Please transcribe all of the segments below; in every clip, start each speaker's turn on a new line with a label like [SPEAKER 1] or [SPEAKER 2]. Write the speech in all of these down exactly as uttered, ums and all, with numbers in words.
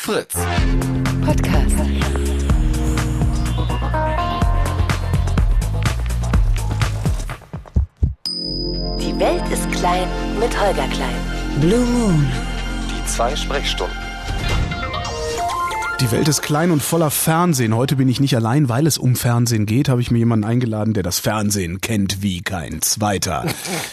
[SPEAKER 1] Fritz.
[SPEAKER 2] Podcast. Die Welt ist klein mit Holger Klein. Blue Moon.
[SPEAKER 1] Die zwei Sprechstunden.
[SPEAKER 3] Die Welt ist klein und voller Fernsehen. Heute bin ich nicht allein, weil es um Fernsehen geht, habe ich mir jemanden eingeladen, der das Fernsehen kennt wie kein zweiter.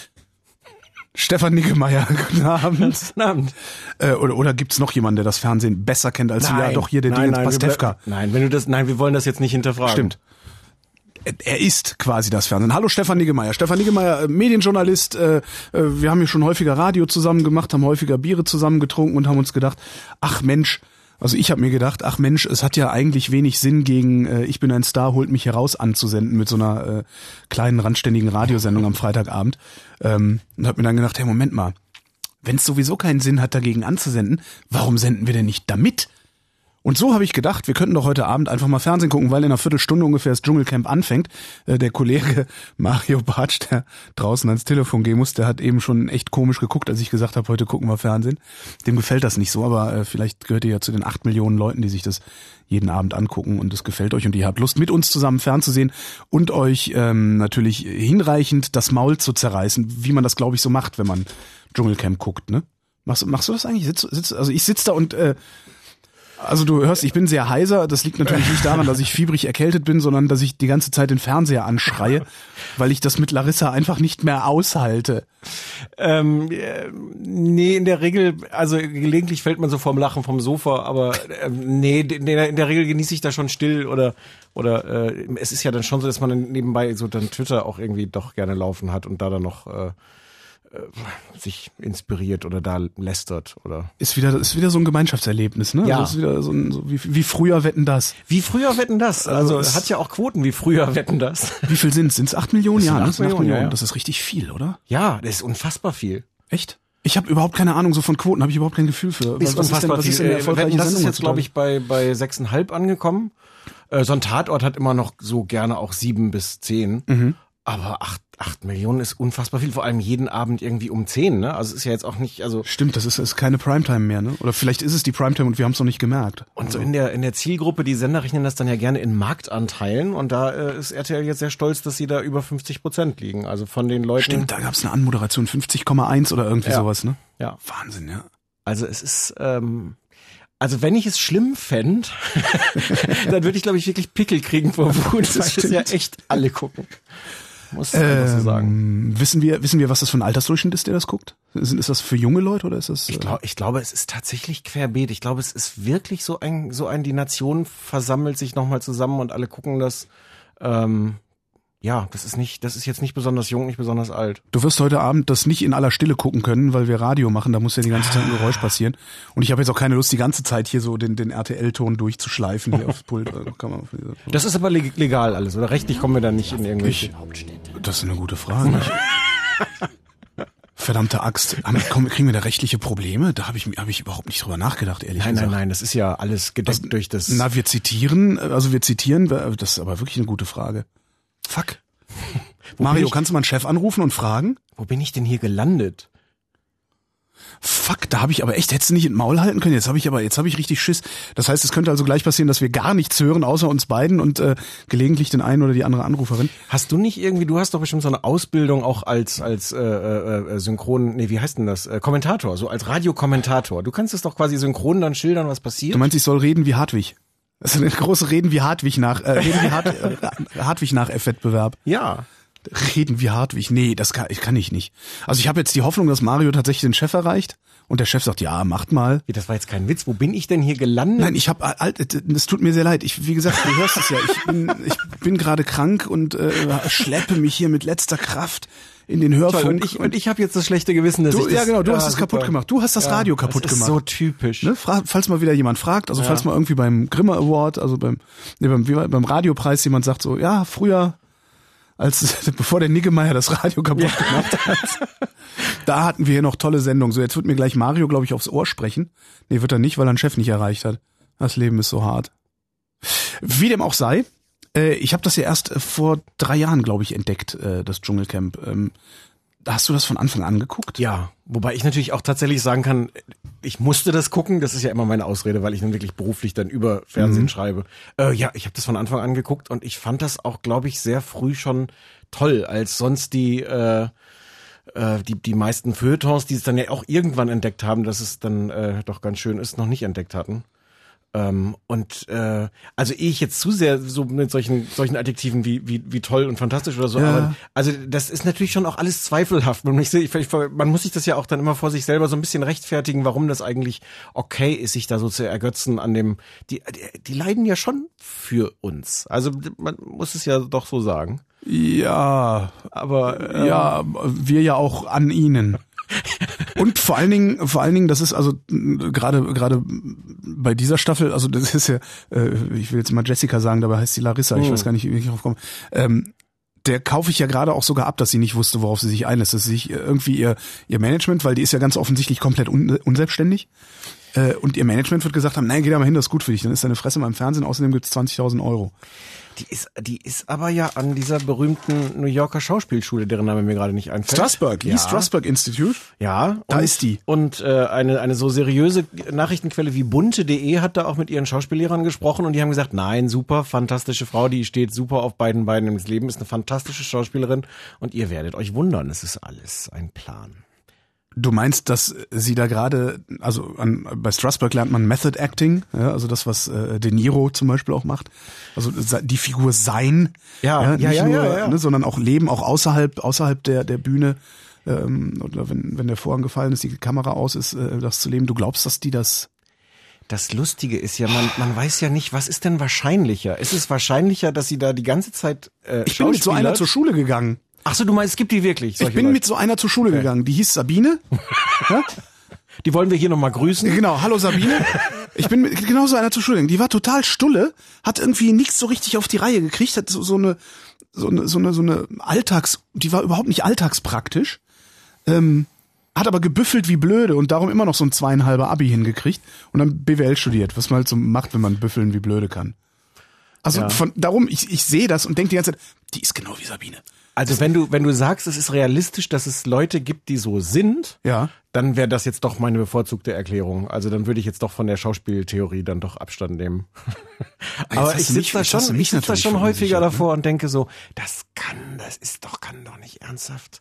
[SPEAKER 3] Stefan Niggemeier, guten Abend.
[SPEAKER 4] Guten Abend.
[SPEAKER 3] Äh, oder oder gibt's noch jemanden, der das Fernsehen besser kennt als
[SPEAKER 4] nein,
[SPEAKER 3] du? Ja, doch hier der
[SPEAKER 4] nein,
[SPEAKER 3] Dingens
[SPEAKER 4] nein,
[SPEAKER 3] Pastewka.
[SPEAKER 4] Wir, nein, wenn du das, nein, wir wollen das jetzt nicht hinterfragen.
[SPEAKER 3] Stimmt. Er ist quasi das Fernsehen. Hallo Stefan Niggemeier. Stefan Niggemeier, Medienjournalist. Äh, wir haben hier schon häufiger Radio zusammen gemacht, haben häufiger Biere zusammen getrunken und haben uns gedacht, ach Mensch, also ich habe mir gedacht, ach Mensch, es hat ja eigentlich wenig Sinn, gegen äh, Ich bin ein Star, holt mich heraus anzusenden mit so einer äh, kleinen, randständigen Radiosendung am Freitagabend. Ähm, und habe mir dann gedacht, hey, Moment mal, wenn es sowieso keinen Sinn hat, dagegen anzusenden, warum senden wir denn nicht damit? Und so habe ich gedacht, wir könnten doch heute Abend einfach mal Fernsehen gucken, weil in einer Viertelstunde ungefähr das Dschungelcamp anfängt. Äh, der Kollege Mario Bartsch, der draußen ans Telefon gehen muss, der hat eben schon echt komisch geguckt, als ich gesagt habe, heute gucken wir Fernsehen. Dem gefällt das nicht so, aber äh, vielleicht gehört ihr ja zu den acht Millionen Leuten, die sich das jeden Abend angucken und es gefällt euch und ihr habt Lust, mit uns zusammen fernzusehen und euch ähm, natürlich hinreichend das Maul zu zerreißen, wie man das, glaube ich, so macht, wenn man Dschungelcamp guckt, ne? Machst, machst du das eigentlich? Sitz, sitz, also ich sitze da und äh, Also du hörst, ich bin sehr heiser. Das liegt natürlich nicht daran, dass ich fiebrig erkältet bin, sondern dass ich die ganze Zeit den Fernseher anschreie, weil ich das mit Larissa einfach nicht mehr aushalte.
[SPEAKER 4] Ähm, äh, nee, in der Regel, also gelegentlich fällt man so vorm Lachen vom Sofa, aber äh, nee, in der, in der Regel genieße ich da schon still oder oder äh, es ist ja dann schon so, dass man dann nebenbei so dann Twitter auch irgendwie doch gerne laufen hat und da dann noch äh, sich inspiriert oder da lästert oder
[SPEAKER 3] ist wieder ist wieder so ein Gemeinschaftserlebnis, ne?
[SPEAKER 4] Ja.
[SPEAKER 3] Also ist wieder so ein so wie, wie früher Wetten das.
[SPEAKER 4] Wie früher Wetten das? Also,
[SPEAKER 3] Also
[SPEAKER 4] hat ja auch Quoten wie früher Wetten das.
[SPEAKER 3] Wie viel sind's? Sind's acht Millionen? Ja,
[SPEAKER 4] acht Millionen, ja, ja.
[SPEAKER 3] Das ist richtig viel, oder?
[SPEAKER 4] Ja, das ist unfassbar viel.
[SPEAKER 3] Echt? Ich habe überhaupt keine Ahnung so von Quoten, habe ich überhaupt kein Gefühl für.
[SPEAKER 4] Ist
[SPEAKER 3] was, was
[SPEAKER 4] unfassbar
[SPEAKER 3] ist denn, was ist denn
[SPEAKER 4] viel.
[SPEAKER 3] eine erfolgreiche
[SPEAKER 4] Wetten, das
[SPEAKER 3] Sendung
[SPEAKER 4] ist jetzt, glaube
[SPEAKER 3] heutzutage?
[SPEAKER 4] ich, bei bei sechseinhalb angekommen. Äh, so ein Tatort hat immer noch so gerne auch sieben bis zehn.
[SPEAKER 3] Mhm.
[SPEAKER 4] Aber acht, acht Millionen ist unfassbar viel, vor allem jeden Abend irgendwie um zehn, ne? Also es ist ja jetzt auch nicht, also.
[SPEAKER 3] Stimmt, das ist, ist keine Primetime mehr, ne? Oder vielleicht ist es die Primetime und wir haben es noch nicht gemerkt.
[SPEAKER 4] Und so in der in der Zielgruppe, die Sender rechnen das dann ja gerne in Marktanteilen und da äh, ist R T L jetzt sehr stolz, dass sie da über fünfzig Prozent liegen. Also von den Leuten.
[SPEAKER 3] Stimmt, da gab's eine Anmoderation, fünfzig Komma eins oder irgendwie
[SPEAKER 4] Ja.
[SPEAKER 3] sowas, ne?
[SPEAKER 4] Ja.
[SPEAKER 3] Wahnsinn, ja.
[SPEAKER 4] Also es ist, ähm, also wenn ich es schlimm fände, dann würde ich, glaube ich, wirklich Pickel kriegen vor Wut, weil das ja echt alle gucken. Muss ich einfach so sagen.
[SPEAKER 3] Ähm, wissen wir, wissen wir, was das für ein Altersdurchschnitt ist, der das guckt? Ist, ist das für junge Leute oder ist das?
[SPEAKER 4] Ich glaube, ich glaube, es ist tatsächlich querbeet. Ich glaube, es ist wirklich so ein, so ein, die Nation versammelt sich nochmal zusammen und alle gucken das. Ähm, ja, das ist nicht, das ist jetzt nicht besonders jung, nicht besonders alt.
[SPEAKER 3] Du wirst heute Abend das nicht in aller Stille gucken können, weil wir Radio machen, da muss ja die ganze Zeit ein Geräusch passieren. Und ich habe jetzt auch keine Lust, die ganze Zeit hier so den, den R T L-Ton durchzuschleifen hier aufs Pult. Also kann man,
[SPEAKER 4] Das ist aber leg- legal alles, oder? Rechtlich kommen wir da nicht in irgendwelche.
[SPEAKER 3] das ist eine gute Frage. Verdammte Axt. Haben- Komm, kriegen wir da rechtliche Probleme? Da habe ich, hab ich überhaupt nicht drüber nachgedacht, ehrlich
[SPEAKER 4] Nein,
[SPEAKER 3] gesagt.
[SPEAKER 4] nein, nein, das ist ja alles gedeckt durch das.
[SPEAKER 3] Na, wir zitieren, also wir zitieren, das ist aber wirklich eine gute Frage. Fuck.
[SPEAKER 4] Wo bin
[SPEAKER 3] Mario,
[SPEAKER 4] ich-
[SPEAKER 3] kannst du mal einen Chef anrufen und fragen?
[SPEAKER 4] Wo bin ich denn hier gelandet?
[SPEAKER 3] Fuck, da habe ich aber echt, hättest du nicht in den Maul halten können. Jetzt habe ich aber, jetzt habe ich richtig Schiss. Das heißt, es könnte also gleich passieren, dass wir gar nichts hören, außer uns beiden und äh, gelegentlich den einen oder die andere Anruferin.
[SPEAKER 4] Hast du nicht irgendwie, du hast doch bestimmt so eine Ausbildung auch als als äh, äh, Synchron, nee, wie heißt denn das? Äh, Kommentator, so als Radiokommentator. Du kannst es doch quasi synchron dann schildern, was passiert.
[SPEAKER 3] Du meinst, ich soll reden wie Hartwig? Das ist eine große Reden wie Hartwig nach, äh, Reden wie Hart, äh, Hartwig nach F-Wettbewerb.
[SPEAKER 4] Ja.
[SPEAKER 3] Reden wie Hartwig. Nee, das kann ich, kann ich nicht. Also ich habe jetzt die Hoffnung, dass Mario tatsächlich den Chef erreicht und der Chef sagt, ja, macht mal.
[SPEAKER 4] Wie, das war jetzt kein Witz. Wo bin ich denn hier gelandet?
[SPEAKER 3] Nein, ich habe, es tut mir sehr leid. Ich, wie gesagt, du hörst es ja. Ich bin, ich bin gerade krank und äh, schleppe mich hier mit letzter Kraft in den Hörfunk.
[SPEAKER 4] Toll, und ich, und ich habe jetzt das schlechte Gewissen, dass
[SPEAKER 3] Du,
[SPEAKER 4] ich das...
[SPEAKER 3] ja genau, du hast es
[SPEAKER 4] super.
[SPEAKER 3] kaputt gemacht. Du hast das
[SPEAKER 4] Ja,
[SPEAKER 3] Radio kaputt
[SPEAKER 4] das ist
[SPEAKER 3] gemacht.
[SPEAKER 4] so typisch.
[SPEAKER 3] Ne? Fra- falls mal wieder jemand fragt, also
[SPEAKER 4] Ja.
[SPEAKER 3] falls mal irgendwie beim Grimme Award, also beim, nee, beim, wie war- beim Radiopreis jemand sagt so, ja, früher, als bevor der Niggemeier das Radio kaputt
[SPEAKER 4] Ja.
[SPEAKER 3] gemacht hat, da hatten wir hier noch tolle Sendungen. So, jetzt wird mir gleich Mario, glaube ich, aufs Ohr sprechen. Nee, wird er nicht, weil er einen Chef nicht erreicht hat. Das Leben ist so hart. Wie dem auch sei, äh, ich habe das ja erst äh, vor drei Jahren, glaube ich, entdeckt, äh, das Dschungelcamp. Ähm, Hast du das von Anfang an geguckt?
[SPEAKER 4] Ja, wobei ich natürlich auch tatsächlich sagen kann, ich musste das gucken. Das ist ja immer meine Ausrede, weil ich dann wirklich beruflich dann über Fernsehen mhm. schreibe. Äh, ja, ich habe das von Anfang an geguckt und ich fand das auch, glaube ich, sehr früh schon toll, als sonst die äh, äh, die die meisten Feuilletons, die es dann ja auch irgendwann entdeckt haben, dass es dann äh, doch ganz schön ist, noch nicht entdeckt hatten. Ähm, und äh, also ehe ich jetzt zu sehr so mit solchen solchen Adjektiven wie wie wie toll und fantastisch oder so,
[SPEAKER 3] ja.
[SPEAKER 4] aber also das ist natürlich schon auch alles zweifelhaft. Man, ich, ich, man muss sich das ja auch dann immer vor sich selber so ein bisschen rechtfertigen, warum das eigentlich okay ist, sich da so zu ergötzen an dem. Die die, die leiden ja schon für uns. Also man muss es ja doch so sagen.
[SPEAKER 3] Ja, aber ähm, ja, wir ja auch an ihnen. Und vor allen Dingen, vor allen Dingen, das ist also gerade gerade bei dieser Staffel, also das ist ja, äh, ich will jetzt mal Jessica sagen, dabei heißt sie Larissa, ich mhm. weiß gar nicht, wie ich drauf komme. Ähm, der kaufe ich ja gerade auch sogar ab, dass sie nicht wusste, worauf sie sich einlässt, dass sie sich irgendwie ihr ihr Management, weil die ist ja ganz offensichtlich komplett un, unselbstständig. Äh, und ihr Management wird gesagt haben, nein, geh da mal hin, das ist gut für dich, dann ist deine Fresse mal im Fernsehen, außerdem gibt's zwanzigtausend Euro.
[SPEAKER 4] Die ist, die ist aber ja an dieser berühmten New Yorker Schauspielschule, deren Name mir gerade nicht einfällt.
[SPEAKER 3] Strasberg,
[SPEAKER 4] ja.
[SPEAKER 3] die Strasberg Institute.
[SPEAKER 4] Ja.
[SPEAKER 3] Da
[SPEAKER 4] und,
[SPEAKER 3] ist die.
[SPEAKER 4] Und äh, eine eine so seriöse Nachrichtenquelle wie bunte punkt de hat da auch mit ihren Schauspiellehrern gesprochen und die haben gesagt, nein, super, fantastische Frau, die steht super auf beiden Beinen im Leben, ist eine fantastische Schauspielerin und ihr werdet euch wundern, es ist alles ein Plan.
[SPEAKER 3] Du meinst, dass sie da gerade, also an, bei Strasberg lernt man Method Acting, ja, also das, was äh, De Niro zum Beispiel auch macht. Also die Figur sein,
[SPEAKER 4] ja,
[SPEAKER 3] ja,
[SPEAKER 4] ja,
[SPEAKER 3] nicht
[SPEAKER 4] ja,
[SPEAKER 3] nur,
[SPEAKER 4] ja, ja.
[SPEAKER 3] Ne, sondern auch leben, auch außerhalb, außerhalb der der Bühne. Ähm, oder wenn wenn der Vorhang gefallen ist, die Kamera aus ist, äh, das zu leben. Du glaubst, dass die das?
[SPEAKER 4] Das Lustige ist ja, man man weiß ja nicht, was ist denn wahrscheinlicher? Ist es wahrscheinlicher, dass sie da die ganze Zeit äh,
[SPEAKER 3] Ich bin mit so einer zur Schule gegangen.
[SPEAKER 4] Ach so, du meinst, es gibt die wirklich?
[SPEAKER 3] Ich bin
[SPEAKER 4] Leute.
[SPEAKER 3] mit so einer zur Schule
[SPEAKER 4] okay.
[SPEAKER 3] gegangen. Die hieß Sabine. Ja?
[SPEAKER 4] Die wollen wir hier nochmal grüßen.
[SPEAKER 3] Genau, hallo Sabine. Ich bin mit genau so einer zur Schule gegangen. Die war total stulle, hat irgendwie nichts so richtig auf die Reihe gekriegt, hat so, so eine so eine so eine so eine Alltags, die war überhaupt nicht alltagspraktisch. Ähm, hat aber gebüffelt wie blöde und darum immer noch so ein zweieinhalber Abi hingekriegt und dann B W L studiert, was man halt so macht, wenn man büffeln wie blöde kann. Also
[SPEAKER 4] ja.
[SPEAKER 3] von darum, ich ich sehe das und denke die ganze Zeit, die ist genau wie Sabine.
[SPEAKER 4] Also wenn du wenn du sagst, es ist realistisch, dass es Leute gibt, die so sind,
[SPEAKER 3] ja,
[SPEAKER 4] dann wäre das jetzt doch meine bevorzugte Erklärung. Also dann würde ich jetzt doch von der Schauspieltheorie dann doch Abstand nehmen. Aber ich sitze da schon, ich sitze da schon häufiger davor und denke so, das kann, das ist doch, kann doch nicht ernsthaft.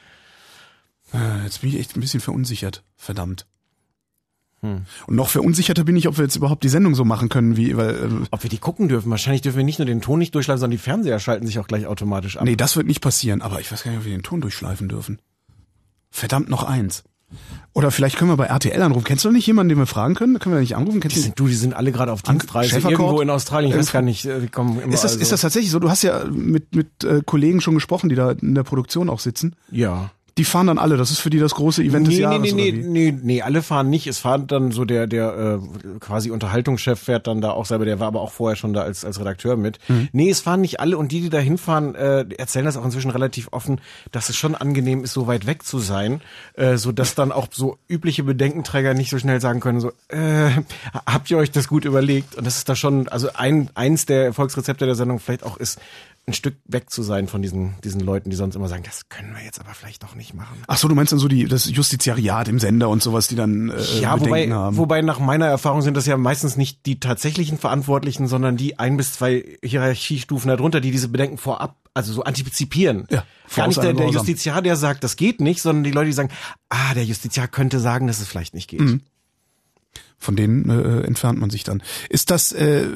[SPEAKER 3] Jetzt bin ich echt ein bisschen verunsichert, verdammt. Hm. Und noch verunsicherter bin ich, ob wir jetzt überhaupt die Sendung so machen können, wie, weil, äh,
[SPEAKER 4] ob wir die gucken dürfen. Wahrscheinlich dürfen wir nicht nur den Ton nicht durchschleifen, sondern die Fernseher schalten sich auch gleich automatisch ab.
[SPEAKER 3] Nee, das wird nicht passieren, aber ich weiß gar nicht, ob wir den Ton durchschleifen dürfen. Verdammt, noch eins. Oder vielleicht können wir bei R T L anrufen. Kennst du noch nicht jemanden, den wir fragen können? Können wir da nicht anrufen? Kennst
[SPEAKER 4] die sind, du, die sind alle gerade auf Dienstreise irgendwo in Australien. Ich weiß gar nicht, die kommen immer
[SPEAKER 3] ist das,
[SPEAKER 4] also.
[SPEAKER 3] ist das tatsächlich so? Du hast ja mit, mit äh, Kollegen schon gesprochen, die da in der Produktion auch sitzen.
[SPEAKER 4] Ja.
[SPEAKER 3] Die fahren dann alle, das ist für die das große Event
[SPEAKER 4] nee,
[SPEAKER 3] des Jahres,
[SPEAKER 4] nee, nee,
[SPEAKER 3] oder wie?
[SPEAKER 4] Nee, nee, nee, alle fahren nicht. Es fahren dann so der, der äh, quasi Unterhaltungschef fährt dann da auch selber, der war aber auch vorher schon da als als Redakteur mit. Mhm. Nee, es fahren nicht alle und die, die da hinfahren, äh, erzählen das auch inzwischen relativ offen, dass es schon angenehm ist, so weit weg zu sein, äh, so dass dann auch so übliche Bedenkenträger nicht so schnell sagen können, so, äh, habt ihr euch das gut überlegt? Und das ist da schon, also ein eins der Erfolgsrezepte der Sendung vielleicht auch ist, ein Stück weg zu sein von diesen diesen Leuten, die sonst immer sagen, das können wir jetzt aber vielleicht doch nicht machen.
[SPEAKER 3] Ach so, du meinst dann so die das Justiziariat im Sender und sowas, die dann äh,
[SPEAKER 4] ja,
[SPEAKER 3] Bedenken
[SPEAKER 4] wobei,
[SPEAKER 3] haben.
[SPEAKER 4] wobei nach meiner Erfahrung sind das ja meistens nicht die tatsächlichen Verantwortlichen, sondern die ein bis zwei Hierarchiestufen darunter, die diese Bedenken vorab, also so antizipieren. Ja, gar nicht der, der Justiziar, der sagt, das geht nicht, sondern die Leute, die sagen, ah, der Justiziar könnte sagen, dass es vielleicht nicht geht. Mhm.
[SPEAKER 3] Von denen äh, entfernt man sich dann. Ist das äh,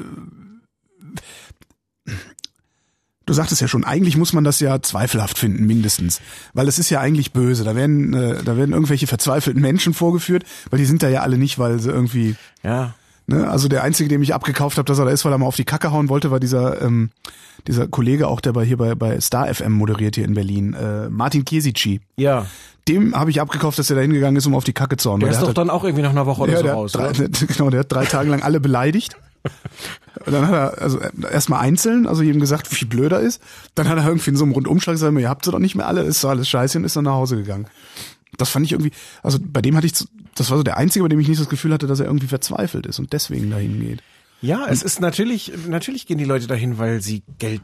[SPEAKER 3] Du sagtest ja schon, eigentlich muss man das ja zweifelhaft finden, mindestens. Weil es ist ja eigentlich böse. Da werden, äh, da werden irgendwelche verzweifelten Menschen vorgeführt, weil die sind da ja alle nicht, weil sie irgendwie...
[SPEAKER 4] Ja.
[SPEAKER 3] Ne, also der Einzige, dem ich abgekauft habe, dass er da ist, weil er mal auf die Kacke hauen wollte, war dieser ähm, dieser Kollege auch, der bei hier bei, bei Star F M moderiert hier in Berlin, äh, Martin Kesici.
[SPEAKER 4] Ja.
[SPEAKER 3] Dem habe ich abgekauft, dass er da hingegangen ist, um auf die Kacke zu hauen.
[SPEAKER 4] Der ist
[SPEAKER 3] der
[SPEAKER 4] doch dann auch irgendwie nach einer Woche oder
[SPEAKER 3] ja,
[SPEAKER 4] so
[SPEAKER 3] der
[SPEAKER 4] raus.
[SPEAKER 3] Drei,
[SPEAKER 4] oder?
[SPEAKER 3] Genau, der hat drei Tage lang alle beleidigt. Und dann hat er also erstmal einzeln, also jedem gesagt, wie blöd er ist. Dann hat er irgendwie in so einem Rundumschlag gesagt, ihr habt sie doch nicht mehr alle, ist doch alles scheiße und ist dann nach Hause gegangen. Das fand ich irgendwie, also bei dem hatte ich, das war so der Einzige, bei dem ich nicht das Gefühl hatte, dass er irgendwie verzweifelt ist und deswegen dahin geht.
[SPEAKER 4] Ja, es ist natürlich, natürlich gehen die Leute dahin, weil sie Geld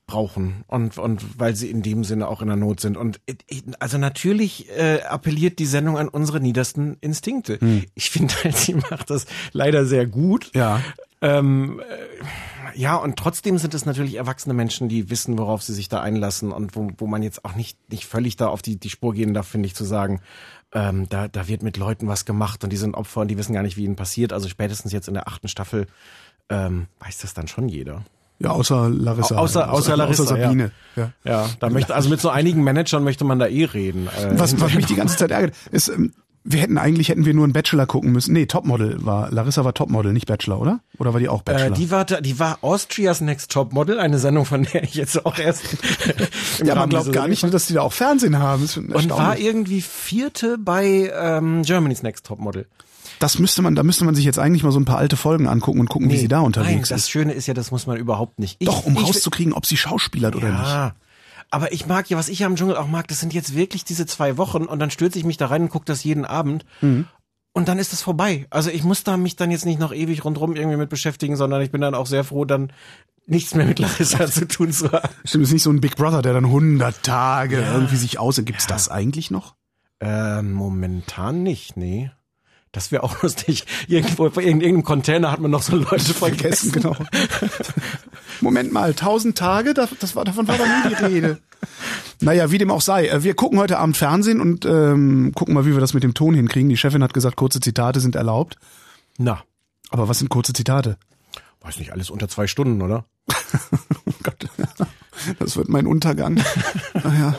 [SPEAKER 4] brauchen und und weil sie in dem Sinne auch in der Not sind. Und also natürlich äh, appelliert die Sendung an unsere niedersten Instinkte. Hm. Ich finde halt, sie macht das leider sehr gut.
[SPEAKER 3] Ja.
[SPEAKER 4] Ähm, äh, ja, und trotzdem sind es natürlich erwachsene Menschen, die wissen, worauf sie sich da einlassen und wo, wo man jetzt auch nicht nicht völlig da auf die die Spur gehen darf, finde ich, zu sagen, ähm, da da wird mit Leuten was gemacht und die sind Opfer und die wissen gar nicht, wie ihnen passiert. Also spätestens jetzt in der achten Staffel ähm, weiß das dann schon jeder.
[SPEAKER 3] Ja, außer Larissa.
[SPEAKER 4] Au- Außer, außer Larissa,
[SPEAKER 3] außer Sabine.
[SPEAKER 4] Ja. ja, ja, da möchte, also mit so einigen Managern möchte man da eh reden. Äh,
[SPEAKER 3] was, was mich die ganze Zeit ärgert, ist, ähm, wir hätten eigentlich, hätten wir nur einen Bachelor gucken müssen. Nee, Topmodel war, Larissa war Topmodel, nicht Bachelor, oder? Oder war die auch Bachelor?
[SPEAKER 4] Äh, die war, die war Austria's Next Topmodel, eine Sendung, von der ich jetzt auch erst im
[SPEAKER 3] ja, man
[SPEAKER 4] Rahmen
[SPEAKER 3] glaubt
[SPEAKER 4] dieser
[SPEAKER 3] gar nicht, dass die da auch Fernsehen haben. Das ist
[SPEAKER 4] und
[SPEAKER 3] erstaunlich.
[SPEAKER 4] war irgendwie vierte bei ähm, Germany's Next Topmodel.
[SPEAKER 3] Das müsste man, da müsste man sich jetzt eigentlich mal so ein paar alte Folgen angucken und gucken, wie sie da unterwegs
[SPEAKER 4] nein,
[SPEAKER 3] ist.
[SPEAKER 4] das Schöne ist ja, das muss man überhaupt nicht. Ich,
[SPEAKER 3] Doch, um
[SPEAKER 4] ich,
[SPEAKER 3] rauszukriegen, ob sie schauspielert oder nicht.
[SPEAKER 4] Ja, aber ich mag ja, was ich ja im Dschungel auch mag, das sind jetzt wirklich diese zwei Wochen und dann stürze ich mich da rein und gucke das jeden Abend
[SPEAKER 3] Mhm.
[SPEAKER 4] und dann ist es vorbei. Also ich muss da mich dann jetzt nicht noch ewig rundrum irgendwie mit beschäftigen, sondern ich bin dann auch sehr froh, dann nichts mehr mit Larissa zu tun zu haben.
[SPEAKER 3] Stimmt, es ist nicht so ein Big Brother, der dann hundert Tage
[SPEAKER 4] Ja.
[SPEAKER 3] irgendwie sich aus. Gibt's
[SPEAKER 4] Ja.
[SPEAKER 3] das eigentlich noch?
[SPEAKER 4] Äh, momentan nicht, nee. Das wäre auch lustig. Irgendwo in irgendeinem Container hat man noch so Leute vergessen.
[SPEAKER 3] Genau. Moment mal, tausend Tage, das, das war, davon war doch nie die Rede. Naja, wie dem auch sei. Wir gucken heute Abend Fernsehen und ähm, gucken mal, wie wir das mit dem Ton hinkriegen. Die Chefin hat gesagt, kurze Zitate sind erlaubt.
[SPEAKER 4] Na,
[SPEAKER 3] Aber was sind kurze Zitate?
[SPEAKER 4] weiß nicht, alles unter zwei Stunden, oder?
[SPEAKER 3] Oh Gott, das wird mein Untergang. Naja.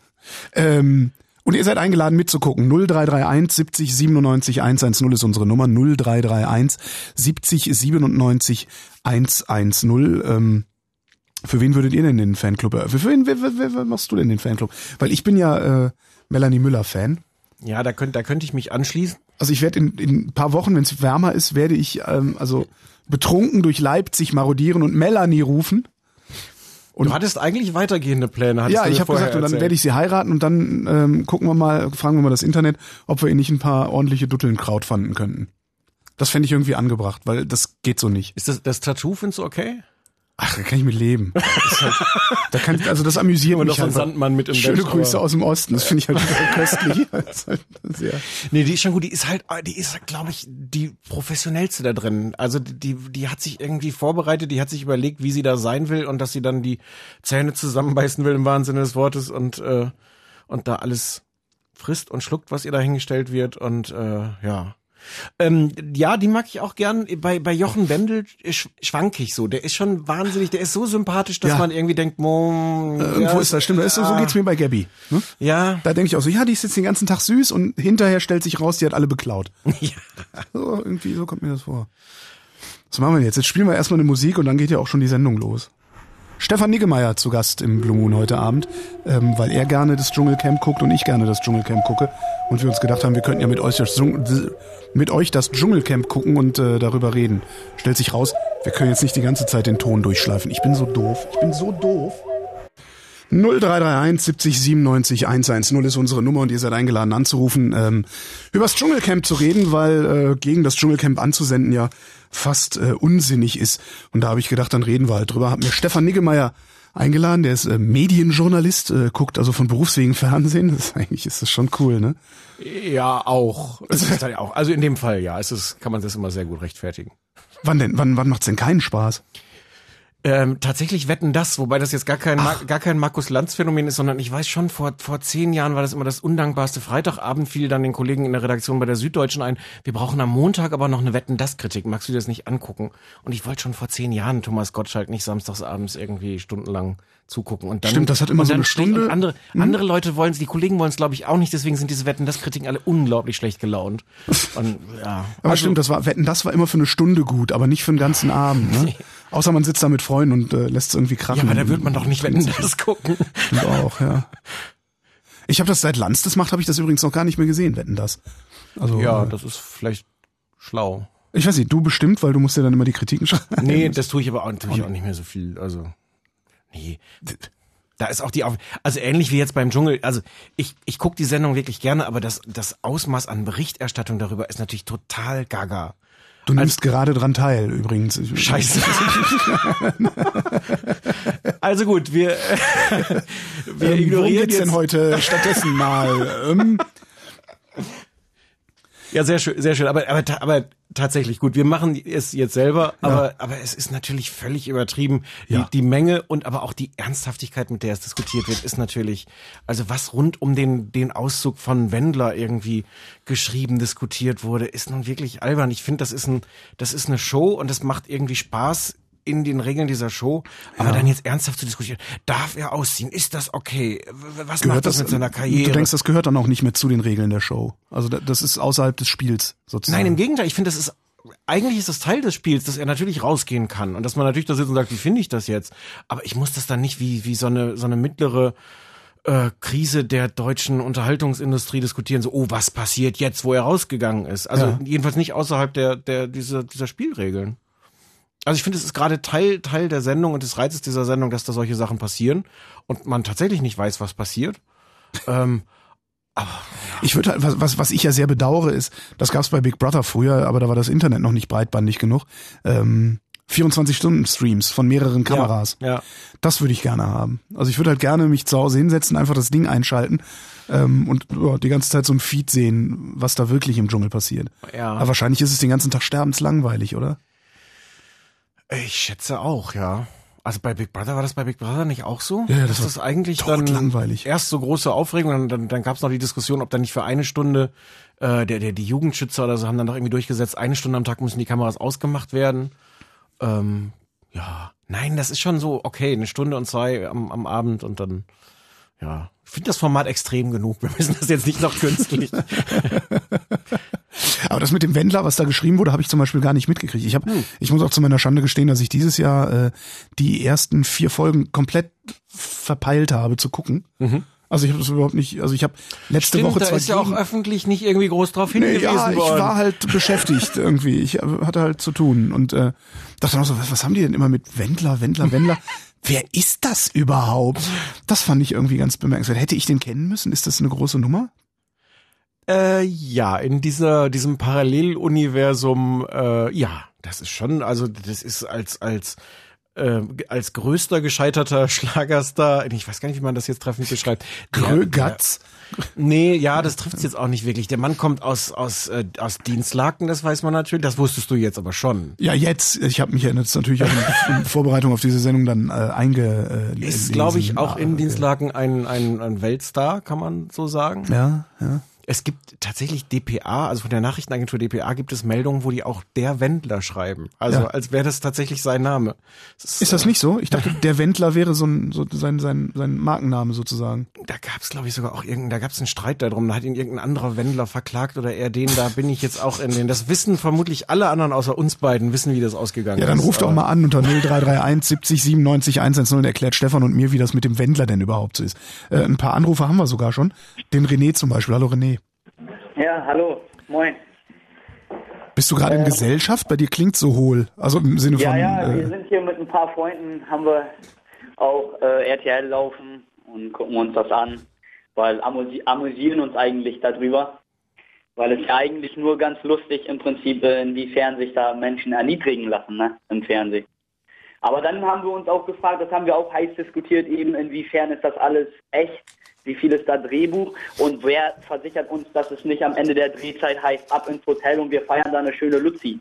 [SPEAKER 3] Ähm, und ihr seid eingeladen mitzugucken. null drei drei eins siebzig siebenundneunzig hundertzehn ist unsere Nummer. null drei drei eins siebzig siebenundneunzig hundertzehn. Ähm, für wen würdet ihr denn den Fanclub eröffnen? Für wen wer, wer, wer machst du denn den Fanclub? Weil ich bin ja äh, Melanie Müller-Fan.
[SPEAKER 4] Ja, da könnte da könnte ich mich anschließen.
[SPEAKER 3] Also ich werde in, in ein paar Wochen, wenn es wärmer ist, werde ich ähm, also betrunken durch Leipzig marodieren und Melanie rufen. Und
[SPEAKER 4] Du hattest eigentlich weitergehende Pläne. hattest
[SPEAKER 3] ja,
[SPEAKER 4] du mir
[SPEAKER 3] ich habe
[SPEAKER 4] vorher
[SPEAKER 3] gesagt, und dann
[SPEAKER 4] erzählt.
[SPEAKER 3] werde ich sie heiraten und dann ähm, gucken wir mal, fragen wir mal das Internet, ob wir ihr nicht ein paar ordentliche Dutteln Kraut fanden könnten. Das fände ich irgendwie angebracht, weil das geht so nicht.
[SPEAKER 4] Ist das das Tattoo findest du okay?
[SPEAKER 3] Ach, da kann ich mit leben. Das ist halt, da kann, also das amüsiert
[SPEAKER 4] Und
[SPEAKER 3] mich
[SPEAKER 4] noch so ein
[SPEAKER 3] halt.
[SPEAKER 4] Sandmann mit im
[SPEAKER 3] Schöne
[SPEAKER 4] Bett,
[SPEAKER 3] Grüße
[SPEAKER 4] aber-
[SPEAKER 3] aus dem Osten, das finde ich halt total köstlich. Das ist halt sehr
[SPEAKER 4] Nee, die ist schon gut. Die ist halt, die ist, glaube ich, die professionellste da drin. Also die, die hat sich irgendwie vorbereitet, die hat sich überlegt, wie sie da sein will und dass sie dann die Zähne zusammenbeißen will im wahren Sinne des Wortes und äh, und da alles frisst und schluckt, was ihr da hingestellt wird und äh, ja. Ähm, ja, die mag ich auch gern. Bei bei Jochen Wendel sch schwank ich so. Der ist schon wahnsinnig, der ist so sympathisch, dass
[SPEAKER 3] Ja.
[SPEAKER 4] man irgendwie denkt, mo,
[SPEAKER 3] Irgendwo
[SPEAKER 4] ja,
[SPEAKER 3] ist das, stimmt. Das ist so, so geht's mir bei Gabby. Ne?
[SPEAKER 4] ja.
[SPEAKER 3] Da denke ich auch so, ja, die ist jetzt den ganzen Tag süß und hinterher stellt sich raus, die hat alle beklaut.
[SPEAKER 4] Ja.
[SPEAKER 3] So, irgendwie, so kommt mir das vor. Was machen wir jetzt? Jetzt spielen wir erstmal eine Musik und dann geht ja auch schon die Sendung los. Stefan Niggemeier zu Gast im Blue Moon heute Abend, ähm, weil er gerne das Dschungelcamp guckt und ich gerne das Dschungelcamp gucke. Und wir uns gedacht haben, wir könnten ja mit euch das, Dschungel, mit euch das Dschungelcamp gucken und äh, darüber reden. Stellt sich raus, wir können jetzt nicht die ganze Zeit den Ton durchschleifen. Ich bin so doof. Ich bin so doof. null drei drei eins siebzig siebenundneunzig hundertzehn ist unsere Nummer und ihr seid eingeladen anzurufen, ähm, über das Dschungelcamp zu reden, weil äh, gegen das Dschungelcamp anzusenden ja fast äh, unsinnig ist. Und da habe ich gedacht, dann reden wir halt drüber. Hab mir Stefan Niggemeier eingeladen, der ist äh, Medienjournalist, äh, guckt also von berufswegen Fernsehen. Das ist, eigentlich ist das schon cool, ne?
[SPEAKER 4] Ja, auch. Es ist halt auch. Also in dem Fall, ja, es ist, kann man das immer sehr gut rechtfertigen.
[SPEAKER 3] Wann denn? Wann, wann macht's denn keinen Spaß?
[SPEAKER 4] Ähm, tatsächlich Wetten das, wobei das jetzt gar kein Ma- gar kein Markus Lanz Phänomen ist, sondern ich weiß schon, vor vor zehn Jahren war das immer das undankbarste. Freitagabend fiel dann den Kollegen in der Redaktion bei der Süddeutschen ein, wir brauchen am Montag aber noch eine Wetten das Kritik. Magst du dir das nicht angucken? Und ich wollte schon vor zehn Jahren Thomas Gottschalk nicht samstagsabends irgendwie stundenlang zugucken. Und dann,
[SPEAKER 3] Stimmt, das hat immer
[SPEAKER 4] und
[SPEAKER 3] so
[SPEAKER 4] dann
[SPEAKER 3] eine Stunde.
[SPEAKER 4] Und andere andere Leute wollen es, die Kollegen wollen es glaube ich auch nicht, deswegen sind diese Wetten das Kritiken alle unglaublich schlecht gelaunt. Und ja,
[SPEAKER 3] Aber
[SPEAKER 4] also,
[SPEAKER 3] stimmt, das war Wetten, das war immer für eine Stunde gut, aber nicht für den ganzen Abend, ne? Außer man sitzt da mit Freunden und äh, lässt es irgendwie krachen.
[SPEAKER 4] ja, aber da wird man doch nicht Wetten das gucken.
[SPEAKER 3] Und auch, ja. Ich habe das seit Lanz das macht, habe ich das übrigens noch gar nicht mehr gesehen, Wetten das. Also
[SPEAKER 4] Ja,
[SPEAKER 3] äh,
[SPEAKER 4] das ist vielleicht schlau.
[SPEAKER 3] ich weiß nicht, du bestimmt, weil du musst ja dann immer die Kritiken schreiben.
[SPEAKER 4] Nee, das tue ich aber auch, tue ich auch nicht mehr so viel. Also, nee. Da ist auch die, Auf also ähnlich wie jetzt beim Dschungel. Also ich, ich gucke die Sendung wirklich gerne, aber das, das Ausmaß an Berichterstattung darüber ist natürlich total gaga.
[SPEAKER 3] Du nimmst also, gerade dran teil, übrigens.
[SPEAKER 4] Scheiße. Also gut, wir, wir
[SPEAKER 3] ähm,
[SPEAKER 4] ignorieren
[SPEAKER 3] worum geht's
[SPEAKER 4] jetzt
[SPEAKER 3] denn heute stattdessen mal. Ähm,
[SPEAKER 4] Ja, sehr schön, sehr schön. Aber, aber, aber tatsächlich gut. Wir machen es jetzt selber, aber, ja. aber es ist natürlich völlig übertrieben.
[SPEAKER 3] Ja.
[SPEAKER 4] Die, die Menge und aber auch die Ernsthaftigkeit, mit der es diskutiert wird, ist natürlich, also was rund um den, den Auszug von Wendler irgendwie geschrieben, diskutiert wurde, ist nun wirklich albern. Ich finde, das ist ein, das ist eine Show und das macht irgendwie Spaß in den Regeln dieser Show, aber ja. dann jetzt ernsthaft zu diskutieren, darf er ausziehen, ist das okay, was
[SPEAKER 3] gehört
[SPEAKER 4] macht das, das mit seiner Karriere?
[SPEAKER 3] Du denkst, das gehört dann auch nicht mehr zu den Regeln der Show, also das ist außerhalb des Spiels sozusagen.
[SPEAKER 4] Nein, im Gegenteil, ich finde, das ist, eigentlich ist das Teil des Spiels, dass er natürlich rausgehen kann und dass man natürlich da sitzt und sagt, wie finde ich das jetzt, aber ich muss das dann nicht wie wie so eine so eine mittlere äh, Krise der deutschen Unterhaltungsindustrie diskutieren, so, oh, was passiert jetzt, wo er rausgegangen ist, also ja. jedenfalls nicht außerhalb der der dieser dieser Spielregeln. Also ich finde, es ist gerade Teil Teil der Sendung und des Reizes dieser Sendung, dass da solche Sachen passieren und man tatsächlich nicht weiß, was passiert. ähm, aber, ja.
[SPEAKER 3] Ich würde halt, was, was was ich ja sehr bedauere, ist, das gab es bei Big Brother früher, aber da war das Internet noch nicht breitbandig genug. Ähm, vierundzwanzig-Stunden-Streams von mehreren Kameras.
[SPEAKER 4] Ja, ja.
[SPEAKER 3] Das würde ich gerne haben. Also ich würde halt gerne mich zu Hause hinsetzen, einfach das Ding einschalten ähm, und oh, die ganze Zeit so ein Feed sehen, was da wirklich im Dschungel passiert.
[SPEAKER 4] Ja.
[SPEAKER 3] Aber wahrscheinlich ist es den ganzen Tag sterbenslangweilig, oder?
[SPEAKER 4] Ich schätze auch, ja. Also bei Big Brother, war das bei Big Brother nicht auch so?
[SPEAKER 3] Ja, das,
[SPEAKER 4] das ist eigentlich
[SPEAKER 3] dann langweilig.
[SPEAKER 4] Erst so große Aufregung, dann, dann, dann gab es noch die Diskussion, ob da nicht für eine Stunde äh, der, der die Jugendschützer oder so haben dann doch irgendwie durchgesetzt, eine Stunde am Tag müssen die Kameras ausgemacht werden. Ähm, ja, nein, das ist schon so, okay, eine Stunde und zwei am, am Abend und dann, ja. Ich finde das Format extrem genug. Wir müssen das jetzt nicht noch künstlich.
[SPEAKER 3] Aber das mit dem Wendler, was da geschrieben wurde, habe ich zum Beispiel gar nicht mitgekriegt. Ich habe, hm. ich muss auch zu meiner Schande gestehen, dass ich dieses Jahr äh, die ersten vier Folgen komplett verpeilt habe zu gucken. Mhm. Also ich habe das überhaupt nicht, also ich habe letzte
[SPEAKER 4] Stimmt,
[SPEAKER 3] Woche
[SPEAKER 4] da
[SPEAKER 3] zwar
[SPEAKER 4] ist ja auch öffentlich nicht irgendwie groß drauf hingewiesen
[SPEAKER 3] nee, ja,
[SPEAKER 4] worden.
[SPEAKER 3] ich war halt beschäftigt irgendwie. Ich hatte halt zu tun und äh, dachte auch so, was, was haben die denn immer mit Wendler, Wendler, Wendler? Wer ist das überhaupt? Das fand ich irgendwie ganz bemerkenswert. Hätte ich den kennen müssen? Ist das eine große Nummer?
[SPEAKER 4] Äh, ja, in dieser diesem Paralleluniversum, äh, ja, das ist schon, also das ist als als äh, als größter gescheiterter Schlagerstar, ich weiß gar nicht, wie man das jetzt treffend beschreibt.
[SPEAKER 3] Grögatz?
[SPEAKER 4] Nee, ja, das trifft's jetzt auch nicht wirklich. Der Mann kommt aus aus äh, aus Dienstlaken, das weiß man natürlich. Das wusstest du jetzt aber schon.
[SPEAKER 3] Ja, jetzt. Ich habe mich ja jetzt natürlich auch in, in Vorbereitung auf diese Sendung dann äh, einge. Äh,
[SPEAKER 4] ist, glaube ich, auch in Dienstlaken ein, ein ein Weltstar, kann man so sagen.
[SPEAKER 3] Ja, ja.
[SPEAKER 4] Es gibt tatsächlich D P A, also von der Nachrichtenagentur D P A gibt es Meldungen, wo die auch der Wendler schreiben. Also ja. als wäre das tatsächlich sein Name.
[SPEAKER 3] Das ist, ist das nicht so? Ich dachte, der Wendler wäre so ein so sein sein sein Markenname sozusagen.
[SPEAKER 4] Da gab es, glaube ich, sogar auch irgendein, da gab es einen Streit darum. Da hat ihn irgendein anderer Wendler verklagt oder er den. Da bin ich jetzt auch in den. Das wissen vermutlich alle anderen außer uns beiden, wissen, wie das ausgegangen ist.
[SPEAKER 3] Ja, dann ruft doch mal an unter null drei drei eins siebzig siebenundneunzig hundertzehn und erklärt Stefan und mir, wie das mit dem Wendler denn überhaupt so ist. Äh, ein paar Anrufe haben wir sogar schon. Den René zum Beispiel. Hallo René.
[SPEAKER 5] Ja, hallo, moin.
[SPEAKER 3] Bist du gerade äh, in Gesellschaft? Bei dir klingt so hohl. Also im Sinne
[SPEAKER 5] ja,
[SPEAKER 3] von...
[SPEAKER 5] Ja,
[SPEAKER 3] äh,
[SPEAKER 5] wir sind hier mit ein paar Freunden, haben wir auch äh, R T L laufen und gucken uns das an, weil amusi- amüsieren uns eigentlich darüber, weil es ja eigentlich nur ganz lustig im Prinzip, inwiefern sich da Menschen erniedrigen lassen, ne, im Fernsehen. Aber dann haben wir uns auch gefragt, das haben wir auch heiß diskutiert, eben inwiefern ist das alles echt, wie viel ist da Drehbuch und wer versichert uns, dass es nicht am Ende der Drehzeit heißt, ab ins Hotel und wir feiern da eine schöne Luzi.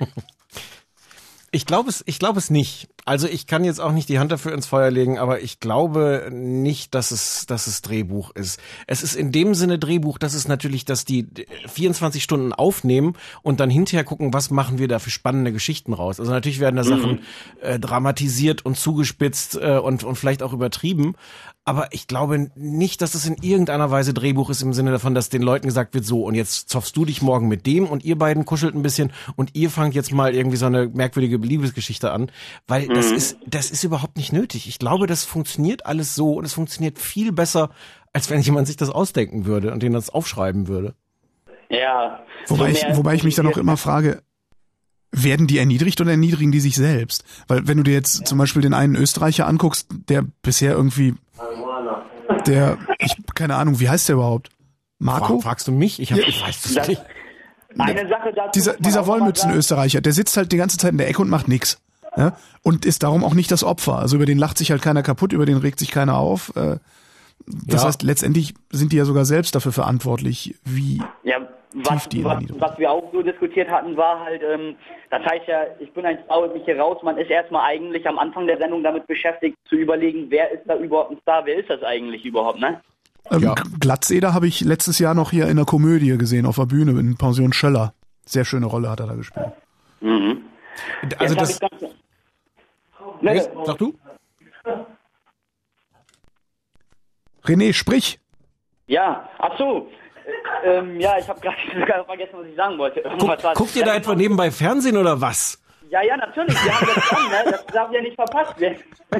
[SPEAKER 4] Ich glaube es, ich glaube es nicht. Also ich kann jetzt auch nicht die Hand dafür ins Feuer legen, aber ich glaube nicht, dass es, dass es Drehbuch ist. Es ist in dem Sinne Drehbuch, dass es natürlich, dass die vierundzwanzig Stunden aufnehmen und dann hinterher gucken, was machen wir da für spannende Geschichten raus. Also natürlich werden da Sachen äh, dramatisiert und zugespitzt äh, und, und vielleicht auch übertrieben. Aber ich glaube nicht, dass es in irgendeiner Weise Drehbuch ist im Sinne davon, dass den Leuten gesagt wird, so, und jetzt zoffst du dich morgen mit dem und ihr beiden kuschelt ein bisschen und ihr fangt jetzt mal irgendwie so eine merkwürdige Liebesgeschichte an, weil mhm. das ist, das ist überhaupt nicht nötig. Ich glaube, das funktioniert alles so und es funktioniert viel besser, als wenn jemand sich das ausdenken würde und denen das aufschreiben würde.
[SPEAKER 5] Ja.
[SPEAKER 3] Wobei ich, wobei ich mich dann auch immer frage, werden die erniedrigt oder erniedrigen die sich selbst? Weil wenn du dir jetzt ja. zum Beispiel den einen Österreicher anguckst, der bisher irgendwie, der, ich keine Ahnung, wie heißt der überhaupt? Marco?
[SPEAKER 4] Fragst du mich? Ich, hab, ja. ich weiß das nicht.
[SPEAKER 5] Eine Sache dazu.
[SPEAKER 3] Dieser, dieser Wollmützen-Österreicher, der sitzt halt die ganze Zeit in der Ecke und macht nix. Ja? Und ist darum auch nicht das Opfer. Also über den lacht sich halt keiner kaputt, über den regt sich keiner auf. Das
[SPEAKER 4] Ja.
[SPEAKER 3] heißt, letztendlich sind die ja sogar selbst dafür verantwortlich, wie
[SPEAKER 5] Ja, was,
[SPEAKER 3] tief die
[SPEAKER 5] was,
[SPEAKER 3] Niederung.
[SPEAKER 5] was wir auch so diskutiert hatten, war halt, ähm, das heißt ja, ich bin ein Star und mich hier raus. Man ist erstmal eigentlich am Anfang der Sendung damit beschäftigt, zu überlegen, wer ist da überhaupt ein Star, wer ist das eigentlich überhaupt, ne?
[SPEAKER 3] Ähm,
[SPEAKER 4] Ja.
[SPEAKER 3] Glatzeder habe ich letztes Jahr noch hier in der Komödie gesehen, auf der Bühne in Pension Schöller. Sehr schöne Rolle hat er da gespielt.
[SPEAKER 5] Mhm.
[SPEAKER 4] Also
[SPEAKER 5] Jetzt
[SPEAKER 4] das,
[SPEAKER 5] hab ich ganz- Ne,
[SPEAKER 4] sag du?
[SPEAKER 3] René, sprich!
[SPEAKER 5] Ja, ach so. Äh, ähm, ja, ich habe gerade sogar vergessen, was ich sagen wollte. Irgendwas war-
[SPEAKER 4] Guckt ihr da etwa nebenbei Fernsehen oder was?
[SPEAKER 5] Ja, ja, natürlich. Wir haben das dran, ne? Das darf ja nicht verpasst werden.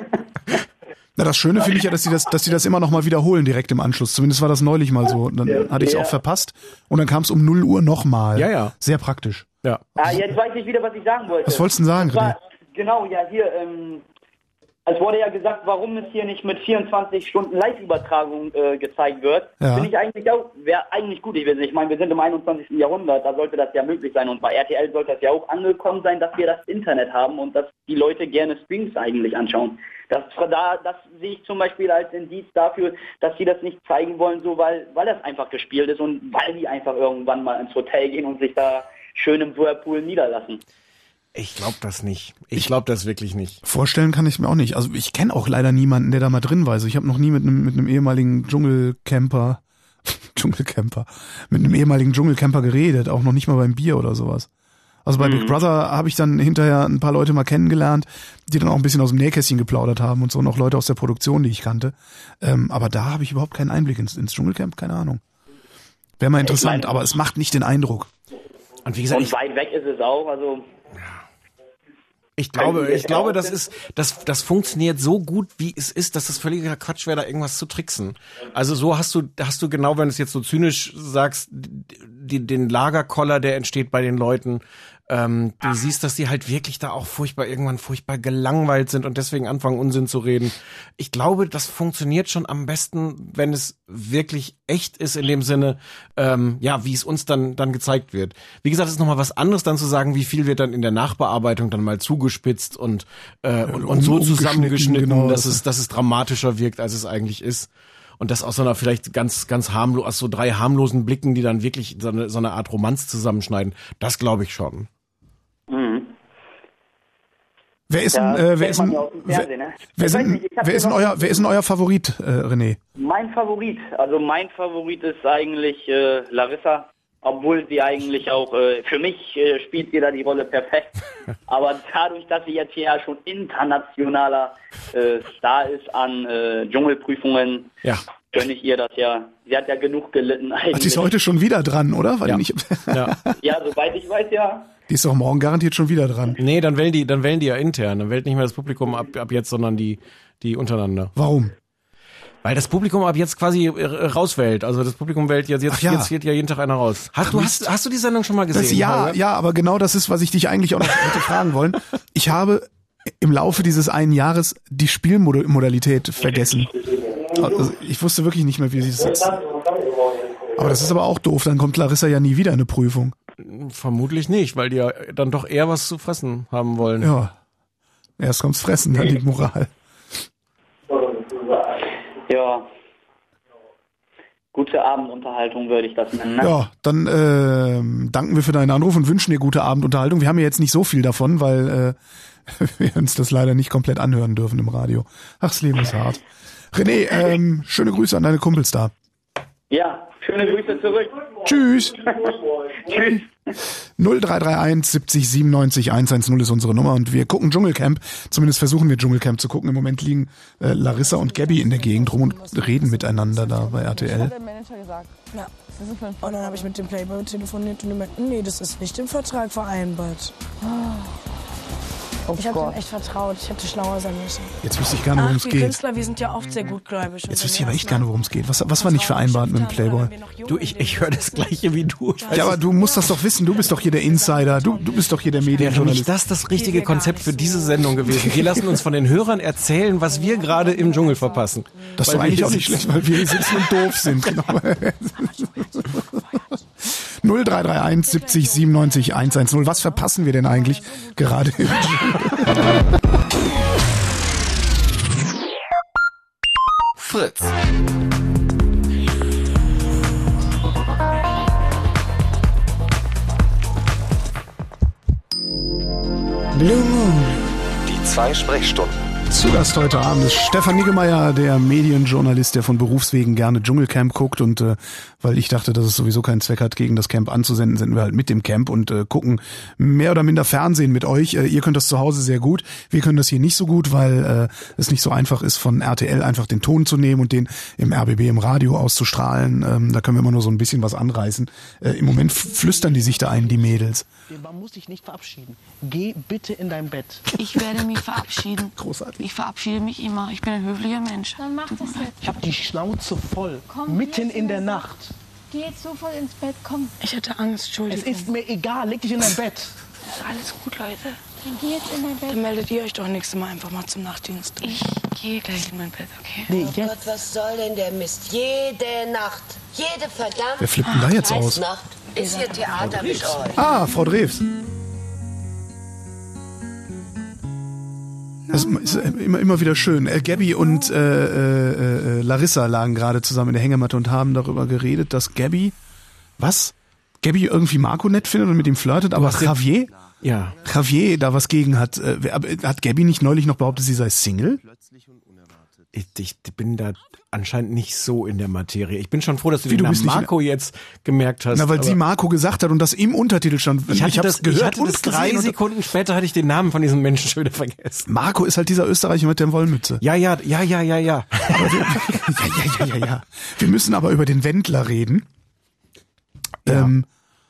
[SPEAKER 3] Na, das Schöne finde ich ja, dass die das, dass die das immer noch mal wiederholen direkt im Anschluss. Zumindest war das neulich mal so. Dann hatte ich es
[SPEAKER 5] Ja.
[SPEAKER 3] auch verpasst und dann kam es um null Uhr nochmal.
[SPEAKER 4] Ja, ja.
[SPEAKER 3] Sehr praktisch.
[SPEAKER 4] Ja.
[SPEAKER 5] Ah, jetzt weiß ich wieder, was ich sagen wollte.
[SPEAKER 3] Was wolltest du denn sagen,
[SPEAKER 5] Und zwar,
[SPEAKER 3] René?
[SPEAKER 5] Genau, ja, hier, ähm, es wurde ja gesagt, warum es hier nicht mit vierundzwanzig Stunden Live-Übertragung äh, gezeigt wird.
[SPEAKER 3] Ja.
[SPEAKER 5] Finde ich eigentlich auch, wäre eigentlich gut gewesen. Ich meine, wir sind im einundzwanzigsten Jahrhundert, da sollte das ja möglich sein. Und bei R T L sollte das ja auch angekommen sein, dass wir das Internet haben und dass die Leute gerne Streams eigentlich anschauen. Das, da, das sehe ich zum Beispiel als Indiz dafür, dass sie das nicht zeigen wollen, so weil, weil das einfach gespielt ist und weil die einfach irgendwann mal ins Hotel gehen und sich da schön im Whirlpool niederlassen.
[SPEAKER 4] Ich glaube das nicht. Ich glaube das wirklich nicht.
[SPEAKER 3] Vorstellen kann ich mir auch nicht. Also ich kenne auch leider niemanden, der da mal drin war. Also ich habe noch nie mit einem mit einem ehemaligen Dschungelcamper, Dschungelcamper, mit einem ehemaligen Dschungelcamper geredet, auch noch nicht mal beim Bier oder sowas. Also bei
[SPEAKER 5] Mhm.
[SPEAKER 3] Big Brother habe ich dann hinterher ein paar Leute mal kennengelernt, die dann auch ein bisschen aus dem Nähkästchen geplaudert haben und so, und auch Leute aus der Produktion, die ich kannte. Ähm, aber da habe ich überhaupt keinen Einblick ins, ins Dschungelcamp, keine Ahnung. Wäre mal interessant,
[SPEAKER 5] meine-
[SPEAKER 3] aber es macht nicht den Eindruck.
[SPEAKER 4] Und wie gesagt,
[SPEAKER 5] Und
[SPEAKER 4] ich,
[SPEAKER 5] weit weg ist es auch, also
[SPEAKER 4] ich glaube, ich glaube, das ist, das, das funktioniert so gut, wie es ist, dass das völliger Quatsch wäre, da irgendwas zu tricksen. Also so hast du, hast du genau, wenn du es jetzt so zynisch sagst, die, den Lagerkoller, der entsteht bei den Leuten. Ähm, du siehst, dass die halt wirklich da auch furchtbar, irgendwann furchtbar gelangweilt sind und deswegen anfangen, Unsinn zu reden. Ich glaube, das funktioniert schon am besten, wenn es wirklich echt ist, in dem Sinne, ähm, ja, wie es uns dann dann gezeigt wird. Wie gesagt, es ist nochmal was anderes, dann zu sagen, wie viel wird dann in der Nachbearbeitung dann mal zugespitzt und äh, und, und so
[SPEAKER 3] Um- umgeschnitten,
[SPEAKER 4] zusammengeschnitten,
[SPEAKER 3] genau,
[SPEAKER 4] dass
[SPEAKER 3] das
[SPEAKER 4] es dass es dramatischer wirkt, als es eigentlich ist. Und das aus so einer vielleicht ganz, ganz harmlos, aus so drei harmlosen Blicken, die dann wirklich so eine, so eine Art Romanz zusammenschneiden. Das glaube ich schon.
[SPEAKER 5] mhm.
[SPEAKER 3] Wer ist
[SPEAKER 5] Ja,
[SPEAKER 3] denn, äh, wer
[SPEAKER 5] kennt
[SPEAKER 3] ist
[SPEAKER 5] man
[SPEAKER 3] denn,
[SPEAKER 5] ja aus dem
[SPEAKER 3] wer,
[SPEAKER 5] Fernsehen, ne?
[SPEAKER 3] wer
[SPEAKER 5] Ich weiß
[SPEAKER 3] sind,
[SPEAKER 5] nicht, ich hab
[SPEAKER 3] wer ist denn
[SPEAKER 5] hier noch-
[SPEAKER 3] euer, wer ist denn euer Favorit, äh, René?
[SPEAKER 5] Mein Favorit, also mein Favorit ist eigentlich äh, Larissa, obwohl sie eigentlich auch, äh, für mich äh, spielt sie da die Rolle perfekt, aber dadurch, dass sie jetzt hier ja schon internationaler äh, Star ist an äh, Dschungelprüfungen,
[SPEAKER 4] Ja.
[SPEAKER 5] gönne ich ihr das ja. Sie hat ja genug gelitten
[SPEAKER 3] Ach, die
[SPEAKER 5] eigentlich.
[SPEAKER 3] ist heute schon wieder dran, oder? Weil
[SPEAKER 4] Ja.
[SPEAKER 3] die, nicht,
[SPEAKER 4] Ja.
[SPEAKER 5] Ja, soweit ich weiß, ja.
[SPEAKER 3] die ist doch morgen garantiert schon wieder dran.
[SPEAKER 4] Nee, dann wählen die, dann wählen die ja intern. Dann wählt nicht mehr das Publikum ab, ab jetzt, sondern die, die untereinander.
[SPEAKER 3] Warum?
[SPEAKER 4] Weil das Publikum ab jetzt quasi äh, rauswählt. Also das Publikum wählt jetzt, jetzt,
[SPEAKER 3] Ach ja.
[SPEAKER 4] jetzt wählt ja jeden Tag einer raus. Hast, du, hast, hast du die Sendung schon mal gesehen?
[SPEAKER 3] Das, ja,
[SPEAKER 4] Holger?
[SPEAKER 3] ja, aber genau das ist, was ich dich eigentlich auch noch hätte fragen wollen. Ich habe im Laufe dieses einen Jahres die Spielmodalität vergessen. Also ich wusste wirklich nicht mehr, wie sie es jetzt. Aber das ist aber auch doof, dann kommt Larissa ja nie wieder in eine Prüfung.
[SPEAKER 4] Vermutlich nicht, weil die ja dann doch eher was zu fressen haben wollen.
[SPEAKER 3] Ja. Erst kommt's Fressen, dann die Moral.
[SPEAKER 5] Ja. Gute Abendunterhaltung würde ich das nennen. Ne?
[SPEAKER 3] Ja, dann ähm, danken wir für deinen Anruf und wünschen dir gute Abendunterhaltung. Wir haben ja jetzt nicht so viel davon, weil äh, wir uns das leider nicht komplett anhören dürfen im Radio. Ach, das Leben ist hart. René, ähm, schöne Grüße an deine Kumpels da.
[SPEAKER 5] Ja, schöne Grüße zurück.
[SPEAKER 3] Tschüss.
[SPEAKER 5] Tschüss.
[SPEAKER 3] null drei drei eins siebzig siebenundneunzig hundertzehn ist unsere Nummer und wir gucken Dschungelcamp. Zumindest versuchen wir Dschungelcamp zu gucken. Im Moment liegen äh, Larissa und Gabby in der Gegend rum und reden miteinander da bei R T L.
[SPEAKER 6] Der Manager gesagt.
[SPEAKER 7] Ja.
[SPEAKER 6] Das ist für ein
[SPEAKER 7] Und dann habe ich mit dem Playboy telefoniert und die meinten, nee, das ist nicht im Vertrag vereinbart.
[SPEAKER 6] oh
[SPEAKER 7] Ich habe
[SPEAKER 6] Gott.
[SPEAKER 7] denen echt vertraut. Ich hätte schlauer sein müssen.
[SPEAKER 3] Jetzt wüsste ich gar nicht, worum es
[SPEAKER 7] wir
[SPEAKER 3] geht.
[SPEAKER 7] Künstler, wir sind ja oft sehr gutgläubig.
[SPEAKER 3] Jetzt wüsste ich aber echt gar nicht, worum es geht. Was, was war nicht vereinbart mit dem Playboy?
[SPEAKER 4] Du, ich, ich höre das Gleiche wie du. Ich weiß
[SPEAKER 3] Ja, aber du musst das doch wissen. Du bist doch hier der Insider. Du, du bist doch hier der
[SPEAKER 4] Wäre nicht
[SPEAKER 3] Medienjournalist.
[SPEAKER 4] das das richtige Konzept für diese Sendung gewesen? Wir lassen uns von den Hörern erzählen, was wir gerade im Dschungel verpassen.
[SPEAKER 3] Das ist
[SPEAKER 4] Weil
[SPEAKER 3] doch
[SPEAKER 4] wir
[SPEAKER 3] eigentlich
[SPEAKER 4] hier
[SPEAKER 3] auch nicht
[SPEAKER 4] sitzen.
[SPEAKER 3] schlecht, weil wir hier sitzen und doof sind. Genau. null drei drei eins siebzig siebenundneunzig hundertzehn. Was verpassen wir denn eigentlich gerade?
[SPEAKER 1] Fritz.
[SPEAKER 2] Blue Moon.
[SPEAKER 1] Die zwei Sprechstunden.
[SPEAKER 3] Zu Gast heute Abend ist Stefan Niggemeier, der Medienjournalist, der von Berufswegen gerne Dschungelcamp guckt und äh, weil ich dachte, dass es sowieso keinen Zweck hat, gegen das Camp anzusenden, senden wir halt mit dem Camp und äh, gucken mehr oder minder Fernsehen mit euch. Äh, ihr könnt das zu Hause sehr gut, wir können das hier nicht so gut, weil äh, es nicht so einfach ist, von R T L einfach den Ton zu nehmen und den im R B B im Radio auszustrahlen. Ähm, da können wir immer nur so ein bisschen was anreißen. Äh, Im Moment flüstern die sich da ein, die Mädels.
[SPEAKER 8] Man muss sich nicht verabschieden. Geh bitte in dein Bett.
[SPEAKER 9] Ich werde mich verabschieden.
[SPEAKER 3] Großartig.
[SPEAKER 9] Ich verabschiede mich immer. Ich bin ein höflicher Mensch.
[SPEAKER 6] Dann mach das jetzt.
[SPEAKER 8] Ich habe die Schnauze voll.
[SPEAKER 6] Komm,
[SPEAKER 8] mitten
[SPEAKER 6] jetzt
[SPEAKER 8] in der
[SPEAKER 6] in der
[SPEAKER 8] Nacht.
[SPEAKER 6] Geh jetzt sofort ins Bett, komm.
[SPEAKER 9] Ich hatte Angst, Entschuldigung.
[SPEAKER 8] Es ist mir egal. Leg dich in dein Bett.
[SPEAKER 9] Ist alles gut, Leute.
[SPEAKER 6] Dann geh jetzt in dein Bett.
[SPEAKER 9] Dann meldet ihr euch doch nächstes Mal einfach mal zum Nachtdienst. Ich gehe gleich in mein Bett, okay?
[SPEAKER 8] Nee,
[SPEAKER 2] Oh
[SPEAKER 8] jetzt.
[SPEAKER 2] Gott, was soll denn der Mist? Jede Nacht, jede verdammte
[SPEAKER 3] Wer flippt denn da jetzt aus?
[SPEAKER 2] Nacht ist hier Theater mit euch.
[SPEAKER 3] Ah, Frau Drews. Das ist immer, immer wieder schön. Äh, Gabby und äh, äh, äh, Larissa lagen gerade zusammen in der Hängematte und haben darüber geredet, dass Gabby, was? Gabby irgendwie Marco nett findet und mit ihm flirtet, aber Javier,
[SPEAKER 4] Ja.
[SPEAKER 3] Javier da was gegen hat. Äh, hat Gabby nicht neulich noch behauptet, sie sei Single?
[SPEAKER 4] Ich, ich bin da anscheinend nicht so in der Materie. Ich bin schon froh, dass du
[SPEAKER 3] Wie,
[SPEAKER 4] den
[SPEAKER 3] du
[SPEAKER 4] Namen
[SPEAKER 3] bist nicht in-
[SPEAKER 4] Marco jetzt gemerkt hast.
[SPEAKER 3] Na, weil
[SPEAKER 4] aber
[SPEAKER 3] sie Marco gesagt hat und das im Untertitel stand.
[SPEAKER 4] ich hatte,
[SPEAKER 3] hab's
[SPEAKER 4] das,
[SPEAKER 3] gehört
[SPEAKER 4] ich hatte
[SPEAKER 3] und
[SPEAKER 4] das drei
[SPEAKER 3] gesehen und-
[SPEAKER 4] Sekunden später hatte ich den Namen von diesem Menschen schon wieder vergessen.
[SPEAKER 3] Marco ist halt dieser Österreicher mit der Wollmütze.
[SPEAKER 4] Ja, ja, ja, ja, ja, ja.
[SPEAKER 3] ja, ja, ja, ja, ja. Wir müssen aber über den Wendler reden.
[SPEAKER 4] Ja.
[SPEAKER 3] Ähm,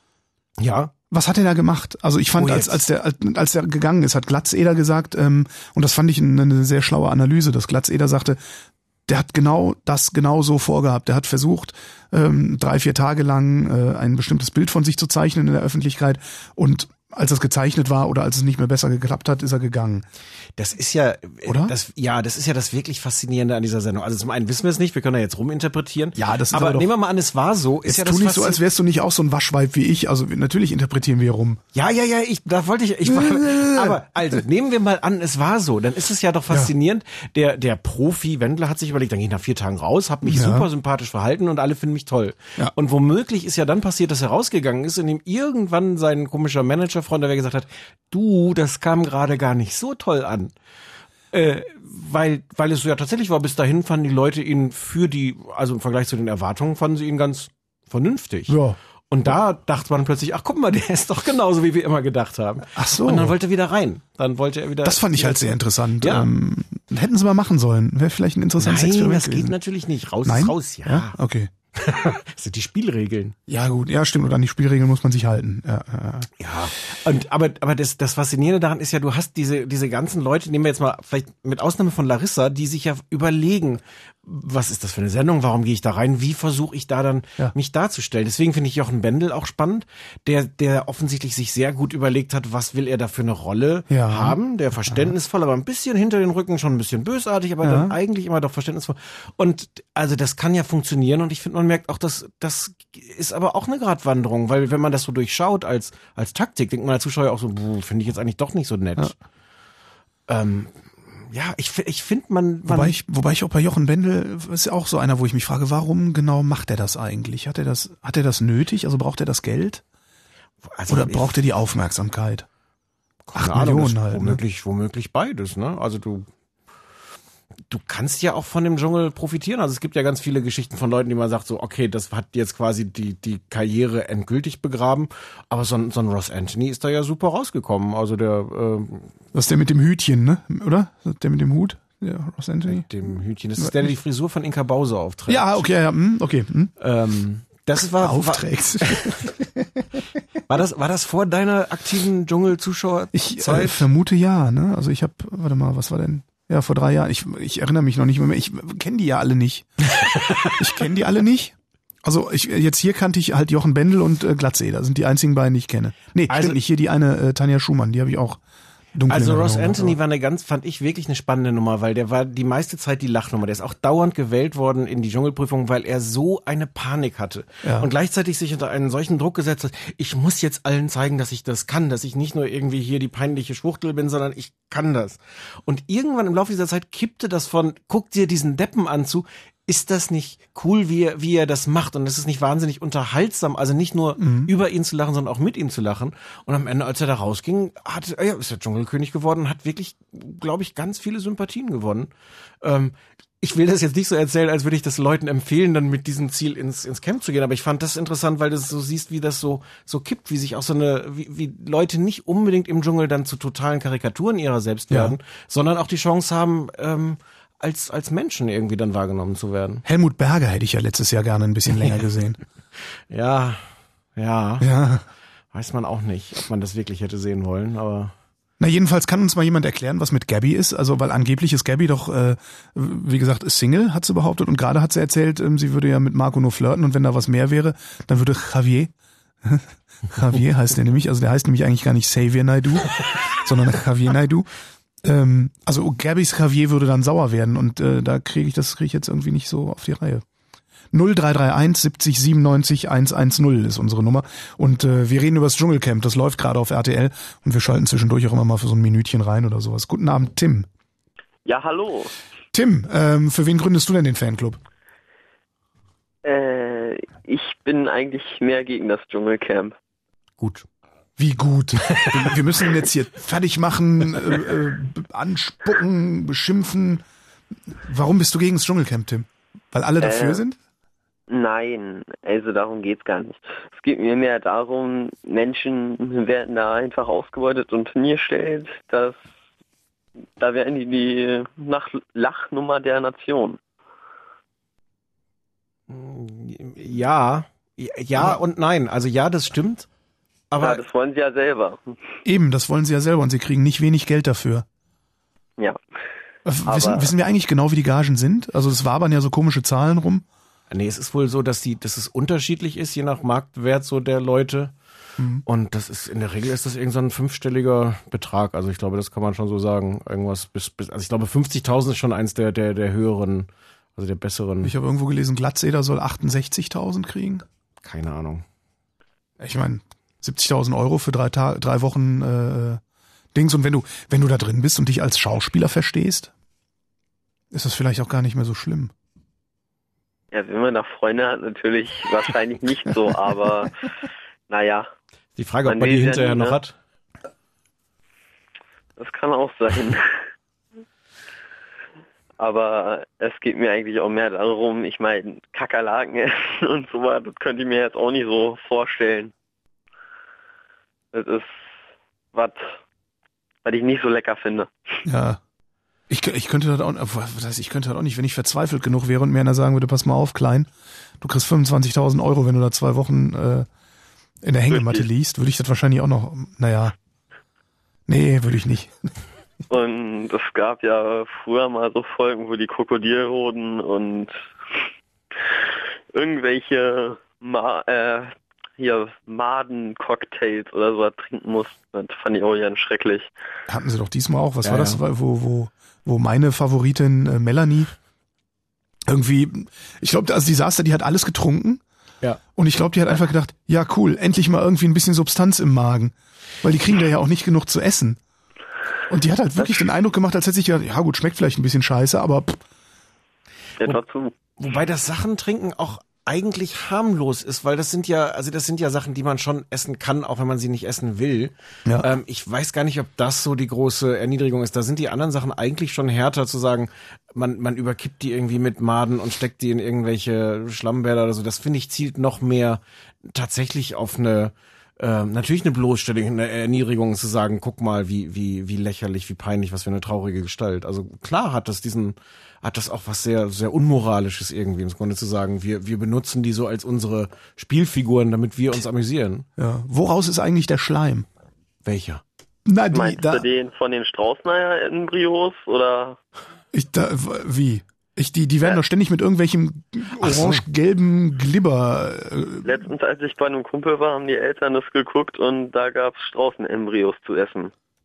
[SPEAKER 4] Ja.
[SPEAKER 3] Was hat er da gemacht? Also ich fand,
[SPEAKER 4] Wo
[SPEAKER 3] als,
[SPEAKER 4] jetzt?
[SPEAKER 3] als der, als der gegangen ist, hat Glatzeder gesagt, ähm, und das fand ich eine, eine sehr schlaue Analyse, dass Glatzeder sagte, der hat genau das genau so vorgehabt. Der hat versucht, ähm, drei, vier Tage lang äh, ein bestimmtes Bild von sich zu zeichnen in der Öffentlichkeit und als das gezeichnet war oder als es nicht mehr besser geklappt hat, ist er gegangen.
[SPEAKER 4] Das ist ja,
[SPEAKER 3] Oder?
[SPEAKER 4] Das, ja, das ist ja das wirklich Faszinierende an dieser Sendung. Also zum einen wissen wir es nicht, wir können da jetzt ruminterpretieren.
[SPEAKER 3] Ja, das ist
[SPEAKER 4] aber
[SPEAKER 3] aber doch-
[SPEAKER 4] nehmen wir mal an, es war so. Ist
[SPEAKER 3] Jetzt
[SPEAKER 4] ja
[SPEAKER 3] tu
[SPEAKER 4] das
[SPEAKER 3] nicht so,
[SPEAKER 4] Faszi-
[SPEAKER 3] als wärst du nicht auch so ein Waschweib wie ich. Also natürlich interpretieren wir rum.
[SPEAKER 4] Ja, ja, ja, ich, da wollte ich, ich war, aber also, nehmen wir mal an, es war so, dann ist es ja doch faszinierend. Der, der Profi Wendler hat sich überlegt, dann gehe ich nach vier Tagen raus, habe mich
[SPEAKER 3] Ja.
[SPEAKER 4] super sympathisch verhalten und alle finden mich toll.
[SPEAKER 3] Ja.
[SPEAKER 4] Und womöglich ist ja dann passiert, dass er rausgegangen ist, indem irgendwann sein komischer Managerfreund, der gesagt hat, du, das kam gerade gar nicht so toll an. Äh, weil, weil es so ja tatsächlich war, bis dahin fanden die Leute ihn für die, also im Vergleich zu den Erwartungen, fanden sie ihn ganz vernünftig.
[SPEAKER 3] Ja.
[SPEAKER 4] Und da dachte man plötzlich, ach guck mal, der ist doch genauso, wie wir immer gedacht haben.
[SPEAKER 3] Ach so.
[SPEAKER 4] Und dann wollte er wieder rein. Dann wollte er wieder.
[SPEAKER 3] Das fand ich halt sehr interessant.
[SPEAKER 4] Ja.
[SPEAKER 3] Ähm, hätten sie mal machen sollen. Wäre vielleicht ein interessantes
[SPEAKER 4] Nein,
[SPEAKER 3] Experiment
[SPEAKER 4] das geht
[SPEAKER 3] gewesen.
[SPEAKER 4] natürlich nicht. Raus
[SPEAKER 3] Nein?
[SPEAKER 4] ist raus, ja.
[SPEAKER 3] ja? Okay.
[SPEAKER 4] Das sind die Spielregeln.
[SPEAKER 3] Ja gut, ja stimmt. Und an die Spielregeln muss man sich halten. Ja, ja.
[SPEAKER 4] Ja. Und aber aber das das Faszinierende daran ist ja, du hast diese diese ganzen Leute, nehmen wir jetzt mal vielleicht mit Ausnahme von Larissa, die sich ja überlegen, was ist das für eine Sendung, warum gehe ich da rein, wie versuche ich da dann
[SPEAKER 3] Ja.
[SPEAKER 4] mich darzustellen. Deswegen finde ich Jochen Bendel auch spannend, der der offensichtlich sich sehr gut überlegt hat, was will er da für eine Rolle
[SPEAKER 3] Ja.
[SPEAKER 4] haben, der verständnisvoll, aber ein bisschen hinter den Rücken schon ein bisschen bösartig, aber
[SPEAKER 3] Ja.
[SPEAKER 4] dann eigentlich immer doch verständnisvoll. Und also das kann ja funktionieren und ich finde, man merkt auch, dass das ist aber auch eine Gratwanderung, weil wenn man das so durchschaut als als Taktik, denkt man als Zuschauer auch so, finde ich jetzt eigentlich doch nicht so nett. Ja, ähm, ja ich, fi- ich finde, man, man
[SPEAKER 3] Wobei ich, wobei ich auch bei Jochen Bendel ist ja auch so einer, wo ich mich frage, warum genau macht er das eigentlich? Hat er das, hat er das nötig? Also braucht er das Geld?
[SPEAKER 4] also
[SPEAKER 3] Oder
[SPEAKER 4] ich-
[SPEAKER 3] braucht er die Aufmerksamkeit?
[SPEAKER 4] keine
[SPEAKER 3] acht
[SPEAKER 4] Ahnung,
[SPEAKER 3] Millionen
[SPEAKER 4] das
[SPEAKER 3] halt, ne?
[SPEAKER 4] womöglich, womöglich beides, ne? Also du du kannst ja auch von dem Dschungel profitieren. Also es gibt ja ganz viele Geschichten von Leuten, die man sagt so, okay, das hat jetzt quasi die die Karriere endgültig begraben, aber so ein, so ein Ross Anthony ist da ja super rausgekommen. Also der ähm,
[SPEAKER 3] Das ist der mit dem Hütchen, ne? Oder? Der mit dem Hut? Der Ross Anthony?
[SPEAKER 4] dem Hütchen, das ist der, der die Frisur von Inka Bause aufträgt.
[SPEAKER 3] Ja, okay, ja, hm, okay. Hm.
[SPEAKER 4] Ähm, das war, war
[SPEAKER 3] Aufträgt.
[SPEAKER 4] war das war das vor deiner aktiven Dschungel-Zuschauerzeit?
[SPEAKER 3] Ich äh, vermute ja, ne? Also ich habe, warte mal, was war denn? Ja, vor drei Jahren. Ich, ich erinnere mich noch nicht mehr. Ich kenne die ja alle nicht. Ich kenne die alle nicht. Also ich jetzt hier kannte ich halt Jochen Bendel und äh, Glatzeder. Das sind die einzigen beiden, die ich kenne. Nee,
[SPEAKER 4] Also-
[SPEAKER 3] stimmt nicht. Hier die eine äh, Tanja Schumann, die habe ich auch dunkle
[SPEAKER 4] Also Ross
[SPEAKER 3] Erinnerung.
[SPEAKER 4] Anthony war eine ganz, fand ich wirklich eine spannende Nummer, weil der war die meiste Zeit die Lachnummer. Der ist auch dauernd gewählt worden in die Dschungelprüfung, weil er so eine Panik hatte.
[SPEAKER 3] Ja.
[SPEAKER 4] Und gleichzeitig sich unter einen solchen Druck gesetzt hat, ich muss jetzt allen zeigen, dass ich das kann, dass ich nicht nur irgendwie hier die peinliche Schwuchtel bin, sondern ich kann das. Und irgendwann im Laufe dieser Zeit kippte das von, guck dir diesen Deppen an zu, ist das nicht cool, wie er, wie er das macht? Und das ist nicht wahnsinnig unterhaltsam, also nicht nur mhm. über ihn zu lachen, sondern auch mit ihm zu lachen. Und am Ende, als er da rausging, hat, ja, ist der Dschungelkönig geworden, hat wirklich, glaube ich, ganz viele Sympathien gewonnen. Ähm, ich will das jetzt nicht so erzählen, als würde ich das Leuten empfehlen, dann mit diesem Ziel ins, ins Camp zu gehen. Aber ich fand das interessant, weil du so siehst, wie das so, so kippt, wie sich auch so eine, wie, wie Leute nicht unbedingt im Dschungel dann zu totalen Karikaturen ihrer selbst
[SPEAKER 3] ja.
[SPEAKER 4] werden, sondern auch die Chance haben, ähm, als als Menschen irgendwie dann wahrgenommen zu werden.
[SPEAKER 3] Helmut Berger hätte ich ja letztes Jahr gerne ein bisschen länger gesehen.
[SPEAKER 4] Ja, ja,
[SPEAKER 3] ja.
[SPEAKER 4] Weiß man auch nicht, ob man das wirklich hätte sehen wollen, aber...
[SPEAKER 3] Na jedenfalls kann uns mal jemand erklären, was mit Gabby ist. Also weil angeblich ist Gabby doch, äh, wie gesagt, Single, hat sie behauptet. Und gerade hat sie erzählt, ähm, sie würde ja mit Marco nur flirten. Und wenn da was mehr wäre, dann würde Javier, Javier heißt der nämlich, also der heißt nämlich eigentlich gar nicht Xavier Naidoo, sondern Javier Naidoo. Ähm, also Gabbys Javier würde dann sauer werden und äh, da kriege ich das kriege ich jetzt irgendwie nicht so auf die Reihe. null drei drei eins siebzig siebenundneunzig hundertzehn ist unsere Nummer und äh, wir reden über das Dschungelcamp, das läuft gerade auf R T L und wir schalten zwischendurch auch immer mal für so ein Minütchen rein oder sowas. Guten Abend, Tim.
[SPEAKER 10] Ja, hallo.
[SPEAKER 3] Tim, ähm, für wen gründest du denn den Fanclub?
[SPEAKER 10] Äh, ich bin eigentlich mehr gegen das Dschungelcamp.
[SPEAKER 4] Gut.
[SPEAKER 3] Wie gut. Wir, wir müssen ihn jetzt hier fertig machen, äh, äh, anspucken, beschimpfen. Warum bist du gegen das Dschungelcamp, Tim? Weil alle dafür
[SPEAKER 10] äh,
[SPEAKER 3] sind?
[SPEAKER 10] Nein, also darum geht's gar nicht. Es geht mir mehr darum, Menschen werden da einfach ausgebeutet und hingestellt, dass da werden die die Nach- Lachnummer der Nation.
[SPEAKER 4] Ja, ja und nein. Also ja, das stimmt. Aber
[SPEAKER 10] ja, das wollen sie ja selber.
[SPEAKER 3] Eben, das wollen sie ja selber und sie kriegen nicht wenig Geld dafür.
[SPEAKER 10] Ja.
[SPEAKER 3] Wissen, wissen wir eigentlich genau, wie die Gagen sind? Also es wabern ja so komische Zahlen rum.
[SPEAKER 4] Nee, es ist wohl so, dass die, dass es unterschiedlich ist, je nach Marktwert so der Leute. Mhm. Und das ist, in der Regel ist das irgend so ein fünfstelliger Betrag. Also ich glaube, das kann man schon so sagen. Irgendwas bis, bis, also ich glaube, fünfzigtausend ist schon eins der, der, der höheren, also der besseren.
[SPEAKER 3] Ich habe irgendwo gelesen, Glatzeder soll achtundsechzigtausend kriegen.
[SPEAKER 4] Keine Ahnung.
[SPEAKER 3] Ich meine, siebzigtausend Euro für drei Tage, drei Wochen äh, Dings. Und wenn du, wenn du da drin bist und dich als Schauspieler verstehst, ist das vielleicht auch gar nicht mehr so schlimm.
[SPEAKER 10] Ja, wenn man da Freunde hat, natürlich wahrscheinlich nicht so, aber naja.
[SPEAKER 4] Die Frage, ob man die hinterher ja, noch ne? hat?
[SPEAKER 10] Das kann auch sein. Aber es geht mir eigentlich auch mehr darum, ich meine, Kakerlaken essen und so weiter, das könnte ich mir jetzt auch nicht so vorstellen. Das ist was, was ich nicht so lecker finde.
[SPEAKER 3] Ja. Ich, ich könnte das auch, was heißt, ich könnte das auch nicht, wenn ich verzweifelt genug wäre und mir einer sagen würde, pass mal auf, Klein, du kriegst fünfundzwanzigtausend Euro, wenn du da zwei Wochen äh, in der Hängematte Richtig. liegst, würde ich das wahrscheinlich auch noch, naja, nee, würde ich nicht.
[SPEAKER 10] Und es gab ja früher mal so Folgen, wo die Krokodilhoden und irgendwelche Ma äh, hier Maden-Cocktails oder so trinken mussten. Das fand ich auch ganz schrecklich.
[SPEAKER 3] Hatten sie doch diesmal auch. Was
[SPEAKER 4] ja,
[SPEAKER 3] war das,
[SPEAKER 4] ja.
[SPEAKER 3] wo, wo, wo meine Favoritin äh, Melanie irgendwie, ich glaube, also die saß da, die hat alles getrunken.
[SPEAKER 4] Ja.
[SPEAKER 3] Und ich glaube, die hat einfach gedacht, ja cool, endlich mal irgendwie ein bisschen Substanz im Magen. Weil die kriegen da ja auch nicht genug zu essen. Und die hat halt wirklich den Eindruck gemacht, als hätte sich ja, ja gut, schmeckt vielleicht ein bisschen scheiße, aber pff.
[SPEAKER 10] Ja, dazu.
[SPEAKER 4] Wobei das Sachen trinken auch eigentlich harmlos ist, weil das sind ja, also das sind ja Sachen, die man schon essen kann, auch wenn man sie nicht essen will.
[SPEAKER 3] Ja.
[SPEAKER 4] Ähm, ich weiß gar nicht, ob das so die große Erniedrigung ist. Da sind die anderen Sachen eigentlich schon härter zu sagen, man, man überkippt die irgendwie mit Maden und steckt die in irgendwelche Schlammbäder oder so. Das finde ich zielt noch mehr tatsächlich auf eine, äh, natürlich eine Bloßstellung, eine Erniedrigung zu sagen, guck mal, wie, wie, wie lächerlich, wie peinlich, was für eine traurige Gestalt. Also klar hat das diesen, hat das auch was sehr, sehr Unmoralisches irgendwie, im Grunde zu sagen, wir, wir benutzen die so als unsere Spielfiguren, damit wir uns amüsieren.
[SPEAKER 3] Ja. Woraus ist eigentlich der Schleim?
[SPEAKER 4] Welcher?
[SPEAKER 3] Na, die,
[SPEAKER 10] Meinst
[SPEAKER 3] da,
[SPEAKER 10] du den von den Straußmeier-Embryos oder?
[SPEAKER 3] Ich, da, wie? Ich, die, die werden ja. doch ständig mit irgendwelchem orange-gelben Glibber. Äh,
[SPEAKER 10] Letztens, als ich bei einem Kumpel war, haben die Eltern das geguckt und da gab's Straußenembryos zu essen.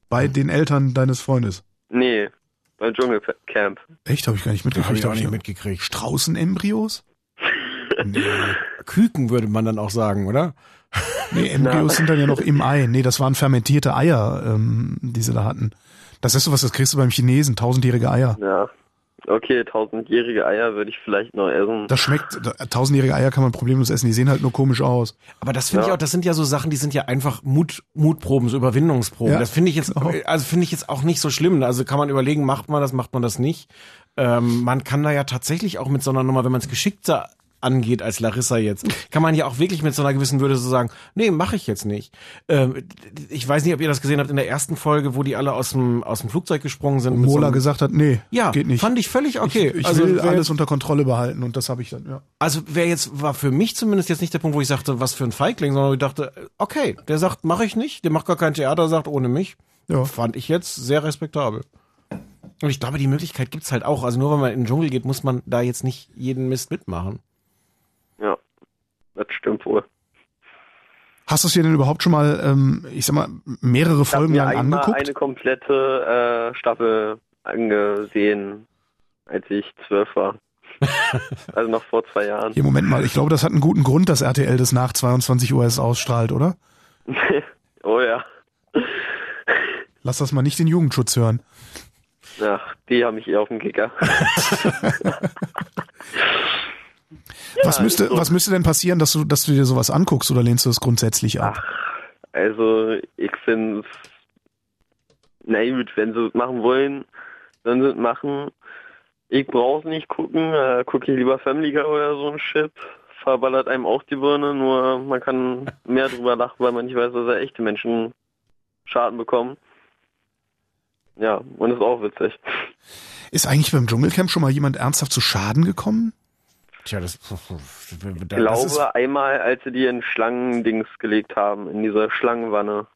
[SPEAKER 3] Bei den Eltern deines Freundes?
[SPEAKER 10] Nee, beim Dschungelcamp.
[SPEAKER 3] Echt? Habe ich gar nicht mitgekriegt.
[SPEAKER 4] Hab ich auch nicht mitgekriegt.
[SPEAKER 3] Straußenembryos?
[SPEAKER 4] Nee. Küken würde man dann auch sagen, oder?
[SPEAKER 3] Nee, Embryos sind dann ja noch im Ei. Nee, das waren fermentierte Eier, ähm, die sie da hatten. Das ist sowas, das kriegst du beim Chinesen, tausendjährige Eier.
[SPEAKER 10] Ja. Okay, tausendjährige Eier würde ich vielleicht noch essen.
[SPEAKER 3] Das schmeckt, tausendjährige Eier kann man problemlos essen, die sehen halt nur komisch aus.
[SPEAKER 4] Aber das finde
[SPEAKER 10] Ja.
[SPEAKER 4] ich auch, das sind ja so Sachen, die sind ja einfach Mut, Mutproben, so Überwindungsproben.
[SPEAKER 3] Ja,
[SPEAKER 4] das finde ich jetzt,
[SPEAKER 3] genau.
[SPEAKER 4] also finde ich jetzt auch nicht so schlimm. Also kann man überlegen, macht man das, macht man das nicht. Ähm, man kann da ja tatsächlich auch mit so einer Nummer, wenn man es geschickter angeht als Larissa jetzt, kann man ja auch wirklich mit so einer gewissen Würde so sagen, nee, mache ich jetzt nicht. Ähm, ich weiß nicht, ob ihr das gesehen habt in der ersten Folge, wo die alle aus dem aus dem Flugzeug gesprungen sind.
[SPEAKER 3] Und
[SPEAKER 4] mit
[SPEAKER 3] Mola
[SPEAKER 4] so einem,
[SPEAKER 3] gesagt hat, nee,
[SPEAKER 4] ja,
[SPEAKER 3] geht nicht.
[SPEAKER 4] fand ich völlig okay.
[SPEAKER 3] Ich, ich
[SPEAKER 4] also,
[SPEAKER 3] will
[SPEAKER 4] wer
[SPEAKER 3] alles
[SPEAKER 4] jetzt,
[SPEAKER 3] unter Kontrolle behalten und das habe ich dann, ja.
[SPEAKER 4] also wer jetzt, war für mich zumindest jetzt nicht der Punkt, wo ich sagte, was für ein Feigling, sondern ich dachte, okay, der sagt, mache ich nicht, der macht gar kein Theater, sagt ohne mich.
[SPEAKER 3] Ja.
[SPEAKER 4] Fand ich jetzt sehr respektabel. Und ich glaube, die Möglichkeit gibt's halt auch. Also nur wenn man in den Dschungel geht, muss man da jetzt nicht jeden Mist mitmachen.
[SPEAKER 10] Ja, das stimmt wohl.
[SPEAKER 3] Hast du es dir denn überhaupt schon mal, ähm, ich sag mal, mehrere Folgen
[SPEAKER 10] Ich habe
[SPEAKER 3] lang
[SPEAKER 10] mir einmal
[SPEAKER 3] angeguckt?
[SPEAKER 10] eine komplette äh, Staffel angesehen, als ich zwölf war. Also noch vor zwei Jahren.
[SPEAKER 3] Hier, Moment mal, ich glaube, das hat einen guten Grund, dass R T L das nach zweiundzwanzig Uhr erst ausstrahlt, oder?
[SPEAKER 10] Oh ja.
[SPEAKER 3] Lass das mal nicht den Jugendschutz hören.
[SPEAKER 10] Ach, die haben mich eher auf den Kicker.
[SPEAKER 3] was müsste, was müsste denn passieren, dass du, dass du dir sowas anguckst, oder lehnst du das grundsätzlich ab?
[SPEAKER 10] Ach, also ich finde es, na gut, wenn sie es machen wollen, dann sie es machen. Ich brauch's nicht gucken, äh, gucke ich lieber Family Guy oder so ein Shit. Verballert einem auch die Birne, nur man kann mehr drüber lachen, weil man nicht weiß, dass da echte Menschen Schaden bekommen. Ja, und ist auch witzig.
[SPEAKER 3] Ist eigentlich beim Dschungelcamp schon mal jemand ernsthaft zu Schaden gekommen?
[SPEAKER 4] Tja, das,
[SPEAKER 10] Ich glaube
[SPEAKER 4] ist,
[SPEAKER 10] einmal, als sie die in Schlangendings gelegt haben, in dieser Schlangenwanne.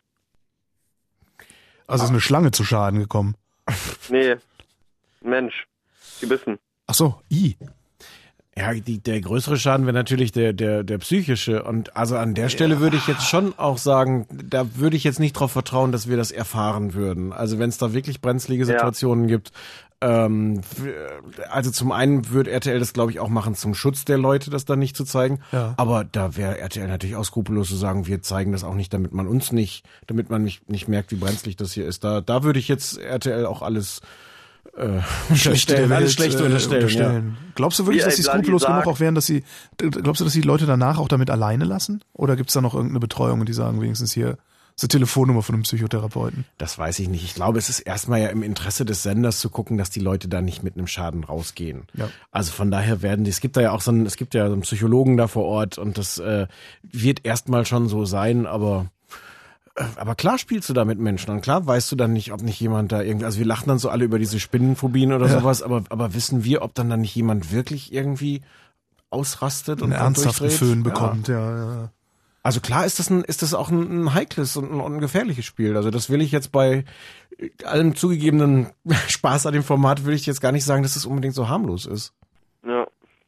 [SPEAKER 3] Also ist eine Schlange zu Schaden gekommen.
[SPEAKER 10] Nee, Mensch, gebissen.
[SPEAKER 3] Ach so, i.
[SPEAKER 4] ja, die, der größere Schaden wäre natürlich der, der, der psychische. Und also an der Stelle ja. würde ich jetzt schon auch sagen, da würde ich jetzt nicht drauf vertrauen, dass wir das erfahren würden. Also wenn es da wirklich brenzlige Situationen ja. gibt, ähm, also zum einen würde R T L das, glaube ich, auch machen zum Schutz der Leute, das dann nicht zu zeigen. Ja. Aber da wäre R T L natürlich auch skrupellos zu sagen, wir zeigen das auch nicht, damit man uns nicht, damit man nicht, nicht merkt, wie brenzlig das hier ist. Da, da würde ich jetzt R T L auch alles Äh,
[SPEAKER 3] unterstellen,
[SPEAKER 4] alles schlecht
[SPEAKER 3] äh,
[SPEAKER 4] unterstellen.
[SPEAKER 3] unterstellen. Ja. Glaubst du wirklich,
[SPEAKER 10] Wie
[SPEAKER 3] dass die
[SPEAKER 10] Blandi
[SPEAKER 3] skrupellos genug
[SPEAKER 10] sagt,
[SPEAKER 3] auch wären, dass sie, glaubst du, dass die Leute danach auch damit alleine lassen? Oder gibt's da noch irgendeine Betreuung und die sagen wenigstens hier, das ist die Telefonnummer von einem Psychotherapeuten?
[SPEAKER 4] Das weiß ich nicht. Ich glaube, es ist erstmal ja im Interesse des Senders zu gucken, dass die Leute da nicht mit einem Schaden rausgehen. Ja. Also von daher werden die, es gibt da ja auch so einen, es gibt ja so einen Psychologen da vor Ort und das äh, wird erstmal schon so sein, aber Aber klar spielst du da mit Menschen und klar weißt du dann nicht, ob nicht jemand da irgendwie, also wir lachen dann so alle über diese Spinnenphobien oder ja. sowas, aber aber wissen wir, ob dann dann nicht jemand wirklich irgendwie ausrastet und
[SPEAKER 3] einen ernsthaften
[SPEAKER 4] durchdreht?
[SPEAKER 3] Föhn bekommt, ja. ja, ja.
[SPEAKER 4] Also klar ist das ein, ist das auch ein, ein heikles und ein, ein gefährliches Spiel. Also das will ich jetzt bei allem zugegebenen Spaß an dem Format, will ich jetzt gar nicht sagen, dass es unbedingt so harmlos ist.
[SPEAKER 10] Ja.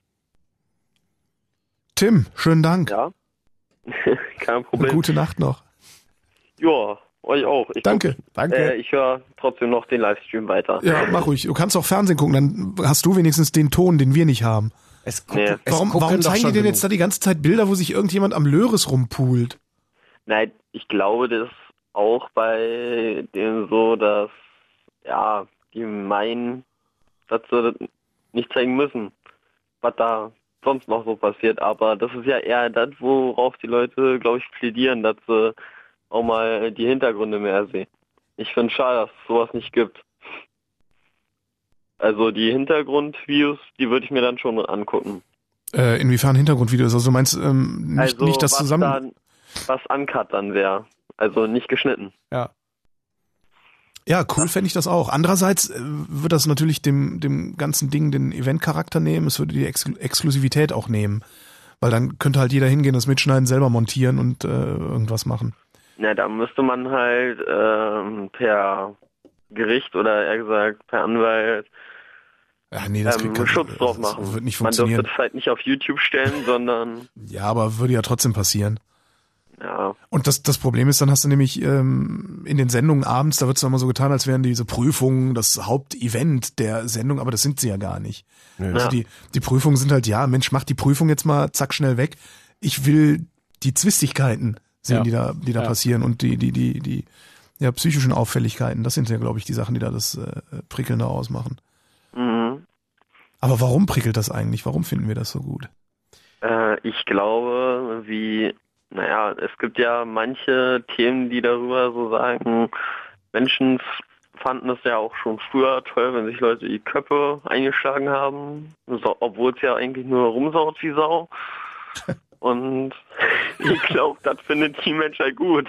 [SPEAKER 3] Tim, schönen Dank.
[SPEAKER 10] Ja. Kein Problem.
[SPEAKER 3] Eine gute Nacht noch.
[SPEAKER 10] Ja, euch auch. Ich
[SPEAKER 3] danke,
[SPEAKER 10] guck,
[SPEAKER 3] danke.
[SPEAKER 10] Äh, ich höre trotzdem noch den Livestream weiter.
[SPEAKER 3] Ja, mach ruhig. Du kannst auch Fernsehen gucken, dann hast du wenigstens den Ton, den wir nicht haben.
[SPEAKER 4] Es guckt,
[SPEAKER 10] nee.
[SPEAKER 4] es
[SPEAKER 3] warum warum zeigen die denn jetzt da die ganze Zeit Bilder, wo sich irgendjemand am Löres rumpoolt?
[SPEAKER 10] Nein, ich glaube, das ist auch bei denen so, dass, ja, die meinen, dass sie das nicht zeigen müssen, was da sonst noch so passiert. Aber das ist ja eher das, worauf die Leute, glaube ich, plädieren, dass sie auch mal die Hintergründe mehr sehen. Ich finde es schade, dass es sowas nicht gibt. Also die Hintergrundvideos, die würde ich mir dann schon angucken.
[SPEAKER 3] Äh, inwiefern Hintergrundvideos? Also du meinst ähm, nicht,
[SPEAKER 10] also
[SPEAKER 3] nicht das
[SPEAKER 10] was
[SPEAKER 3] zusammen...
[SPEAKER 10] Dann, was uncut dann wäre. Also nicht geschnitten.
[SPEAKER 4] Ja.
[SPEAKER 3] Ja, cool fände ich das auch. Andererseits äh, wird das natürlich dem dem ganzen Ding den Eventcharakter nehmen. Es würde die Ex- Exklusivität auch nehmen. Weil dann könnte halt jeder hingehen, das mitschneiden, selber montieren und äh, irgendwas machen.
[SPEAKER 10] Na, da müsste man halt ähm, per Gericht oder eher gesagt per Anwalt
[SPEAKER 3] ja, nee, das
[SPEAKER 10] ähm,
[SPEAKER 3] kriegt
[SPEAKER 10] Schutz
[SPEAKER 3] das,
[SPEAKER 10] drauf
[SPEAKER 3] das
[SPEAKER 10] machen.
[SPEAKER 3] Wird nicht
[SPEAKER 10] Man
[SPEAKER 3] funktionieren.
[SPEAKER 10] dürfte das halt nicht auf YouTube stellen, sondern...
[SPEAKER 3] Ja, aber würde ja trotzdem passieren.
[SPEAKER 10] Ja.
[SPEAKER 3] Und das, das Problem ist, dann hast du nämlich ähm, in den Sendungen abends, da wird es immer so getan, als wären diese Prüfungen das Hauptevent der Sendung, aber das sind sie ja gar nicht.
[SPEAKER 4] Ja.
[SPEAKER 3] Also die, die Prüfungen sind halt, ja, Mensch, mach die Prüfung jetzt mal, zack, schnell weg. Ich will die Zwistigkeiten sehen,
[SPEAKER 4] Ja.
[SPEAKER 3] die da, die da
[SPEAKER 4] Ja.
[SPEAKER 3] passieren und die, die, die, die ja, psychischen Auffälligkeiten. Das sind ja, glaube ich, die Sachen, die da das äh, Prickelnde ausmachen.
[SPEAKER 10] Mhm.
[SPEAKER 3] Aber warum prickelt das eigentlich? Warum finden wir das so gut?
[SPEAKER 10] Äh, ich glaube, wie, naja, es gibt ja manche Themen, die darüber so sagen, Menschen f- fanden es ja auch schon früher toll, wenn sich Leute die Köpfe eingeschlagen haben, so, obwohl es ja eigentlich nur rumsaut wie Sau. Und ich glaube, das findet die Menschheit gut.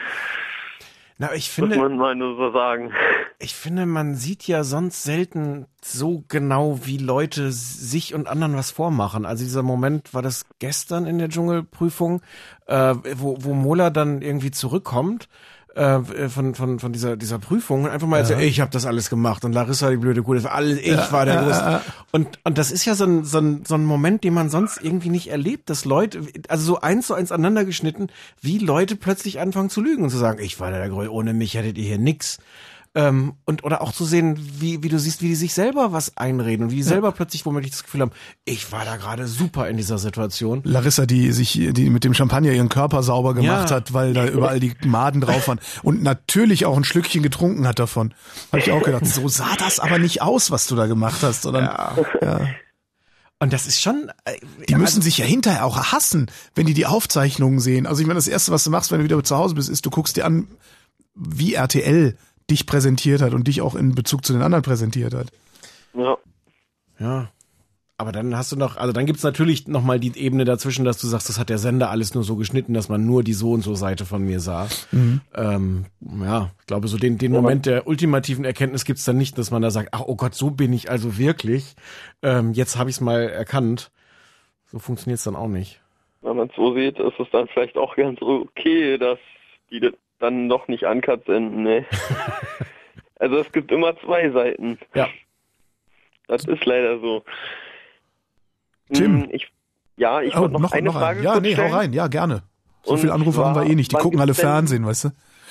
[SPEAKER 4] Na, ich
[SPEAKER 10] Muss
[SPEAKER 4] finde,
[SPEAKER 10] man mal nur so sagen.
[SPEAKER 4] ich finde, man sieht ja sonst selten so genau, wie Leute sich und anderen was vormachen. Also dieser Moment, war das gestern in der Dschungelprüfung, äh, wo, wo Mola dann irgendwie zurückkommt äh, von von von dieser dieser Prüfung und einfach mal
[SPEAKER 3] Ja.
[SPEAKER 4] erzählt, ich habe das alles gemacht und Larissa die blöde Kuh, das war alles, ich
[SPEAKER 3] Ja,
[SPEAKER 4] war der
[SPEAKER 3] ja,
[SPEAKER 4] Größte.
[SPEAKER 3] ja.
[SPEAKER 4] Und und das ist ja so ein so ein so ein Moment, den man sonst irgendwie nicht erlebt, dass Leute, also so eins zu eins aneinander geschnitten, wie Leute plötzlich anfangen zu lügen und zu sagen, ich war der Größte, ohne mich hättet ihr hier nix. Ähm, und oder auch zu sehen, wie wie du siehst, wie die sich selber was einreden und wie die selber plötzlich womöglich das Gefühl haben, ich war da gerade super in dieser Situation.
[SPEAKER 3] Larissa, die sich, die mit dem Champagner ihren Körper sauber gemacht
[SPEAKER 4] Ja.
[SPEAKER 3] hat, weil da überall die Maden drauf waren und natürlich auch ein Schlückchen getrunken hat davon. Habe ich auch gedacht, so sah das aber nicht aus, was du da gemacht hast. Sondern,
[SPEAKER 4] Ja.
[SPEAKER 3] ja.
[SPEAKER 4] Und das ist schon, äh,
[SPEAKER 3] Die
[SPEAKER 4] ja,
[SPEAKER 3] müssen sich ja hinterher auch hassen, wenn die die Aufzeichnungen sehen. Also ich meine, das Erste, was du machst, wenn du wieder zu Hause bist, ist, du guckst dir an, wie R T L dich präsentiert hat und dich auch in Bezug zu den anderen präsentiert hat.
[SPEAKER 10] Ja.
[SPEAKER 4] ja. Aber dann hast du noch, also dann gibt's natürlich noch mal die Ebene dazwischen, dass du sagst, das hat der Sender alles nur so geschnitten, dass man nur die so und so Seite von mir sah.
[SPEAKER 3] Mhm.
[SPEAKER 4] Ähm, ja, ich glaube, so den, den Moment der ultimativen Erkenntnis gibt's dann nicht, dass man da sagt, ach oh Gott, so bin ich also wirklich. Ähm, jetzt habe ich's mal erkannt. So funktioniert's dann auch nicht.
[SPEAKER 10] Wenn man es so sieht, ist es dann vielleicht auch ganz okay, dass die das dann doch nicht uncut senden, ne? Also es gibt immer zwei Seiten.
[SPEAKER 4] Ja.
[SPEAKER 10] Das ist leider so.
[SPEAKER 3] Tim.
[SPEAKER 10] Hm, Ich, ja, ich
[SPEAKER 3] Oh,
[SPEAKER 10] wollte noch,
[SPEAKER 3] noch,
[SPEAKER 10] eine
[SPEAKER 3] noch
[SPEAKER 10] Frage
[SPEAKER 3] ein. Ja,
[SPEAKER 10] kurz
[SPEAKER 3] nee, hau
[SPEAKER 10] stellen.
[SPEAKER 3] rein. Ja, gerne. So
[SPEAKER 10] Und
[SPEAKER 3] viele Anrufe haben wir
[SPEAKER 10] zwar,
[SPEAKER 3] eh nicht. Die
[SPEAKER 10] wann
[SPEAKER 3] gucken alle
[SPEAKER 10] gibt's denn-
[SPEAKER 3] Fernsehen, weißt du?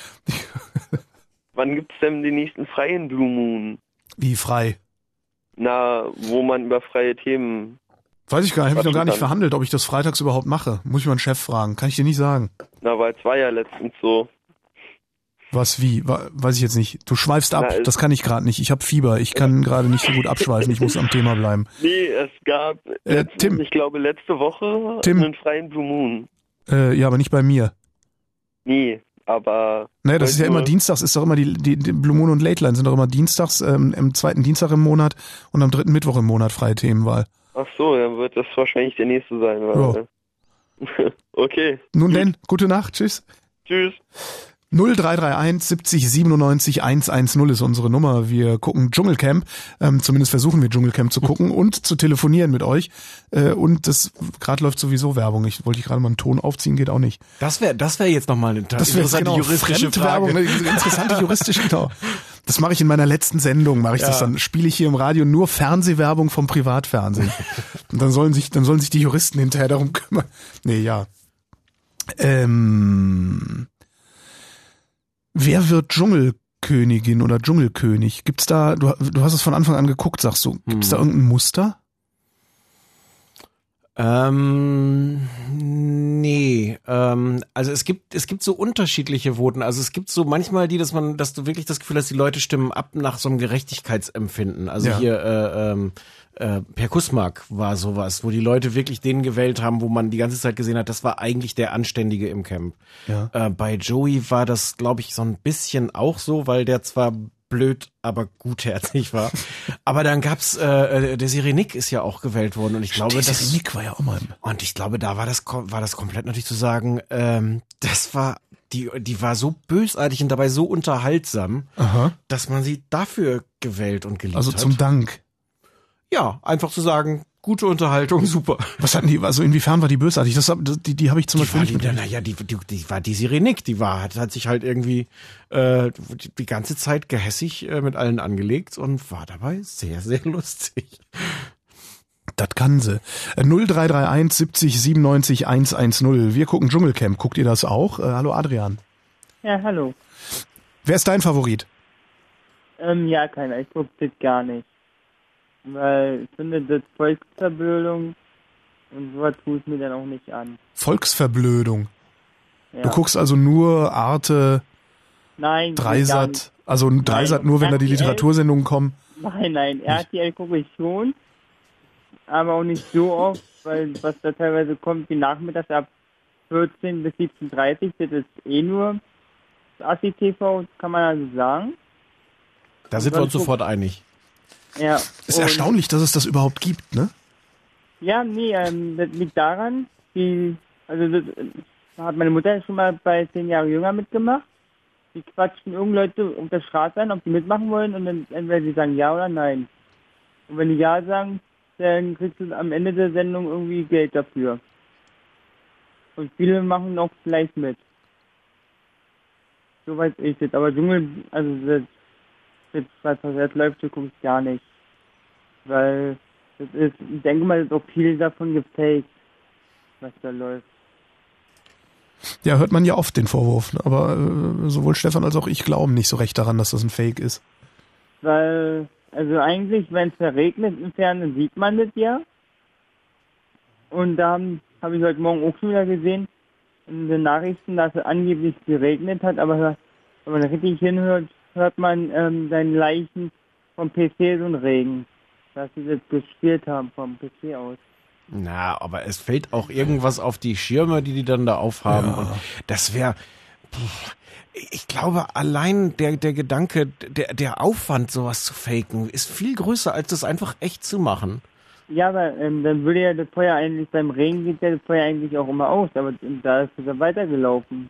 [SPEAKER 10] Wann gibt's denn den nächsten freien Blue Moon?
[SPEAKER 3] Wie frei.
[SPEAKER 10] Na, wo man über freie Themen...
[SPEAKER 3] Weiß ich gar nicht, habe ich noch gar nicht
[SPEAKER 10] Kann.
[SPEAKER 3] verhandelt, ob ich das freitags überhaupt mache. Muss ich mal einen Chef fragen. Kann ich dir nicht sagen.
[SPEAKER 10] Na, weil es war ja letztens so.
[SPEAKER 3] Was, wie? Wa- Weiß ich jetzt nicht. Du schweifst ab.
[SPEAKER 10] Na, es-
[SPEAKER 3] Das kann ich gerade nicht. Ich habe Fieber. Ich kann gerade nicht so gut abschweifen. Ich muss am Thema bleiben.
[SPEAKER 10] Nee, es gab,
[SPEAKER 3] Äh,
[SPEAKER 10] letztens,
[SPEAKER 3] Tim.
[SPEAKER 10] ich glaube letzte Woche,
[SPEAKER 3] Tim.
[SPEAKER 10] einen freien Blue Moon.
[SPEAKER 3] Äh, ja, aber nicht bei mir.
[SPEAKER 10] Nee, aber...
[SPEAKER 3] Naja, das ist ja
[SPEAKER 10] wollte
[SPEAKER 3] immer
[SPEAKER 10] nur-
[SPEAKER 3] dienstags, ist doch immer die, die, die Blue Moon und Late Line sind doch immer dienstags, ähm, am zweiten Dienstag im Monat und am dritten Mittwoch im Monat freie Themenwahl.
[SPEAKER 10] Ach so, dann wird das wahrscheinlich der nächste sein. Weil okay.
[SPEAKER 3] Nun denn, gute Nacht, tschüss.
[SPEAKER 10] Tschüss.
[SPEAKER 3] null drei drei eins siebzig siebenundneunzig hundertzehn ist unsere Nummer. Wir gucken Dschungelcamp, ähm, zumindest versuchen wir Dschungelcamp zu gucken und zu telefonieren mit euch. Äh, und das gerade läuft sowieso Werbung. Ich wollte ich gerade mal einen Ton aufziehen, geht auch nicht.
[SPEAKER 4] Das wäre das wäre jetzt nochmal eine
[SPEAKER 3] Das wäre
[SPEAKER 4] interessante
[SPEAKER 3] genau,
[SPEAKER 4] juristische
[SPEAKER 3] Fremdwerbung,
[SPEAKER 4] Frage.
[SPEAKER 3] eine interessante juristische, genau. Das mache ich in meiner letzten Sendung, mache ich
[SPEAKER 4] Ja.
[SPEAKER 3] das dann, spiele ich hier im Radio nur Fernsehwerbung vom Privatfernsehen. Und dann sollen sich, dann sollen sich die Juristen hinterher darum kümmern. Nee, ja. Ähm, wer wird Dschungelkönigin oder Dschungelkönig? Gibt's da, du, du hast es von Anfang an geguckt, sagst du, gibt's da irgendein Muster?
[SPEAKER 4] Ähm, nee, ähm, also es gibt es gibt so unterschiedliche Voten. Also es gibt so manchmal die, dass man, dass du wirklich das Gefühl hast, die Leute stimmen ab nach so einem Gerechtigkeitsempfinden. Also
[SPEAKER 3] Ja.
[SPEAKER 4] hier äh, ähm, äh, Per Kussmark war sowas, wo die Leute wirklich den gewählt haben, wo man die ganze Zeit gesehen hat, das war eigentlich der Anständige im Camp.
[SPEAKER 3] Ja.
[SPEAKER 4] Äh, bei Joey war das, glaube ich, so ein bisschen auch so, weil der zwar blöd, aber gutherzig war. Aber dann gab's äh, äh, der Sirenik ist ja auch gewählt worden und ich glaube,
[SPEAKER 3] das
[SPEAKER 4] das
[SPEAKER 3] Nick war ja auch mal.
[SPEAKER 4] und ich glaube, da war das kom- war das komplett natürlich zu sagen, ähm, das war die die war so bösartig und dabei so unterhaltsam,
[SPEAKER 3] Aha.
[SPEAKER 4] dass man sie dafür gewählt und geliebt
[SPEAKER 3] Also
[SPEAKER 4] hat.
[SPEAKER 3] zum Dank.
[SPEAKER 4] Ja, einfach zu sagen, gute Unterhaltung, super.
[SPEAKER 3] Was hatten die, also inwiefern war die bösartig? Das, hab- die, die habe ich zum
[SPEAKER 4] Die
[SPEAKER 3] Beispiel
[SPEAKER 4] war,
[SPEAKER 3] nicht
[SPEAKER 4] die,
[SPEAKER 3] mit.
[SPEAKER 4] naja, die, die, die war die Sirenik, die war, hat, hat sich halt irgendwie äh, die, die ganze Zeit gehässig äh, mit allen angelegt und war dabei sehr, sehr lustig.
[SPEAKER 3] Das kann sie. null drei drei eins siebzig siebenundneunzig hundertzehn. Wir gucken Dschungelcamp. Guckt ihr das auch? Äh, hallo Adrian.
[SPEAKER 11] Ja, hallo.
[SPEAKER 3] Wer ist dein Favorit?
[SPEAKER 11] Ähm, ja, keiner. Ich gucke das gar nicht. Weil ich finde, das Volksverblödung und sowas tue ich mir dann auch nicht an.
[SPEAKER 3] Volksverblödung.
[SPEAKER 11] Ja.
[SPEAKER 3] Du guckst also nur Arte,
[SPEAKER 11] Nein, gar
[SPEAKER 3] Dreisat,
[SPEAKER 11] nicht.
[SPEAKER 3] also Dreisat
[SPEAKER 11] Nein,
[SPEAKER 3] nur, wenn da die
[SPEAKER 11] R T L
[SPEAKER 3] Literatursendungen kommen.
[SPEAKER 11] Nein, nein, R T L gucke ich schon, aber auch nicht so oft, weil was da teilweise kommt, die nachmittags ab vierzehn bis siebzehn Uhr dreißig, das ist eh nur Assi-T V, kann man also sagen.
[SPEAKER 4] Da sind wir uns sofort einig.
[SPEAKER 11] Ja.
[SPEAKER 3] Ist erstaunlich, dass es das überhaupt gibt, ne?
[SPEAKER 11] Ja, nee, ähm, das liegt daran, die, also das, hat meine Mutter schon mal bei zehn Jahre jünger mitgemacht. Die quatschen irgendwelche Leute auf der Straße an, ob die mitmachen wollen, und dann entweder sie sagen ja oder nein. Und wenn die ja sagen, dann kriegst du am Ende der Sendung irgendwie Geld dafür. Und viele machen auch gleich mit. So weiß ich jetzt. Aber Dschungel, also das, das was jetzt läuft, so gucke ich gar nicht. Weil das ist, ich denke mal, das ist auch viel davon gefaked, was da läuft.
[SPEAKER 3] Ja, hört man ja oft den Vorwurf, ne? Aber äh, sowohl Stefan als auch ich glauben nicht so recht daran, dass das ein Fake ist.
[SPEAKER 11] Weil, also eigentlich, wenn es verregnet im Fernsehen, sieht man das ja. Und da habe hab ich heute Morgen auch schon wieder gesehen, in den Nachrichten, dass es angeblich geregnet hat, aber wenn man richtig hinhört, hört man ähm, seinen Leichen vom P C so einen Regen, dass sie das gespielt haben vom P C aus.
[SPEAKER 4] Na, aber es fällt auch irgendwas auf die Schirme, die die dann da aufhaben.
[SPEAKER 3] Ja.
[SPEAKER 4] Und das wäre, ich glaube, allein der, der Gedanke, der, der Aufwand, sowas zu faken, ist viel größer, als das einfach echt zu machen.
[SPEAKER 11] Ja, aber ähm, dann würde ja das Feuer eigentlich, beim Regen geht ja das Feuer eigentlich auch immer aus, aber da ist es ja weitergelaufen.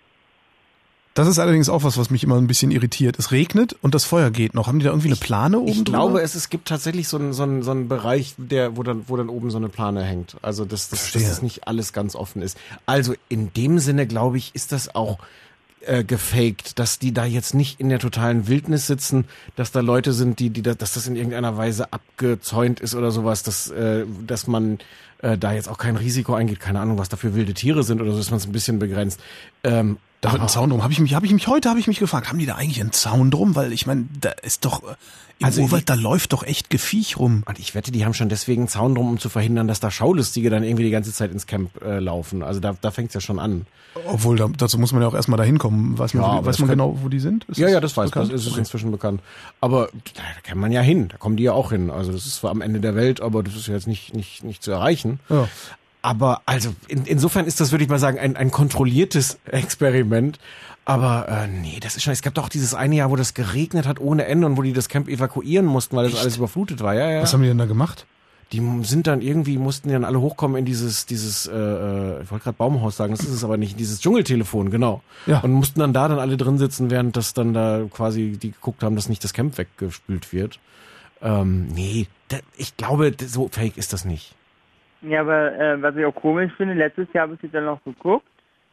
[SPEAKER 3] Das ist allerdings auch was, was mich immer ein bisschen irritiert. Es regnet und das Feuer geht noch. Haben die da irgendwie eine Plane oben
[SPEAKER 4] Ich
[SPEAKER 3] drüber?
[SPEAKER 4] glaube, es, es gibt tatsächlich so einen, so einen, so einen Bereich, der, wo dann, wo dann oben so eine Plane hängt. Also, dass, dass, dass das nicht alles ganz offen ist. Also, in dem Sinne, glaube ich, ist das auch äh, gefaked, dass die da jetzt nicht in der totalen Wildnis sitzen, dass da Leute sind, die, die, dass das in irgendeiner Weise abgezäunt ist oder sowas, dass, äh, dass man äh, da jetzt auch kein Risiko eingeht. Keine Ahnung, was da für wilde Tiere sind oder so, dass man es ein bisschen begrenzt. Ähm,
[SPEAKER 3] Da wird ein Zaun drum. Habe ich mich, habe ich mich heute, habe ich mich gefragt, haben die da eigentlich einen Zaun drum? Weil ich meine, da ist doch im
[SPEAKER 4] Also
[SPEAKER 3] Urwald,
[SPEAKER 4] ich-
[SPEAKER 3] da läuft doch echt Geviech rum.
[SPEAKER 4] Und ich wette, die haben schon deswegen einen Zaun drum, um zu verhindern, dass da Schaulustige dann irgendwie die ganze Zeit ins Camp äh, laufen. Also da, da fängt's ja schon an.
[SPEAKER 3] Obwohl, da, dazu muss man ja auch erstmal da hinkommen. Weiß man,
[SPEAKER 4] Ja,
[SPEAKER 3] wo die,
[SPEAKER 4] aber
[SPEAKER 3] weiß
[SPEAKER 4] das
[SPEAKER 3] man
[SPEAKER 4] kann-
[SPEAKER 3] genau, wo die sind? Ist
[SPEAKER 4] Ja, ja, das weiß
[SPEAKER 3] bekannt?
[SPEAKER 4] man. Das ist
[SPEAKER 3] Okay.
[SPEAKER 4] inzwischen bekannt. Aber da, da kann man ja hin. Da kommen die ja auch hin. Also das ist zwar am Ende der Welt, aber das ist ja jetzt nicht, nicht, nicht zu erreichen.
[SPEAKER 3] Ja.
[SPEAKER 4] Aber also in, insofern ist das, würde ich mal sagen, ein, ein kontrolliertes Experiment. Aber äh, nee, das ist schon. Es gab doch dieses eine Jahr, wo das geregnet hat ohne Ende und wo die das Camp evakuieren mussten, weil das
[SPEAKER 3] Echt?
[SPEAKER 4] alles überflutet war. Ja, ja.
[SPEAKER 3] Was haben die denn da gemacht?
[SPEAKER 4] Die sind dann irgendwie, mussten die dann alle hochkommen in dieses, dieses, äh, äh, ich wollte gerade Baumhaus sagen, das ist es aber nicht, dieses Dschungeltelefon, genau.
[SPEAKER 3] Ja.
[SPEAKER 4] Und mussten dann da dann alle drin sitzen, während das dann da quasi, die geguckt haben, dass nicht das Camp weggespült wird. Ähm, nee, da, ich glaube, so fake ist das nicht.
[SPEAKER 11] Ja, aber äh, was ich auch komisch finde, letztes Jahr habe ich dann noch geguckt.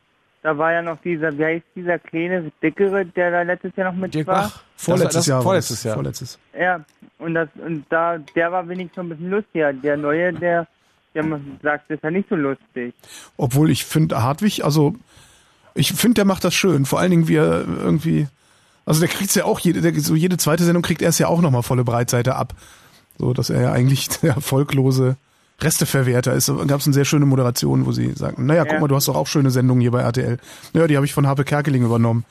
[SPEAKER 11] Da war ja noch dieser, wie heißt dieser kleine, dickere, der da letztes Jahr noch mit
[SPEAKER 4] Dirk
[SPEAKER 11] war.
[SPEAKER 4] Bach.
[SPEAKER 3] Vorletztes
[SPEAKER 4] das,
[SPEAKER 3] Jahr. war
[SPEAKER 4] Vorletztes
[SPEAKER 3] das.
[SPEAKER 4] Jahr.
[SPEAKER 3] Vorletztes.
[SPEAKER 11] Ja, und das und da der war wenigstens noch ein bisschen lustiger. Der neue, der, der sagt, das ist ja nicht so lustig.
[SPEAKER 3] Obwohl ich finde, Hartwig, also ich finde, der macht das schön. Vor allen Dingen, wie er irgendwie, also der kriegt's ja auch, jede, der, so jede zweite Sendung kriegt er es ja auch nochmal volle Breitseite ab. So, dass er ja eigentlich der erfolglose Resteverwerter ist. Da gab es eine sehr schöne Moderation, wo sie sagten, naja, guck
[SPEAKER 11] Ja.
[SPEAKER 3] mal, du hast doch auch schöne Sendungen hier bei R T L. Naja, die habe ich von Harpe Kerkeling übernommen.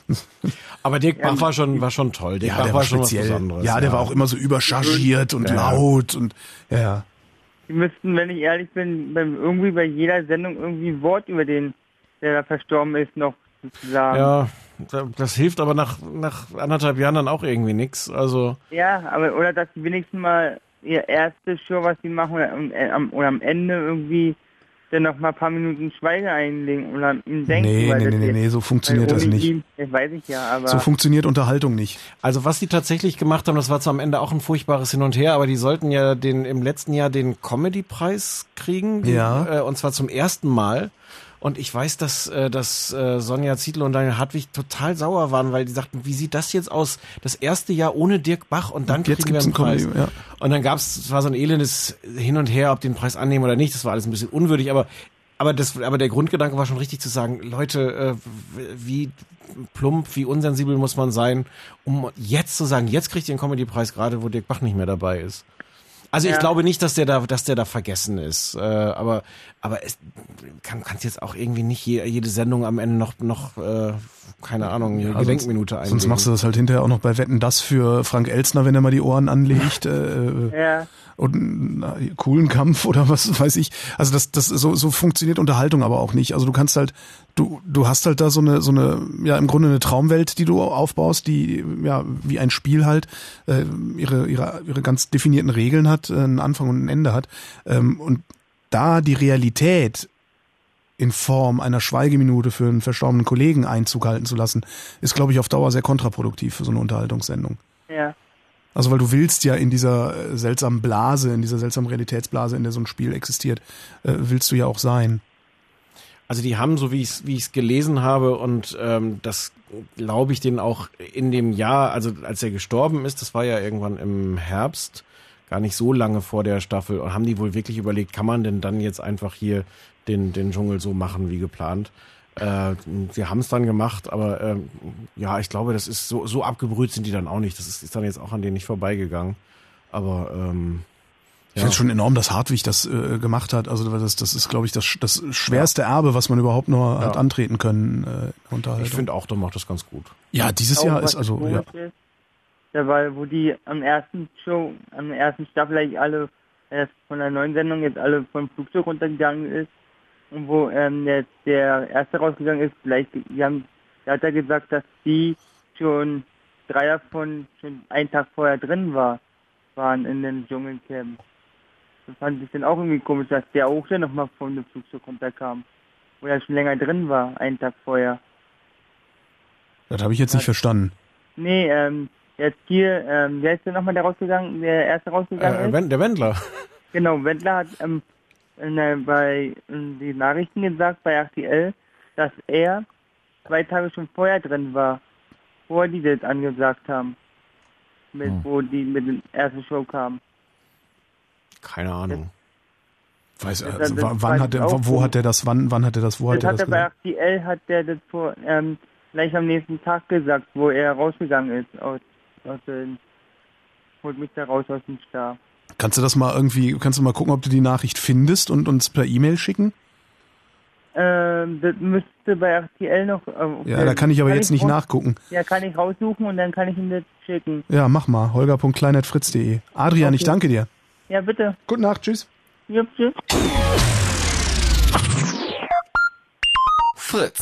[SPEAKER 4] Aber Dirk Bach war schon, war schon toll. Dirk Bach
[SPEAKER 3] der
[SPEAKER 4] war schon was
[SPEAKER 3] speziell.
[SPEAKER 4] Besonderes.
[SPEAKER 3] Ja, der war auch immer so überchargiert und
[SPEAKER 4] Ja.
[SPEAKER 3] laut und ja, ja.
[SPEAKER 11] Die müssten, wenn ich ehrlich bin, beim, irgendwie bei jeder Sendung irgendwie ein Wort über den, der da verstorben ist, noch zu sagen.
[SPEAKER 4] Ja, das hilft aber nach, nach anderthalb Jahren dann auch irgendwie nix. Also,
[SPEAKER 11] Ja, aber oder dass sie wenigstens mal ihr erste Show, was sie machen, oder am, äh, am, oder am Ende irgendwie dann noch mal ein paar Minuten Schweige einlegen oder an ihn denken.
[SPEAKER 3] Nee,
[SPEAKER 11] weil
[SPEAKER 3] nee,
[SPEAKER 11] das
[SPEAKER 3] nee, nee,
[SPEAKER 11] jetzt-
[SPEAKER 3] nee, so funktioniert
[SPEAKER 11] weil
[SPEAKER 3] das
[SPEAKER 11] ohne
[SPEAKER 3] nicht.
[SPEAKER 11] Ihn, das weiß ich ja, aber
[SPEAKER 3] So funktioniert Unterhaltung nicht.
[SPEAKER 4] also was die tatsächlich gemacht haben, das war zwar am Ende auch ein furchtbares Hin und Her, aber die sollten ja den im letzten Jahr den Comedy-Preis kriegen. Die,
[SPEAKER 3] Ja.
[SPEAKER 4] Äh, und zwar zum ersten Mal. Und ich weiß, dass, äh, dass äh, Sonja Zietlow und Daniel Hartwig total sauer waren, weil die sagten, wie sieht das jetzt aus? Das erste Jahr ohne Dirk Bach und dann
[SPEAKER 3] Jetzt
[SPEAKER 4] kriegen wir einen
[SPEAKER 3] gibt's einen
[SPEAKER 4] Preis.
[SPEAKER 3] Comedy, ja.
[SPEAKER 4] Und dann gab's, es war so ein elendes Hin und Her, ob den Preis annehmen oder nicht. Das war alles ein bisschen unwürdig, aber aber das, aber der Grundgedanke war schon richtig zu sagen, Leute, äh, wie plump, wie unsensibel muss man sein, um jetzt zu sagen, jetzt kriegt ihr den Comedy-Preis, gerade wo Dirk Bach nicht mehr dabei ist. Also ich
[SPEAKER 11] Ja.
[SPEAKER 4] glaube nicht, dass der da, dass der da vergessen ist. Äh, aber, aber es kann, kannst jetzt auch irgendwie nicht je, jede Sendung am Ende noch, noch, äh, keine Ahnung, eine
[SPEAKER 3] Ja,
[SPEAKER 4] Gedenkminute einlegen.
[SPEAKER 3] Sonst machst du das halt hinterher auch noch bei Wetten, das für Frank Elstner, wenn er mal die Ohren anlegt. Äh,
[SPEAKER 11] Ja.
[SPEAKER 3] Und na, coolen Kampf oder was weiß ich. Also das, das so, so funktioniert Unterhaltung aber auch nicht. Also du kannst halt, du, du hast halt da so eine, so eine, ja im Grunde eine Traumwelt, die du aufbaust, die ja wie ein Spiel halt äh, ihre, ihre, ihre ganz definierten Regeln hat, äh, einen Anfang und ein Ende hat. Ähm, und da die Realität in Form einer Schweigeminute für einen verstorbenen Kollegen Einzug halten zu lassen, ist, glaube ich, auf Dauer sehr kontraproduktiv für so eine Unterhaltungssendung.
[SPEAKER 11] Ja.
[SPEAKER 3] Also weil du willst ja in dieser äh, seltsamen Blase, in dieser seltsamen Realitätsblase, in der so ein Spiel existiert, äh, willst du ja auch sein.
[SPEAKER 4] Also die haben, so wie ich es wie ich es gelesen habe, und ähm, das glaube ich denen auch in dem Jahr, also als er gestorben ist, das war ja irgendwann im Herbst, gar nicht so lange vor der Staffel, und haben die wohl wirklich überlegt, kann man denn dann jetzt einfach hier den, den Dschungel so machen wie geplant? Äh, wir haben es dann gemacht, aber äh, ja, ich glaube, das ist so, so abgebrüht sind die dann auch nicht. Das ist, ist dann jetzt auch an denen nicht vorbeigegangen. Aber ähm,
[SPEAKER 3] Ich
[SPEAKER 4] ja.
[SPEAKER 3] finde schon enorm, dass Hartwig das äh, gemacht hat. Also das, das ist, glaube ich, das, das schwerste Erbe, was man überhaupt nur
[SPEAKER 4] Ja.
[SPEAKER 3] hat antreten können. Äh, Unterhaltung.
[SPEAKER 4] Ich finde auch, der macht das ganz gut.
[SPEAKER 3] Ja, dieses
[SPEAKER 11] Auch
[SPEAKER 3] Jahr
[SPEAKER 11] was
[SPEAKER 3] ist also
[SPEAKER 11] komisch
[SPEAKER 3] ja.
[SPEAKER 11] ist, ja, weil wo die am ersten Show, am ersten Staffel eigentlich alle, äh, von der neuen Sendung jetzt alle vom Flugzeug runtergegangen ist und wo ähm, jetzt der erste rausgegangen ist, vielleicht, die haben, da hat er gesagt, dass die schon drei davon schon einen Tag vorher drin war, waren in den Dschungelcamp. Das fand ich dann auch irgendwie komisch, dass der auch dann nochmal von dem Flugzeug runterkam, wo er schon länger drin war, einen Tag vorher.
[SPEAKER 3] Das habe ich jetzt nicht verstanden.
[SPEAKER 11] Nee, ähm, jetzt hier, ähm, wer ist denn nochmal der rausgegangen, der erste rausgegangen
[SPEAKER 4] Äh,
[SPEAKER 11] ist?
[SPEAKER 4] Wen- der Wendler.
[SPEAKER 11] Genau, Wendler hat ähm, in, der- bei in die Nachrichten gesagt, bei R T L, dass er zwei Tage schon vorher drin war, bevor die das angesagt haben, mit,
[SPEAKER 4] Hm.
[SPEAKER 11] wo die mit der ersten Show kamen.
[SPEAKER 4] Keine Ahnung.
[SPEAKER 3] Weiß,
[SPEAKER 11] Das-
[SPEAKER 3] also,
[SPEAKER 11] das
[SPEAKER 3] wann
[SPEAKER 11] weiß
[SPEAKER 3] hat
[SPEAKER 11] ich
[SPEAKER 3] er,
[SPEAKER 11] auch
[SPEAKER 3] wo
[SPEAKER 11] nicht.
[SPEAKER 3] hat er das, wann, wann hat er das, wo hat
[SPEAKER 11] Das
[SPEAKER 3] er
[SPEAKER 11] hat
[SPEAKER 3] das
[SPEAKER 11] er bei
[SPEAKER 3] gesagt?
[SPEAKER 11] R T L, hat der das vor, ähm, gleich am nächsten Tag gesagt, wo er rausgegangen ist, aus, aus den, holt mich da raus aus dem Star.
[SPEAKER 3] Kannst du das mal irgendwie, kannst du mal gucken, ob du die Nachricht findest und uns per E-Mail schicken?
[SPEAKER 11] Ähm, das müsste bei R T L noch. Äh,
[SPEAKER 3] Ja, da kann ich aber jetzt nicht
[SPEAKER 11] raus-
[SPEAKER 3] nachgucken.
[SPEAKER 11] Ja, kann ich raussuchen und dann kann ich ihm das schicken.
[SPEAKER 3] Ja, mach mal. holger punkt klein at fritz punkt de. Adrian,
[SPEAKER 11] Okay.
[SPEAKER 3] ich danke dir.
[SPEAKER 11] Ja, bitte.
[SPEAKER 3] Gute Nacht, tschüss.
[SPEAKER 11] Ja, tschüss.
[SPEAKER 1] Fritz.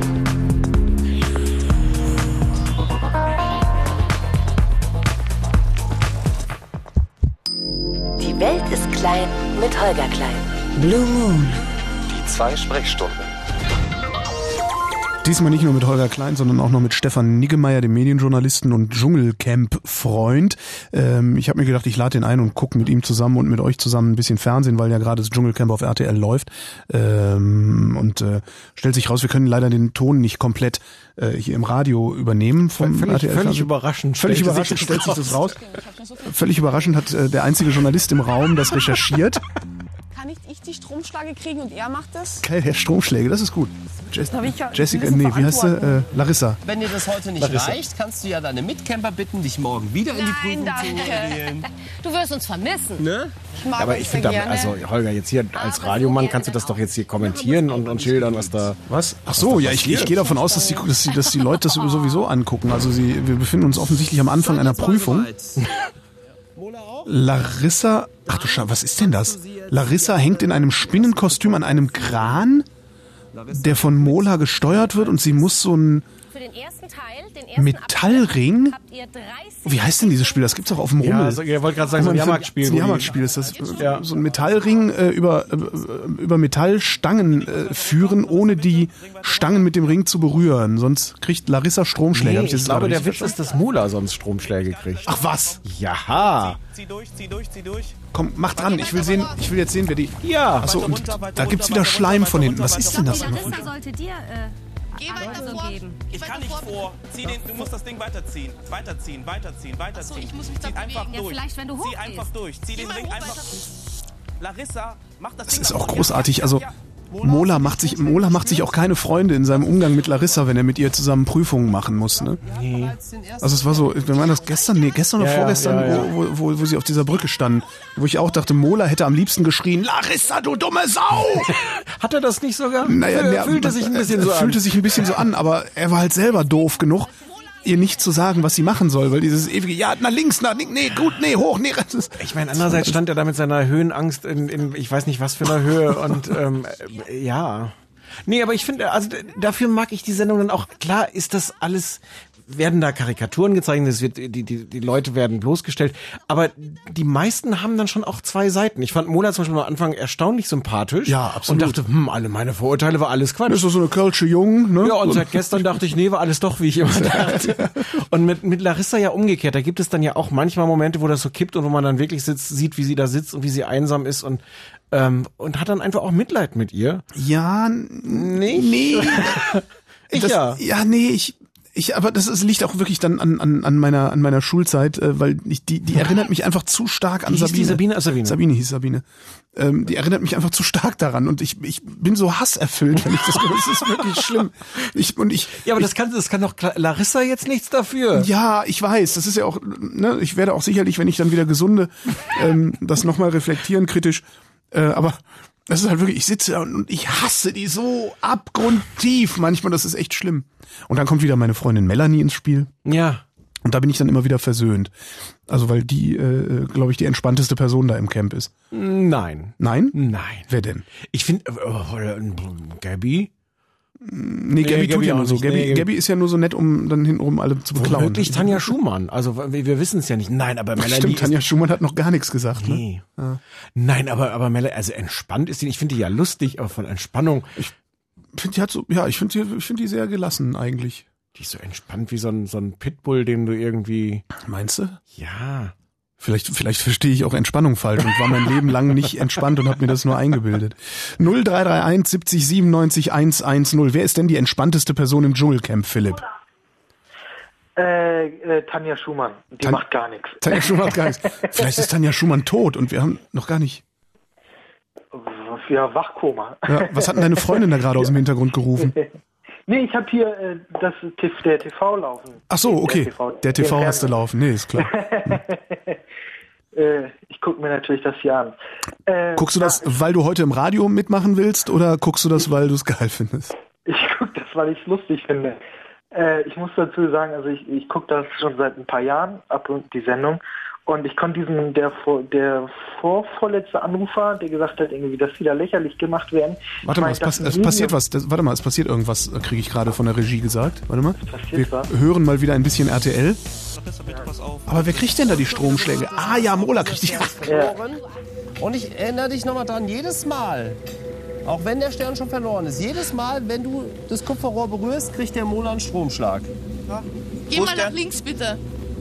[SPEAKER 2] Die Welt ist klein mit Holger Klein.
[SPEAKER 1] Blue Moon. Die zwei Sprechstunden.
[SPEAKER 3] Diesmal nicht nur mit Holger Klein, sondern auch noch mit Stefan Niggemeier, dem Medienjournalisten und Dschungelcamp-Freund. Ähm, ich habe mir gedacht, ich lade ihn ein und gucke mit ihm zusammen und mit euch zusammen ein bisschen Fernsehen, weil ja gerade das Dschungelcamp auf R T L läuft. Ähm, und äh, stellt sich raus, wir können leider den Ton nicht komplett äh, hier im Radio übernehmen vom
[SPEAKER 4] Völlig-
[SPEAKER 3] R T L.
[SPEAKER 4] völlig überraschend
[SPEAKER 3] Völlig
[SPEAKER 4] stellte
[SPEAKER 3] überraschend
[SPEAKER 4] sich
[SPEAKER 3] stellt
[SPEAKER 4] das
[SPEAKER 3] sich das raus.
[SPEAKER 4] raus.
[SPEAKER 3] Völlig überraschend hat äh, der einzige Journalist im Raum das recherchiert.
[SPEAKER 12] Kann nicht ich die Stromschläge kriegen und er macht das?
[SPEAKER 3] Okay, der Stromschläge, das ist gut. Jess-
[SPEAKER 12] Da hab ich ja
[SPEAKER 3] Jessica,
[SPEAKER 12] ein bisschen
[SPEAKER 3] nee, wie heißt sie? Äh, Larissa.
[SPEAKER 13] Wenn dir das heute nicht
[SPEAKER 3] Larissa.
[SPEAKER 13] reicht, kannst du ja deine Mitcamper bitten, dich morgen wieder in die Prüfung
[SPEAKER 14] Nein,
[SPEAKER 13] zu
[SPEAKER 14] danke.
[SPEAKER 13] wählen.
[SPEAKER 14] Du wirst uns vermissen.
[SPEAKER 13] Ne?
[SPEAKER 14] Ich mag
[SPEAKER 4] Aber
[SPEAKER 14] uns
[SPEAKER 4] ich
[SPEAKER 14] sehr
[SPEAKER 4] finde,
[SPEAKER 14] gerne.
[SPEAKER 4] also Holger, jetzt hier als Radiomann kannst du das doch jetzt hier kommentieren und, und schildern, was da.
[SPEAKER 3] Was? Ach so, ja, ich, ich gehe davon aus, dass die, dass, die, dass die Leute das sowieso angucken. Also sie, wir befinden uns offensichtlich am Anfang einer Prüfung. Larissa, ach du Scheiße, was ist denn das? Larissa hängt in einem Spinnenkostüm an einem Kran, der von Mola gesteuert wird, und sie muss so ein
[SPEAKER 14] Für den ersten Teil, den ersten
[SPEAKER 3] Metallring.
[SPEAKER 14] habt ihr dreißig
[SPEAKER 3] Wie heißt denn dieses Spiel? Das gibt's auch auf dem
[SPEAKER 4] Ja,
[SPEAKER 3] Rummel.
[SPEAKER 4] also, ihr wollt gerade sagen, so ein
[SPEAKER 3] Guck mal,
[SPEAKER 4] Jahrmarktspiel,
[SPEAKER 3] Ein
[SPEAKER 4] wo die-
[SPEAKER 3] Jahrmarktspiel ist das. Ja. So ein Metallring äh, über, äh, über Metallstangen äh, führen, ohne die Stangen mit dem Ring zu berühren. Sonst kriegt Larissa Stromschläge.
[SPEAKER 4] Nee,
[SPEAKER 3] Hab
[SPEAKER 4] ich,
[SPEAKER 3] das
[SPEAKER 4] glaube,
[SPEAKER 3] gerade
[SPEAKER 4] der
[SPEAKER 3] richtig
[SPEAKER 4] Witz ist, dass Mula sonst Stromschläge kriegt.
[SPEAKER 3] Ach was?
[SPEAKER 4] Jaha.
[SPEAKER 13] Zieh durch, zieh durch, zieh durch.
[SPEAKER 3] Komm, mach dran. Ich will sehen, ich will jetzt sehen, wer die...
[SPEAKER 4] Ja.
[SPEAKER 3] Achso, und da gibt's wieder Schleim von hinten. Was ist denn das?
[SPEAKER 14] Larissa sollte dir äh,
[SPEAKER 12] Geh weiter
[SPEAKER 14] so
[SPEAKER 12] vor.
[SPEAKER 14] geben.
[SPEAKER 15] Ich kann nicht vor. Zieh den, du musst das Ding weiterziehen. Weiterziehen, weiterziehen, weiterziehen.
[SPEAKER 12] Achso, ich muss mich da
[SPEAKER 15] Zieh einfach
[SPEAKER 12] bewegen.
[SPEAKER 14] Ja,
[SPEAKER 15] durch.
[SPEAKER 14] vielleicht, wenn du
[SPEAKER 15] Zieh
[SPEAKER 14] hochgehst.
[SPEAKER 15] einfach durch. Zieh den
[SPEAKER 12] mal
[SPEAKER 15] Ring
[SPEAKER 12] hoch
[SPEAKER 15] einfach...
[SPEAKER 12] weiter.
[SPEAKER 15] Larissa, mach das,
[SPEAKER 3] Das
[SPEAKER 15] Ding
[SPEAKER 3] ist
[SPEAKER 15] nach
[SPEAKER 3] auch
[SPEAKER 15] oben.
[SPEAKER 3] großartig.
[SPEAKER 15] Ja,
[SPEAKER 3] Also
[SPEAKER 15] ja.
[SPEAKER 3] Mola macht sich Mola macht sich auch keine Freunde in seinem Umgang mit Larissa, wenn er mit ihr zusammen Prüfungen machen muss. Ne?
[SPEAKER 4] Nee.
[SPEAKER 3] Also es war so, wir waren das gestern, nee, gestern oder
[SPEAKER 4] Ja, ja,
[SPEAKER 3] vorgestern,
[SPEAKER 4] ja, ja.
[SPEAKER 3] Wo, wo, wo sie auf dieser Brücke standen, wo ich auch dachte, Mola hätte am liebsten geschrien, Larissa, du dumme Sau!
[SPEAKER 4] Hat er das nicht sogar?
[SPEAKER 3] Naja,
[SPEAKER 4] er
[SPEAKER 3] der,
[SPEAKER 4] fühlte sich ein bisschen so an.
[SPEAKER 3] fühlte sich ein bisschen so an, aber er war halt selber doof genug, ihr nicht zu sagen, was sie machen soll, weil dieses ewige, ja, nach links, nach links, nee, gut, nee, hoch, nee. Das ist,
[SPEAKER 4] Ich meine, andererseits stand er da mit seiner Höhenangst in, in ich weiß nicht was für einer Höhe und ähm, äh, ja. Nee, aber ich finde, also d- dafür mag ich die Sendung dann auch. Klar ist das alles, werden da Karikaturen gezeigt, es wird, die, die, die Leute werden bloßgestellt, aber die meisten haben dann schon auch zwei Seiten. Ich fand Mola zum Beispiel am Anfang erstaunlich sympathisch.
[SPEAKER 3] Ja, absolut.
[SPEAKER 4] Und dachte, hm, alle meine Vorurteile war alles Quatsch.
[SPEAKER 3] ist so, so eine Kölsche Jung, ne?
[SPEAKER 4] Ja, und seit gestern dachte ich, nee, war alles doch, wie ich immer dachte. Und mit, mit Larissa ja umgekehrt. Da gibt es dann ja auch manchmal Momente, wo das so kippt und wo man dann wirklich sitzt, sieht, wie sie da sitzt und wie sie einsam ist und ähm, und hat dann einfach auch Mitleid mit ihr.
[SPEAKER 3] Ja,
[SPEAKER 4] Nicht?
[SPEAKER 3] nee.
[SPEAKER 4] Ich
[SPEAKER 3] das,
[SPEAKER 4] ja.
[SPEAKER 3] Ja, nee, ich, ich, aber das ist, liegt auch wirklich dann an, an, an meiner, an meiner Schulzeit, äh, weil ich, die, die erinnert mich einfach zu stark an
[SPEAKER 4] Wie hieß
[SPEAKER 3] Sabine.
[SPEAKER 4] die Sabine? Ah, Sabine.
[SPEAKER 3] Sabine hieß Sabine. Ähm, die erinnert mich einfach zu stark daran und ich, ich bin so hasserfüllt, wenn ich das höre. Das ist wirklich schlimm. Ich, und ich,
[SPEAKER 4] Ja, aber
[SPEAKER 3] ich,
[SPEAKER 4] das kann, das kann doch Larissa jetzt nichts dafür.
[SPEAKER 3] Ja, ich weiß. Das ist ja auch, ne, ich werde auch sicherlich, wenn ich dann wieder gesunde, ähm, das nochmal reflektieren, kritisch. Äh, aber das ist halt wirklich, ich sitze da und, und ich hasse die so abgrundtief manchmal, das ist echt schlimm. Und dann kommt wieder meine Freundin Melanie ins Spiel.
[SPEAKER 4] Ja.
[SPEAKER 3] Und da bin ich dann immer wieder versöhnt. Also weil die, äh, glaube ich, die entspannteste Person da im Camp ist.
[SPEAKER 4] Nein.
[SPEAKER 3] Nein?
[SPEAKER 4] Nein.
[SPEAKER 3] Wer denn?
[SPEAKER 4] Ich finde, äh, Gabby?
[SPEAKER 3] Nee, Gabby tut ja nur so. Gabby,
[SPEAKER 4] Nee,
[SPEAKER 3] Gabby ist ja nur so nett, um dann hintenrum alle zu beklauen.
[SPEAKER 4] Wirklich Tanja Schumann. Also wir, wir wissen es ja nicht. Nein, aber Melanie
[SPEAKER 3] Stimmt,
[SPEAKER 4] ist,
[SPEAKER 3] Tanja Schumann hat noch gar nichts gesagt. Ne?
[SPEAKER 4] Nee.
[SPEAKER 3] Ja.
[SPEAKER 4] Nein, aber aber Melanie, also entspannt ist die. Ich finde die ja lustig, aber von Entspannung.
[SPEAKER 3] Ich finde die hat so, ja, ich finde die, ich finde die sehr gelassen eigentlich.
[SPEAKER 4] Die ist so entspannt wie so ein so ein Pitbull, dem du irgendwie.
[SPEAKER 3] Meinst du?
[SPEAKER 4] Ja.
[SPEAKER 3] Vielleicht, vielleicht verstehe ich auch Entspannung falsch und war mein Leben lang nicht entspannt und habe mir das nur eingebildet. null drei drei eins siebzig siebenundneunzig hundertzehn. Wer ist denn die entspannteste Person im Dschungelcamp, Philipp?
[SPEAKER 16] Äh, äh, Tanja Schumann. Die
[SPEAKER 3] Tan-
[SPEAKER 16] macht gar nichts.
[SPEAKER 3] Tanja Schumann macht gar nichts. Vielleicht ist Tanja Schumann tot und wir haben noch gar nicht.
[SPEAKER 16] Ja, Wachkoma.
[SPEAKER 3] Ja, was hat denn deine Freundin da gerade aus dem Hintergrund gerufen?
[SPEAKER 16] Nee, ich habe hier äh, das, der T V laufen.
[SPEAKER 3] Ach so, okay.
[SPEAKER 16] Der T V,
[SPEAKER 3] Der T V
[SPEAKER 16] den
[SPEAKER 3] hast du laufen. Nee, ist klar.
[SPEAKER 16] äh, ich gucke mir natürlich das hier an. Äh,
[SPEAKER 3] Guckst du das, weil du heute im Radio mitmachen willst oder guckst du das, weil du es geil findest?
[SPEAKER 16] Ich gucke das, weil ich es lustig finde. Äh, ich muss dazu sagen, also ich, ich gucke das schon seit ein paar Jahren, ab und die Sendung. Und ich konnte diesen, der, vor, der vorvorletzte Anrufer, der gesagt hat, irgendwie, dass die da lächerlich gemacht werden.
[SPEAKER 3] Warte mal,
[SPEAKER 16] meine,
[SPEAKER 3] es, pass,
[SPEAKER 16] das
[SPEAKER 3] es passiert was. Das, warte mal, es passiert irgendwas, kriege ich gerade von der Regie gesagt. Warte mal.
[SPEAKER 16] passiert
[SPEAKER 3] Wir
[SPEAKER 16] was?
[SPEAKER 3] hören mal wieder ein bisschen R T L.
[SPEAKER 15] Larissa, bitte pass auf.
[SPEAKER 3] Aber wer kriegt denn da die Stromschläge? Ah ja, Mola kriegt die.
[SPEAKER 16] Ja.
[SPEAKER 13] Und ich erinnere dich nochmal dran, jedes Mal, auch wenn der Stern schon verloren ist, jedes Mal, wenn du das Kupferrohr berührst, kriegt der Mola einen Stromschlag.
[SPEAKER 15] Ja.
[SPEAKER 12] Geh
[SPEAKER 15] Wo
[SPEAKER 12] mal
[SPEAKER 15] ist der?
[SPEAKER 12] nach links, bitte.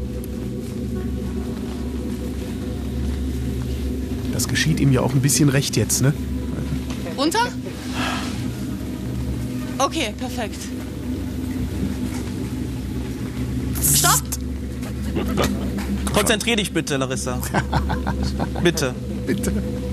[SPEAKER 3] Das geschieht ihm ja auch ein bisschen recht jetzt, ne?
[SPEAKER 12] Runter? Okay, perfekt. Stopp!
[SPEAKER 15] Konzentrier dich bitte, Larissa. Bitte.
[SPEAKER 3] Bitte.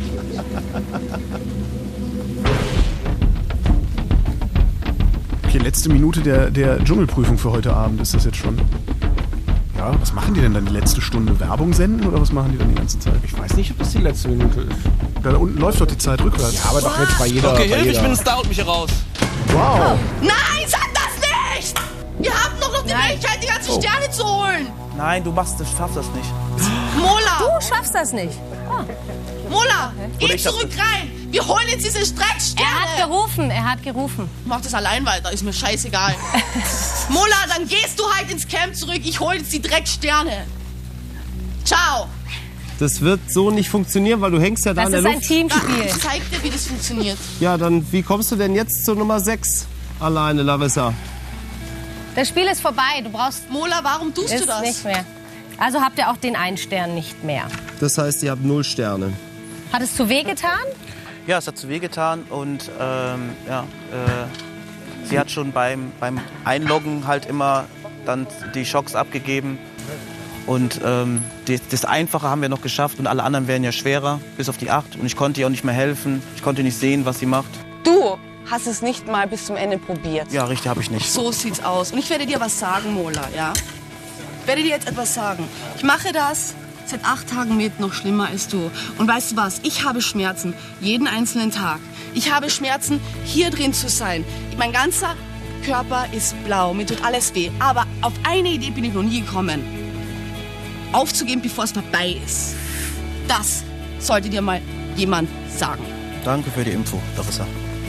[SPEAKER 3] Okay, letzte Minute der, der Dschungelprüfung für heute Abend ist das jetzt schon. Ja, was machen die denn dann die letzte Stunde? Werbung senden oder was machen die dann die ganze Zeit?
[SPEAKER 4] Ich weiß nicht, ob das die letzte Minute ist.
[SPEAKER 3] Da unten läuft doch die Zeit rückwärts.
[SPEAKER 4] Ja, aber doch jetzt bei jeder.
[SPEAKER 15] Okay,
[SPEAKER 4] bei
[SPEAKER 15] hilf,
[SPEAKER 4] jeder.
[SPEAKER 15] ich bin ein Star und mich hier raus.
[SPEAKER 3] Wow.
[SPEAKER 12] Nein, sag das nicht! Wir haben doch noch die Möglichkeit, die ganzen
[SPEAKER 15] Oh.
[SPEAKER 12] Sterne zu holen.
[SPEAKER 15] Nein, du machst das, schaffst das nicht.
[SPEAKER 12] Mola!
[SPEAKER 14] Du schaffst das nicht. Ah.
[SPEAKER 12] Mola,
[SPEAKER 15] Oder
[SPEAKER 12] geh
[SPEAKER 15] ich schaff
[SPEAKER 12] zurück
[SPEAKER 15] das.
[SPEAKER 12] rein. Wir holen jetzt diese Strecksterne.
[SPEAKER 14] Er hat gerufen, er hat gerufen.
[SPEAKER 12] Mach das allein weiter, ist mir scheißegal. Mola, dann gehst du halt ins Camp zurück. Ich hol jetzt die Drecksterne. Ciao.
[SPEAKER 13] Das wird so nicht funktionieren, weil du hängst ja da
[SPEAKER 14] Das
[SPEAKER 13] in der
[SPEAKER 14] ist ein
[SPEAKER 13] Luft.
[SPEAKER 14] Teamspiel.
[SPEAKER 12] Ich zeig dir, wie das funktioniert.
[SPEAKER 13] Ja, dann wie kommst du denn jetzt zur Nummer sechs alleine, Larissa?
[SPEAKER 14] Das Spiel ist vorbei, du brauchst...
[SPEAKER 12] Mola, warum tust
[SPEAKER 14] ist
[SPEAKER 12] du das?
[SPEAKER 14] nicht mehr. Also habt ihr auch den einen Stern nicht mehr.
[SPEAKER 13] Das heißt, ihr habt null Sterne.
[SPEAKER 14] Hat es zu weh getan?
[SPEAKER 15] Ja, es hat zu weh getan und ähm, ja, äh, sie hat schon beim, beim Einloggen halt immer dann die Schocks abgegeben. Und ähm, die, das Einfache haben wir noch geschafft und alle anderen wären ja schwerer, bis auf die acht. Und ich konnte ihr auch nicht mehr helfen. Ich konnte nicht sehen, was sie macht.
[SPEAKER 12] Du hast es nicht mal bis zum Ende probiert.
[SPEAKER 15] Ja, richtig, habe ich nicht.
[SPEAKER 12] So sieht's aus. Und ich werde dir was sagen, Mola, ja? Ich werde dir jetzt etwas sagen. Ich mache das seit acht Tagen mit, noch schlimmer als du. Und weißt du was? Ich habe Schmerzen, jeden einzelnen Tag. Ich habe Schmerzen, hier drin zu sein. Mein ganzer Körper ist blau, mir tut alles weh. Aber auf eine Idee bin ich noch nie gekommen. Aufzugeben, bevor es vorbei ist. Das sollte dir mal jemand sagen.
[SPEAKER 15] Danke für die Info, Larissa.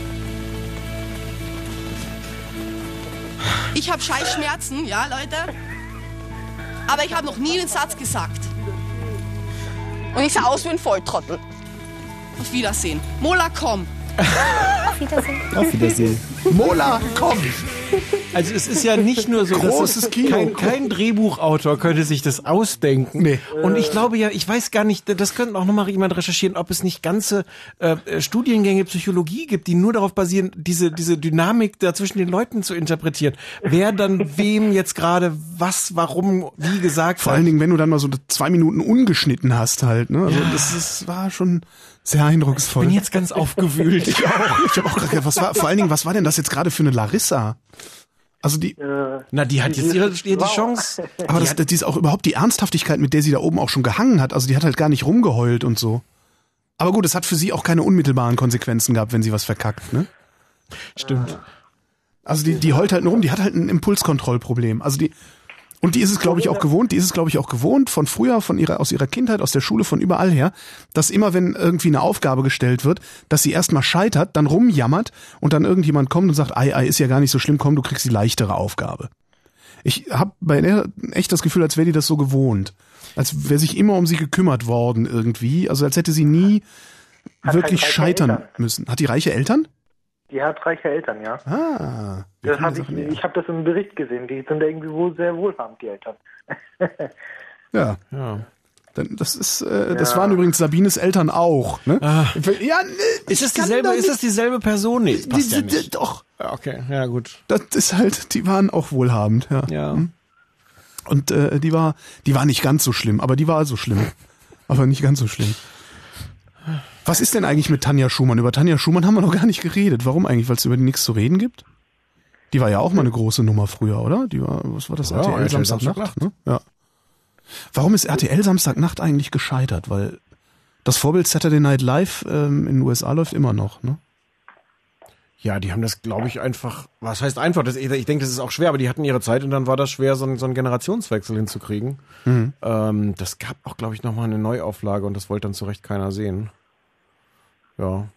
[SPEAKER 12] Ich habe scheiß Schmerzen, ja, Leute? Aber ich habe noch nie einen Satz gesagt. Und ich sah aus wie ein Volltrottel. Auf Wiedersehen. Mola, komm.
[SPEAKER 14] Auf Wiedersehen.
[SPEAKER 13] Auf Wiedersehen.
[SPEAKER 3] Mola, komm.
[SPEAKER 4] Also es ist ja nicht nur so,
[SPEAKER 3] Großes
[SPEAKER 4] dass
[SPEAKER 3] Kino.
[SPEAKER 4] Kein, kein Drehbuchautor könnte sich das ausdenken.
[SPEAKER 3] Nee.
[SPEAKER 4] Und ich glaube ja, ich weiß gar nicht, das könnte auch nochmal jemand recherchieren, ob es nicht ganze äh, Studiengänge Psychologie gibt, die nur darauf basieren, diese diese Dynamik da zwischen den Leuten zu interpretieren. Wer dann wem jetzt gerade was, warum, wie gesagt
[SPEAKER 3] Vor
[SPEAKER 4] hat.
[SPEAKER 3] allen Dingen, wenn du dann mal so zwei Minuten ungeschnitten hast halt. Ne? Also
[SPEAKER 4] Ja.
[SPEAKER 3] das ist, war schon sehr eindrucksvoll.
[SPEAKER 4] Ich bin jetzt ganz aufgewühlt.
[SPEAKER 3] Ich auch. Ich hab auch gerade gedacht, was war, vor allen Dingen, was war denn das jetzt gerade für eine Larissa? Also die,
[SPEAKER 4] Na, die hat jetzt ihre, ihre die Chance.
[SPEAKER 3] aber das, das ist auch überhaupt die Ernsthaftigkeit, mit der sie da oben auch schon gehangen hat. Also die hat halt gar nicht rumgeheult und so. Aber gut, es hat für sie auch keine unmittelbaren Konsequenzen gehabt, wenn sie was verkackt, ne?
[SPEAKER 4] Stimmt.
[SPEAKER 3] Also die, die heult halt nur rum, die hat halt ein Impulskontrollproblem. Also die, und die ist es, glaube ich, auch gewohnt, die ist es, glaube ich, auch gewohnt von früher, von ihrer, aus ihrer Kindheit, aus der Schule, von überall her, dass immer, wenn irgendwie eine Aufgabe gestellt wird, dass sie erstmal scheitert, dann rumjammert und dann irgendjemand kommt und sagt, ei, ei, ist ja gar nicht so schlimm, komm, du kriegst die leichtere Aufgabe. Ich habe bei der echt das Gefühl, als wäre die das so gewohnt. Als wäre sich immer um sie gekümmert worden irgendwie. Also als hätte sie nie
[SPEAKER 16] Hat
[SPEAKER 3] wirklich
[SPEAKER 16] halt reiche
[SPEAKER 3] scheitern
[SPEAKER 16] Eltern.
[SPEAKER 3] müssen. Hat die reiche Eltern?
[SPEAKER 16] Die hat reiche Eltern, ja.
[SPEAKER 3] Ah.
[SPEAKER 16] Das hab ich ich habe das im Bericht gesehen. Die sind irgendwie wohl sehr wohlhabend, die Eltern.
[SPEAKER 3] Ja.
[SPEAKER 4] Ja.
[SPEAKER 3] Dann, das ist, äh, das
[SPEAKER 16] Ja.
[SPEAKER 3] waren übrigens Sabines Eltern auch, ne?
[SPEAKER 4] Ah.
[SPEAKER 3] Ja, ne,
[SPEAKER 4] Ist das
[SPEAKER 3] ich kann
[SPEAKER 4] dieselbe,
[SPEAKER 3] da
[SPEAKER 4] ist
[SPEAKER 3] nicht-
[SPEAKER 4] das dieselbe Person? Nee, das passt ja
[SPEAKER 3] Die- die-
[SPEAKER 4] nicht.
[SPEAKER 3] Doch.
[SPEAKER 4] Ja, okay, ja gut.
[SPEAKER 3] Das ist halt, die waren auch wohlhabend, ja.
[SPEAKER 4] Ja.
[SPEAKER 3] Hm. Und äh, die war, die war nicht ganz so schlimm, aber die war also schlimm. Aber nicht ganz so schlimm. Was ist denn eigentlich mit Tanja Schumann? Über Tanja Schumann haben wir noch gar nicht geredet. Warum eigentlich? Weil es über die nichts zu reden gibt? Die war ja auch mal eine große Nummer früher, oder? Die war, was war das?
[SPEAKER 4] Ja,
[SPEAKER 3] R T L
[SPEAKER 4] R T L
[SPEAKER 3] Samstagnacht,
[SPEAKER 4] Samstagnacht.
[SPEAKER 3] ne? Ja. Warum ist R T L Samstagnacht eigentlich gescheitert? Weil das Vorbild Saturday Night Live ähm, in den U S A läuft immer noch, ne?
[SPEAKER 4] Ja, die haben das, glaube ich, einfach, was heißt einfach, das, ich, ich denke, das ist auch schwer, aber die hatten ihre Zeit und dann war das schwer, so, einen- so einen Generationswechsel hinzukriegen.
[SPEAKER 3] Mhm.
[SPEAKER 4] Ähm, das gab auch, glaube ich, nochmal eine Neuauflage und das wollte dann zu Recht keiner sehen. Ja.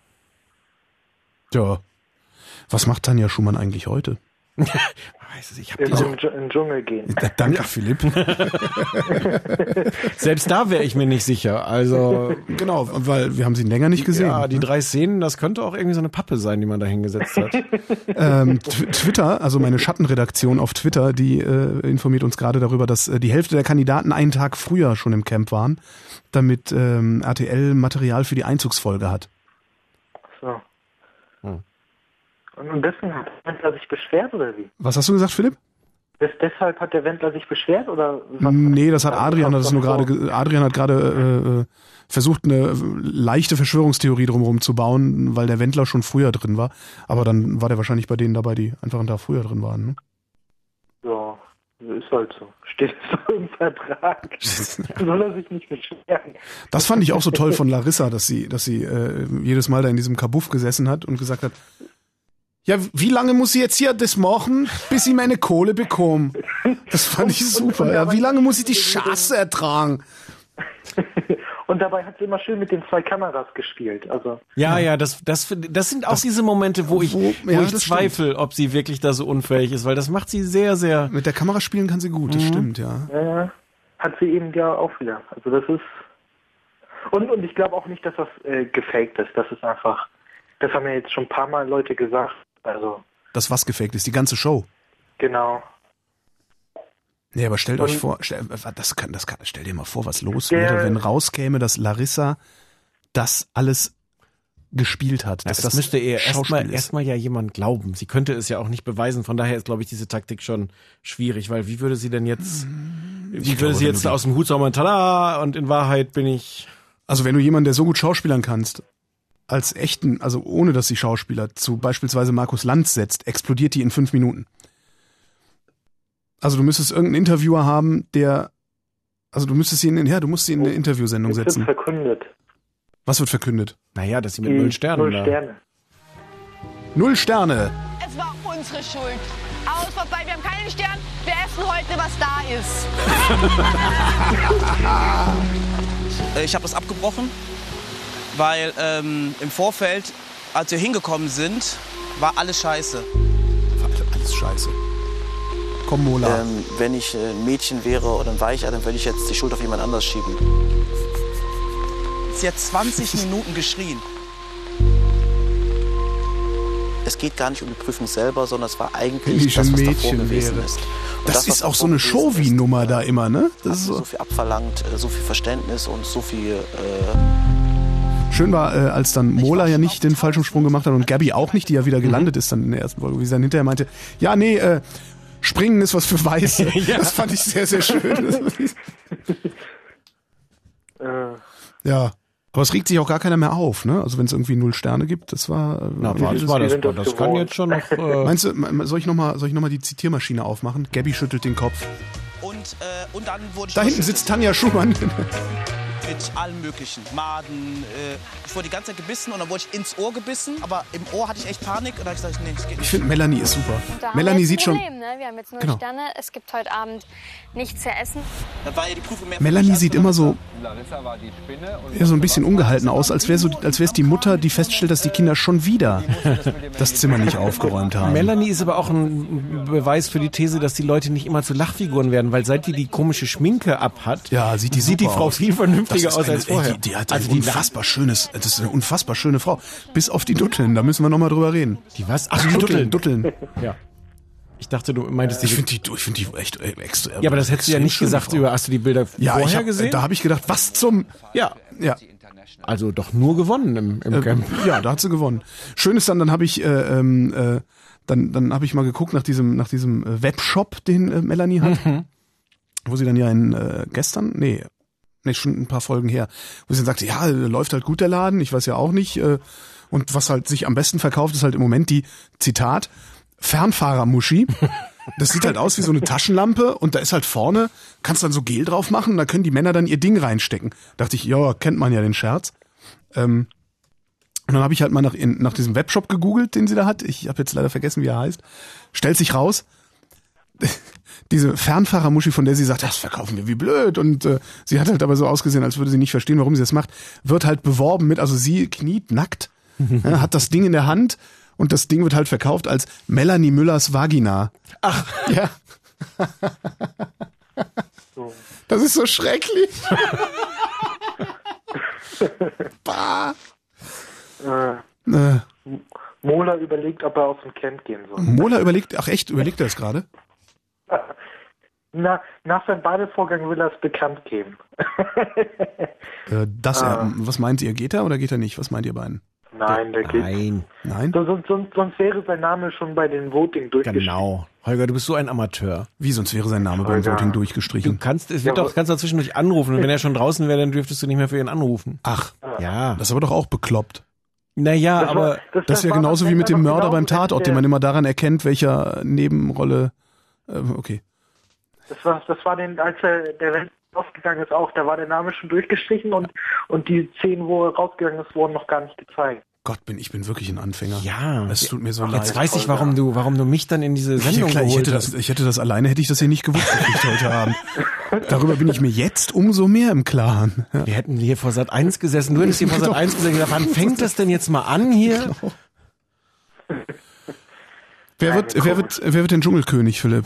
[SPEAKER 3] Ja. Was macht Tanja Schumann eigentlich heute?
[SPEAKER 4] Weiß es, ich hab
[SPEAKER 16] In
[SPEAKER 4] diese,
[SPEAKER 16] den Dsch- in den Dschungel gehen.
[SPEAKER 3] Da, danke, Philipp.
[SPEAKER 4] selbst da wäre ich mir nicht sicher. Also,
[SPEAKER 3] Genau, weil wir haben sie länger nicht gesehen.
[SPEAKER 4] ja, die
[SPEAKER 3] ne?
[SPEAKER 4] drei Szenen, das könnte auch irgendwie so eine Pappe sein, die man da hingesetzt hat.
[SPEAKER 3] ähm, Tw- Twitter, also meine Schattenredaktion auf Twitter, die äh, informiert uns gerade darüber, dass äh, die Hälfte der Kandidaten einen Tag früher schon im Camp waren, damit ähm, R T L Material für die Einzugsfolge hat.
[SPEAKER 16] So.
[SPEAKER 4] Hm.
[SPEAKER 16] Und, und deswegen hat der Wendler sich beschwert, oder wie?
[SPEAKER 3] Was hast du gesagt, Philipp?
[SPEAKER 16] Des, deshalb hat der Wendler sich beschwert, oder was?
[SPEAKER 3] Nee, das hat
[SPEAKER 16] Also,
[SPEAKER 3] Adrian, hat
[SPEAKER 16] das
[SPEAKER 3] das nur
[SPEAKER 16] doch
[SPEAKER 3] gerade,
[SPEAKER 16] so.
[SPEAKER 3] ge- Adrian hat gerade äh, äh, versucht, eine leichte Verschwörungstheorie drumherum zu bauen, weil der Wendler schon früher drin war. Aber dann war der wahrscheinlich bei denen dabei, die einfach einen Tag früher drin waren. Ne?
[SPEAKER 16] Ja, ist halt so. Steht so im Vertrag. Soll er sich nicht beschweren.
[SPEAKER 3] Das fand ich auch so toll von Larissa, dass sie, dass sie äh, jedes Mal da in diesem Kabuff gesessen hat und gesagt hat, ja, wie lange muss ich jetzt hier das machen, bis ich meine Kohle bekomme? Das fand ich super. Ja, wie lange muss ich die Scheiße ertragen?
[SPEAKER 16] Und dabei hat sie immer schön mit den zwei Kameras gespielt. Also
[SPEAKER 4] Ja, ja, das, das, das sind auch diese Momente, wo ich, wo,
[SPEAKER 3] ja,
[SPEAKER 4] ich
[SPEAKER 3] das
[SPEAKER 4] zweifle, ob sie wirklich da so unfähig ist, weil das macht sie sehr, sehr...
[SPEAKER 3] Mit der Kamera spielen kann sie gut, das
[SPEAKER 4] Mhm.
[SPEAKER 3] stimmt, ja.
[SPEAKER 16] ja, hat sie eben ja auch wieder. Also das ist und und ich glaube auch nicht, dass das äh, gefaked ist. Das ist einfach. Das haben ja jetzt schon ein paar Mal Leute gesagt. Also
[SPEAKER 3] Das was gefaked ist, die ganze Show.
[SPEAKER 16] genau.
[SPEAKER 3] Nee, aber stellt
[SPEAKER 16] Und
[SPEAKER 3] euch vor, stell, das kann, das kann, stell dir mal vor, was los
[SPEAKER 16] der,
[SPEAKER 3] wäre, wenn rauskäme, dass Larissa das alles gespielt hat.
[SPEAKER 4] Ja,
[SPEAKER 3] dass
[SPEAKER 4] das,
[SPEAKER 3] das
[SPEAKER 4] müsste ihr erstmal
[SPEAKER 3] ist.
[SPEAKER 4] erstmal ja jemand glauben. Sie könnte es ja auch nicht beweisen. Von daher ist, glaube ich, diese Taktik schon schwierig, weil wie würde sie denn jetzt, wie
[SPEAKER 3] Ich
[SPEAKER 4] würde
[SPEAKER 3] glaube,
[SPEAKER 4] sie
[SPEAKER 3] wenn
[SPEAKER 4] jetzt
[SPEAKER 3] du-
[SPEAKER 4] aus dem Hut sagen, tada, und in Wahrheit bin ich...
[SPEAKER 3] Also wenn du jemanden, der so gut schauspielern kannst, als echten, also ohne dass sie Schauspieler zu beispielsweise Markus Lanz setzt, explodiert die in fünf Minuten. Also du müsstest irgendeinen Interviewer haben, der, also du müsstest ihn in, ja, du musst sie in eine Interviewsendung
[SPEAKER 16] jetzt wird
[SPEAKER 3] setzen.
[SPEAKER 16] verkündet.
[SPEAKER 3] Was wird verkündet?
[SPEAKER 4] Naja, dass sie mit
[SPEAKER 16] Die
[SPEAKER 4] null Sternen
[SPEAKER 16] Null
[SPEAKER 4] da...
[SPEAKER 16] Sterne.
[SPEAKER 3] Null Sterne.
[SPEAKER 17] Es war unsere Schuld. Aus vorbei, wir haben keinen Stern. Wir essen heute, was da ist.
[SPEAKER 15] Ich habe das abgebrochen, weil ähm, im Vorfeld, als wir hingekommen sind, war alles scheiße.
[SPEAKER 3] Alles scheiße. Komm, Mola.
[SPEAKER 15] Ähm, wenn ich äh, ein Mädchen wäre oder ein Weicher, dann würde ich jetzt die Schuld auf jemand anders schieben. Sie hat zwanzig Minuten geschrien. Es geht gar nicht um die Prüfung selber, sondern es war
[SPEAKER 3] Wenn
[SPEAKER 15] eigentlich
[SPEAKER 3] ich
[SPEAKER 15] das,
[SPEAKER 3] ein
[SPEAKER 15] was davor
[SPEAKER 3] Mädchen
[SPEAKER 15] gewesen
[SPEAKER 3] wäre.
[SPEAKER 15] ist. Und
[SPEAKER 3] Das,
[SPEAKER 15] was
[SPEAKER 3] ist auch so
[SPEAKER 15] davor
[SPEAKER 3] eine
[SPEAKER 15] gewesen
[SPEAKER 3] Show-Wie-Nummer da immer, ne? Das
[SPEAKER 15] hat
[SPEAKER 3] ist
[SPEAKER 15] mir
[SPEAKER 3] so.
[SPEAKER 15] so viel abverlangt, äh, so viel Verständnis und so viel... Äh
[SPEAKER 3] Schön war, äh, als dann Mola ja nicht den Fallschirmsprung gemacht hat und Gabby auch nicht, die ja wieder gelandet ist dann in der ersten Folge, wie sie dann hinterher meinte, ja, nee, äh, Springen ist was für Weiße.
[SPEAKER 4] Ja.
[SPEAKER 3] Das fand ich sehr, sehr schön. Ja. Aber es regt sich auch gar keiner mehr auf, ne? Also wenn es irgendwie null Sterne gibt, das war... äh,
[SPEAKER 4] Na, war, das, war das, das, das kann jetzt schon noch... Äh
[SPEAKER 3] Meinst du, me- soll ich nochmal noch mal die Zitiermaschine aufmachen? Gabby schüttelt den Kopf.
[SPEAKER 15] Und, äh, und dann wurde ich...
[SPEAKER 3] Da hinten
[SPEAKER 15] überschüttet
[SPEAKER 3] sitzt Tanja Schumann.
[SPEAKER 15] Mit allem möglichen. Maden, äh, ich wurde die ganze Zeit gebissen und dann wurde ich ins Ohr gebissen, aber im Ohr hatte ich echt Panik und da habe ich gesagt, nee, das geht
[SPEAKER 3] Ich
[SPEAKER 15] nicht.
[SPEAKER 3] finde, Melanie ist super.
[SPEAKER 18] Da haben
[SPEAKER 3] Melanie
[SPEAKER 18] wir jetzt
[SPEAKER 3] sieht
[SPEAKER 18] ein
[SPEAKER 3] schon...
[SPEAKER 18] Problem, ne? Wir haben jetzt null
[SPEAKER 3] Genau.
[SPEAKER 18] Sterne. Es gibt heute Abend nichts zu essen.
[SPEAKER 15] Da war ja die Prüfung mehr für
[SPEAKER 3] Melanie
[SPEAKER 15] mich als
[SPEAKER 3] sieht
[SPEAKER 15] für
[SPEAKER 3] immer so,
[SPEAKER 19] Larissa war die Spinne und
[SPEAKER 3] ja, so ein bisschen ungehalten aus, als wäre so, als wäre es die Mutter, die feststellt, dass die Kinder schon wieder das Zimmer nicht aufgeräumt haben.
[SPEAKER 4] Melanie ist aber auch ein Beweis für die These, dass die Leute nicht immer zu Lachfiguren werden, weil seit die die komische Schminke abhat,
[SPEAKER 3] ja, sieht die,
[SPEAKER 4] sieht die
[SPEAKER 3] super
[SPEAKER 4] Frau
[SPEAKER 3] aus.
[SPEAKER 4] viel vernünftiger
[SPEAKER 3] Das ist
[SPEAKER 4] aus
[SPEAKER 3] eine,
[SPEAKER 4] als vorher.
[SPEAKER 3] Die, die hat
[SPEAKER 4] also
[SPEAKER 3] ein
[SPEAKER 4] die
[SPEAKER 3] unfassbar schönes, das ist eine unfassbar schöne Frau. Bis auf die Dutteln, da müssen wir nochmal drüber reden.
[SPEAKER 4] Die was? Ach, die Dutteln.
[SPEAKER 3] Dutteln.
[SPEAKER 4] Ja. Ich dachte, du meintest
[SPEAKER 3] Ich
[SPEAKER 4] die...
[SPEAKER 3] finde die, ich finde die echt äh, extra.
[SPEAKER 4] Ja, aber das hättest du ja nicht gesagt, über, hast du die Bilder
[SPEAKER 3] ja,
[SPEAKER 4] vorher
[SPEAKER 3] ich hab,
[SPEAKER 4] gesehen?
[SPEAKER 3] Da habe ich gedacht, was zum...
[SPEAKER 4] Ja.
[SPEAKER 3] Ja.
[SPEAKER 4] Also doch nur gewonnen im, im
[SPEAKER 3] Äh,
[SPEAKER 4] Camp.
[SPEAKER 3] Ja, da hat sie gewonnen. Schön ist dann, dann habe ich, äh, ähm, äh, dann, dann habe ich mal geguckt nach diesem, nach diesem äh, Webshop, den äh, Melanie hat,
[SPEAKER 4] Mhm.
[SPEAKER 3] wo sie dann ja in äh, gestern, nee, nee, schon ein paar Folgen her, wo sie dann sagte, ja, läuft halt gut der Laden, ich weiß ja auch nicht, äh, und was halt sich am besten verkauft, ist halt im Moment die, Zitat, Fernfahrermuschi. Das sieht halt aus wie so eine Taschenlampe und da ist halt vorne, kannst dann so Gel drauf machen und da können die Männer dann ihr Ding reinstecken. Dachte ich, ja, kennt man ja den Scherz. Ähm, und dann habe ich halt mal nach, in, nach diesem Webshop gegoogelt, den sie da hat. Ich habe jetzt leider vergessen, wie er heißt. Stellt sich raus, diese Fernfahrermuschi, von der sie sagt, das verkaufen wir wie blöd. Und äh, sie hat halt aber so ausgesehen, als würde sie nicht verstehen, warum sie das macht. Wird halt beworben mit, also sie kniet nackt, ja, hat das Ding in der Hand. Und das Ding wird halt verkauft als Melanie Müllers Vagina.
[SPEAKER 4] Ach,
[SPEAKER 3] ja. Das ist so schrecklich. Bah.
[SPEAKER 16] Äh,
[SPEAKER 3] Äh,
[SPEAKER 16] Mola überlegt, ob er aus dem Camp gehen soll.
[SPEAKER 3] Mola überlegt, ach echt, überlegt er es gerade?
[SPEAKER 16] Na, nach seinem Badevorgang will er es bekannt geben.
[SPEAKER 3] Äh, dass er,
[SPEAKER 16] Ah.
[SPEAKER 3] was meint ihr, geht er oder geht er nicht? Was meint ihr beiden?
[SPEAKER 16] Nein, der geht.
[SPEAKER 4] Nein.
[SPEAKER 3] Nein?
[SPEAKER 16] So, sonst, sonst, sonst wäre sein Name schon bei den Voting durchgestrichen.
[SPEAKER 4] Genau. Holger, du bist so ein Amateur.
[SPEAKER 3] Wie, sonst wäre sein Name beim
[SPEAKER 16] Holger.
[SPEAKER 3] Voting
[SPEAKER 4] Du
[SPEAKER 3] durchgestrichen.
[SPEAKER 4] kannst, es
[SPEAKER 16] Ja,
[SPEAKER 4] wird doch,
[SPEAKER 16] aber-
[SPEAKER 4] kannst du zwischendurch anrufen und wenn er schon draußen wäre, dann dürftest du nicht mehr für ihn anrufen.
[SPEAKER 3] Ach,
[SPEAKER 4] Ja.
[SPEAKER 3] das ist aber doch auch bekloppt.
[SPEAKER 4] Naja,
[SPEAKER 16] Das war-
[SPEAKER 4] aber
[SPEAKER 16] das,
[SPEAKER 3] Das wäre
[SPEAKER 16] war
[SPEAKER 3] genauso
[SPEAKER 16] noch-
[SPEAKER 3] wie mit
[SPEAKER 16] das
[SPEAKER 3] dem
[SPEAKER 16] war
[SPEAKER 3] Mörder
[SPEAKER 16] genau
[SPEAKER 3] beim Tatort,
[SPEAKER 16] der-
[SPEAKER 3] den man immer daran erkennt, welcher Nebenrolle. Äh, okay.
[SPEAKER 16] Das war, das war den, als er der Welt rausgegangen ist auch, da war der Name schon durchgestrichen und, und die Szenen, wo er rausgegangen ist, wurden noch gar nicht gezeigt.
[SPEAKER 3] Gott, bin ich bin wirklich ein Anfänger.
[SPEAKER 4] ja.
[SPEAKER 3] Es tut mir so
[SPEAKER 4] Ach,
[SPEAKER 3] leid.
[SPEAKER 4] jetzt weiß ich, warum du, warum du mich dann in diese
[SPEAKER 3] Ja,
[SPEAKER 4] Sendung
[SPEAKER 3] klar, ich
[SPEAKER 4] geholt
[SPEAKER 3] hätte das,
[SPEAKER 4] hast.
[SPEAKER 3] ich hätte das alleine, hätte ich das hier nicht gewusst, gekriegt heute Abend. Darüber bin ich mir jetzt umso mehr im Klaren. Ja.
[SPEAKER 4] Wir hätten hier vor Sat eins gesessen, du hättest hier vor Sat eins gesessen und gedacht, wann fängt das denn jetzt mal an hier?
[SPEAKER 3] Wer wird, wer wird, wer wird denn Dschungelkönig, Philipp?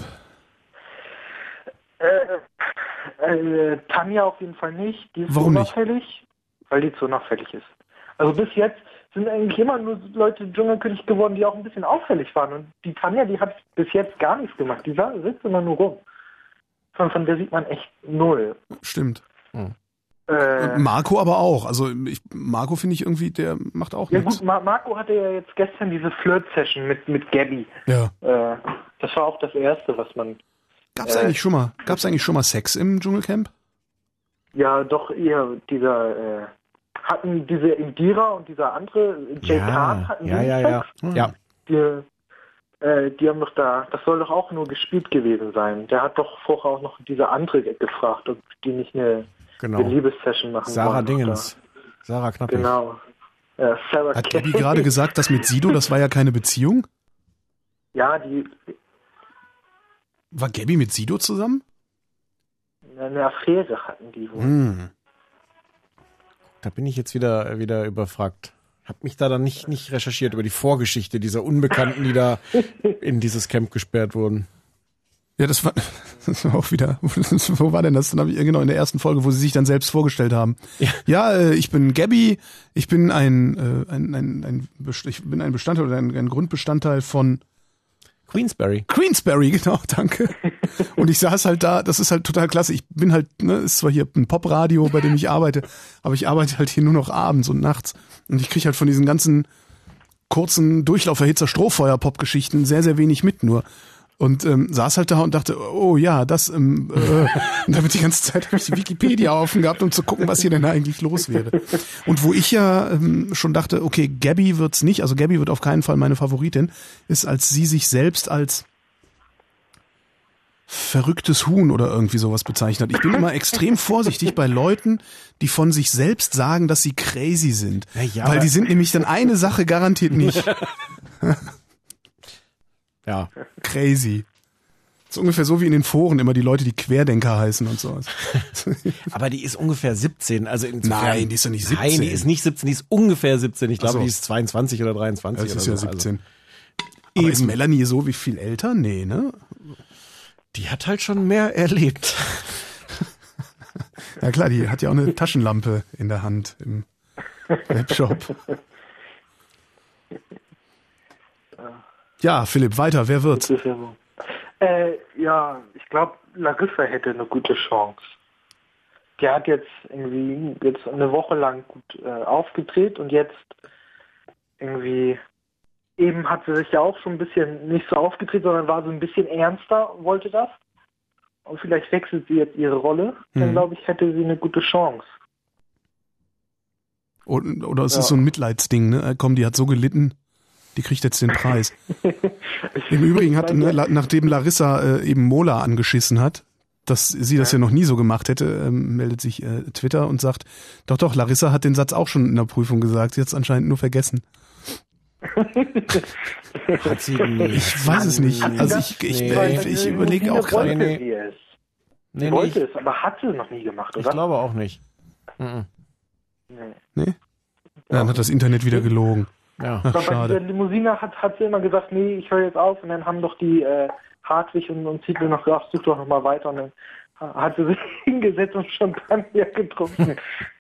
[SPEAKER 16] Äh, äh, Tanja auf jeden Fall nicht. Die ist
[SPEAKER 3] Warum nicht?
[SPEAKER 16] unauffällig, weil die zu unauffällig ist. Also bis jetzt sind eigentlich immer nur Leute Dschungelkönig geworden, die auch ein bisschen auffällig waren. Und die Tanja, die hat bis jetzt gar nichts gemacht. Die sa- sitzt immer nur rum. von, von der sieht man echt null.
[SPEAKER 3] Stimmt.
[SPEAKER 4] Hm.
[SPEAKER 16] Äh,
[SPEAKER 3] Und Marco aber auch. Also ich, Marco finde ich irgendwie, der macht auch
[SPEAKER 16] ja
[SPEAKER 3] nichts.
[SPEAKER 16] gut, Mar- Marco hatte ja jetzt gestern diese Flirt-Session mit, mit Gabby.
[SPEAKER 3] Ja.
[SPEAKER 16] Äh, das war auch das Erste, was man...
[SPEAKER 3] Gab's
[SPEAKER 16] äh,
[SPEAKER 3] eigentlich schon mal, gab's eigentlich schon mal Sex im Dschungelcamp?
[SPEAKER 16] Ja, doch, eher dieser... Äh, hatten diese Indira und dieser andere, Jay
[SPEAKER 4] Ja,
[SPEAKER 16] Kahn, hatten
[SPEAKER 4] ja,
[SPEAKER 16] die
[SPEAKER 4] ja, ja.
[SPEAKER 16] Sex?
[SPEAKER 4] Ja.
[SPEAKER 16] Die, äh, die haben doch da... Das soll doch auch nur gespielt gewesen sein. Der hat doch vorher auch noch diese andere gefragt, ob die nicht eine...
[SPEAKER 4] Genau.
[SPEAKER 16] eine Liebessession machen
[SPEAKER 4] Sarah
[SPEAKER 16] wollen.
[SPEAKER 4] Dingens. Sarah Knappig.
[SPEAKER 16] Genau. Ja, Sarah
[SPEAKER 3] Hat Gabby gerade gesagt, das mit Sido, das war ja keine Beziehung?
[SPEAKER 16] Ja, die
[SPEAKER 3] War Gabby mit Sido zusammen?
[SPEAKER 16] eine Affäre hatten die wohl.
[SPEAKER 3] Hm.
[SPEAKER 4] Da bin ich jetzt wieder, wieder überfragt. Hab mich da dann nicht, nicht recherchiert über die Vorgeschichte dieser Unbekannten, die da in dieses Camp gesperrt wurden.
[SPEAKER 3] Ja, das war, das war auch wieder, wo war denn das? Dann habe ich genau in der ersten Folge, wo sie sich dann selbst vorgestellt haben. Ja, ja äh, ich bin Gabby, ich bin ein, äh, ein, ein, ein, ich bin ein Bestandteil oder ein, ein Grundbestandteil von
[SPEAKER 4] Queensberry.
[SPEAKER 3] Queensberry, genau, danke. Und ich saß halt da, das ist halt total klasse. Ich bin halt, ne, ist zwar hier ein Popradio, bei dem ich arbeite, aber ich arbeite halt hier nur noch abends und nachts. Und ich kriege halt von diesen ganzen kurzen Durchlauferhitzer Strohfeuer-Pop-Geschichten sehr, sehr wenig mit nur. Und ähm, saß halt da und dachte, oh ja, das, ähm, äh, und damit die ganze Zeit habe ich die Wikipedia offen gehabt, um zu gucken, was hier denn eigentlich los wäre. Und wo ich ja ähm, schon dachte, okay, Gabby wird's nicht, also Gabby wird auf keinen Fall meine Favoritin, ist, als sie sich selbst als verrücktes Huhn oder irgendwie sowas bezeichnet. Ich bin immer extrem vorsichtig bei Leuten, die von sich selbst sagen, dass sie crazy sind.
[SPEAKER 4] Ja, ja,
[SPEAKER 3] weil die sind nämlich dann eine Sache garantiert nicht.
[SPEAKER 4] Ja.
[SPEAKER 3] Crazy. Das ist ungefähr so wie in den Foren immer die Leute, die Querdenker heißen und sowas.
[SPEAKER 4] Aber die ist ungefähr siebzehn. Also insofern,
[SPEAKER 3] Nein, die ist doch nicht siebzehn.
[SPEAKER 4] Nein, die ist nicht siebzehn, die ist ungefähr siebzehn. Ich glaube,
[SPEAKER 3] Ach so.
[SPEAKER 4] die ist zweiundzwanzig oder dreiundzwanzig.
[SPEAKER 3] Das ist
[SPEAKER 4] oder
[SPEAKER 3] ja
[SPEAKER 4] so.
[SPEAKER 3] siebzehn.
[SPEAKER 4] Also,
[SPEAKER 3] Aber
[SPEAKER 4] eben.
[SPEAKER 3] ist Melanie so wie viel älter? Nee, ne?
[SPEAKER 4] Die hat halt schon mehr erlebt.
[SPEAKER 3] Ja klar, die hat ja auch eine Taschenlampe in der Hand im Webshop. Ja, Philipp, weiter, wer wird's?
[SPEAKER 16] Äh, ja, ich glaube, Larissa hätte eine gute Chance. Die hat jetzt irgendwie jetzt eine Woche lang gut äh, aufgedreht und jetzt irgendwie eben hat sie sich ja auch schon ein bisschen nicht so aufgedreht, sondern war so ein bisschen ernster, wollte das. Und vielleicht wechselt sie jetzt ihre Rolle. Dann
[SPEAKER 3] Mhm.
[SPEAKER 16] glaube ich, hätte sie eine gute Chance.
[SPEAKER 3] Oder, oder es
[SPEAKER 16] Ja.
[SPEAKER 3] ist so ein Mitleidsding, ne? Äh, Komm, die hat so gelitten, die kriegt jetzt den Preis. Im Übrigen hat, ne, la- nachdem Larissa äh, eben Mola angeschissen hat, dass sie das ja, ja noch nie so gemacht hätte, ähm, meldet sich äh, Twitter und sagt, doch, doch, Larissa hat den Satz auch schon in der Prüfung gesagt, sie hat es anscheinend nur vergessen.
[SPEAKER 4] Hat sie nicht.
[SPEAKER 3] Ich weiß es nicht. Also ich, ich,
[SPEAKER 4] Nee.
[SPEAKER 3] ich, ich überlege auch gerade.
[SPEAKER 4] Nee,
[SPEAKER 16] Sie es.
[SPEAKER 4] Nee,
[SPEAKER 16] Sie
[SPEAKER 4] nee,
[SPEAKER 16] wollte
[SPEAKER 4] ich,
[SPEAKER 16] es, aber hat sie noch nie gemacht,
[SPEAKER 4] ich
[SPEAKER 16] oder?
[SPEAKER 4] glaube auch nicht. Mhm.
[SPEAKER 16] Nee.
[SPEAKER 3] Nee? Dann hat das Internet wieder gelogen.
[SPEAKER 4] Ja.
[SPEAKER 3] Ach,
[SPEAKER 16] Aber bei
[SPEAKER 3] schade.
[SPEAKER 16] der Limousine hat, hat sie immer gesagt, nee, ich höre jetzt auf. Und dann haben doch die äh, Hartwig und, und Ziegler noch gesagt, such doch noch mal weiter. Und dann ha- hat sie sich hingesetzt und Champagner getrunken.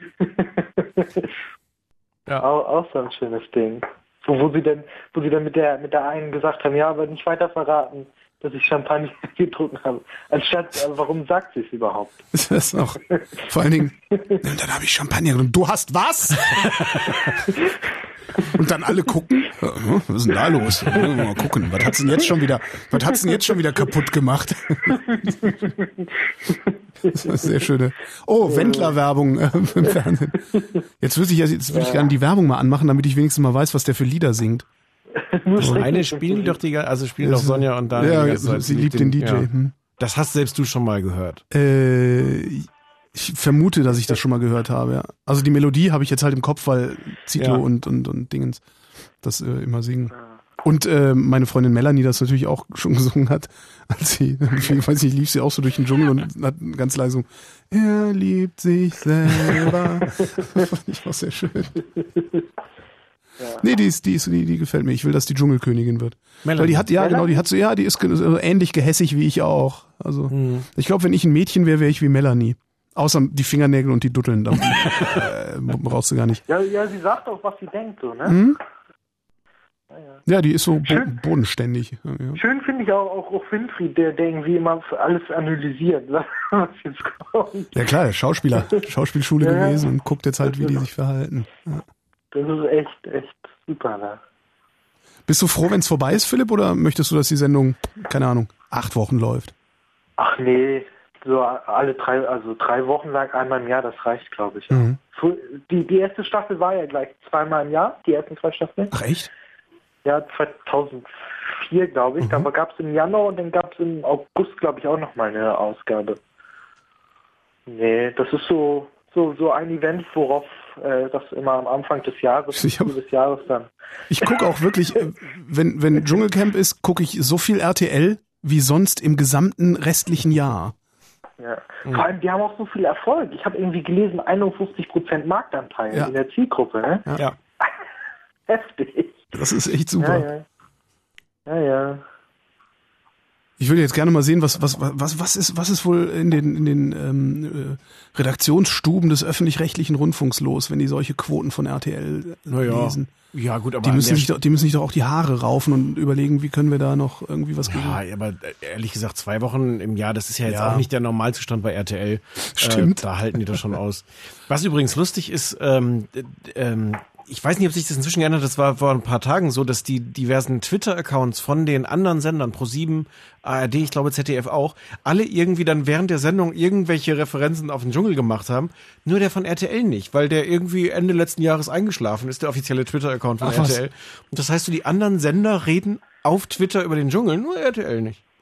[SPEAKER 4] Ja.
[SPEAKER 16] Auch, auch so ein schönes Ding. Wo, wo sie dann, wo sie dann mit der mit der einen gesagt haben, ja, aber nicht weiter verraten, dass ich Champagner getrunken habe. Anstatt, äh, warum sagt sie es überhaupt?
[SPEAKER 3] Das ist auch. Vor allen Dingen, und dann habe ich Champagner genommen. Du hast was? Und dann alle gucken. Ja, was ist denn da los? Mal gucken. Was hat's denn jetzt schon wieder? Was hat's denn jetzt schon wieder kaputt gemacht? Das ist sehr schöne. Oh, Wendler-Werbung äh, im Fernsehen. Jetzt würde ich jetzt würde ich gerne die Werbung mal anmachen, damit ich wenigstens mal weiß, was der für Lieder singt.
[SPEAKER 4] So eine spielen die doch die, also spielen doch Sonja und Daniel.
[SPEAKER 3] Ja,
[SPEAKER 4] die ganze Zeit.
[SPEAKER 3] sie liebt den D J.
[SPEAKER 4] Ja.
[SPEAKER 3] Hm.
[SPEAKER 4] Das hast selbst du schon mal gehört.
[SPEAKER 3] Äh, ich vermute, dass ich das schon mal gehört habe, ja. Also die Melodie habe ich jetzt halt im Kopf, weil Zitlo
[SPEAKER 4] Ja.
[SPEAKER 3] und, und, und Dingens das äh, immer singen. Und äh, meine Freundin Melanie das natürlich auch schon gesungen hat, als sie, ich weiß nicht, lief sie auch so durch den Dschungel und hat ganz leise so, er liebt sich selber. Das fand ich auch sehr schön.
[SPEAKER 16] Ja.
[SPEAKER 3] Nee, die ist, die ist, die, die gefällt mir. Ich will, dass die Dschungelkönigin wird.
[SPEAKER 4] Melanie.
[SPEAKER 3] Weil die hat, ja,
[SPEAKER 16] Melanie?
[SPEAKER 3] genau, die hat so, ja, die ist ge- so ähnlich gehässig wie ich auch. Also,
[SPEAKER 4] Hm.
[SPEAKER 3] ich glaube, wenn ich ein Mädchen wäre, wäre ich wie Melanie. Außer die Fingernägel und die Dutteln, dann äh, brauchst du gar nicht.
[SPEAKER 16] Ja, ja, sie sagt auch, was sie denkt, so, ne?
[SPEAKER 3] Hm? Ja, die ist so bo bodenständig. Ja.
[SPEAKER 16] Schön finde ich auch, auch, auch Winfried, der, der irgendwie immer alles analysiert, was jetzt kommt.
[SPEAKER 3] Ja klar, Schauspieler, Schauspielschule
[SPEAKER 16] Ja.
[SPEAKER 3] gewesen und guckt jetzt halt, wie die sich verhalten. Ja.
[SPEAKER 16] Das ist echt, echt super. Ne?
[SPEAKER 3] Bist du froh, wenn es vorbei ist, Philipp, oder möchtest du, dass die Sendung, keine Ahnung, acht Wochen läuft?
[SPEAKER 16] Ach nee, so alle drei, also drei Wochen lang, einmal im Jahr, das reicht, glaube ich.
[SPEAKER 3] Mhm.
[SPEAKER 16] Die, die erste Staffel war ja gleich zweimal im Jahr, die ersten zwei Staffeln.
[SPEAKER 3] Ach echt?
[SPEAKER 16] Ja, zweitausendvier, glaube ich. Mhm. Dann gab es im Januar und dann gab es im August, glaube ich, auch noch mal eine Ausgabe. Nee, das ist so, so, so ein Event, worauf äh, das immer am Anfang des Jahres,
[SPEAKER 3] Ich hab-
[SPEAKER 16] des Jahres dann.
[SPEAKER 3] Ich gucke auch wirklich, äh, wenn, wenn Dschungelcamp ist, gucke ich so viel R T L wie sonst im gesamten restlichen Jahr.
[SPEAKER 16] Ja. Vor allem, die haben auch so viel Erfolg. Ich habe irgendwie gelesen, einundfünfzig Prozent Marktanteil
[SPEAKER 3] Ja.
[SPEAKER 16] in der Zielgruppe. Ne?
[SPEAKER 3] Ja.
[SPEAKER 16] Heftig.
[SPEAKER 3] Das ist echt super.
[SPEAKER 16] Ja, ja. ja, ja.
[SPEAKER 3] Ich würde jetzt gerne mal sehen, was, was, was, was ist, was ist wohl in den, in den ähm, äh, Redaktionsstuben des öffentlich-rechtlichen Rundfunks los, wenn die solche Quoten von R T L
[SPEAKER 4] Naja.
[SPEAKER 3] lesen.
[SPEAKER 4] Ja, gut, aber
[SPEAKER 3] Die
[SPEAKER 4] an
[SPEAKER 3] müssen,
[SPEAKER 4] der
[SPEAKER 3] sich doch, die müssen sich doch auch die Haare raufen und überlegen, wie können wir da noch irgendwie was gegen.
[SPEAKER 4] Ja, aber ehrlich gesagt, zwei Wochen im Jahr, das ist ja jetzt
[SPEAKER 3] Ja.
[SPEAKER 4] auch nicht der Normalzustand bei R T L.
[SPEAKER 3] Stimmt.
[SPEAKER 4] Äh, da halten die das schon aus. Was übrigens lustig ist, ähm, äh, ähm, ich weiß nicht, ob sich das inzwischen geändert hat, das war vor ein paar Tagen so, dass die diversen Twitter-Accounts von den anderen Sendern, ProSieben, A R D, ich glaube Z D F auch, alle irgendwie dann während der Sendung irgendwelche Referenzen auf den Dschungel gemacht haben. Nur der von R T L nicht, weil der irgendwie Ende letzten Jahres eingeschlafen ist, der offizielle Twitter-Account von
[SPEAKER 3] Ach, was?
[SPEAKER 4] R T L. Und das heißt, so die anderen Sender reden auf Twitter über den Dschungel, nur R T L nicht.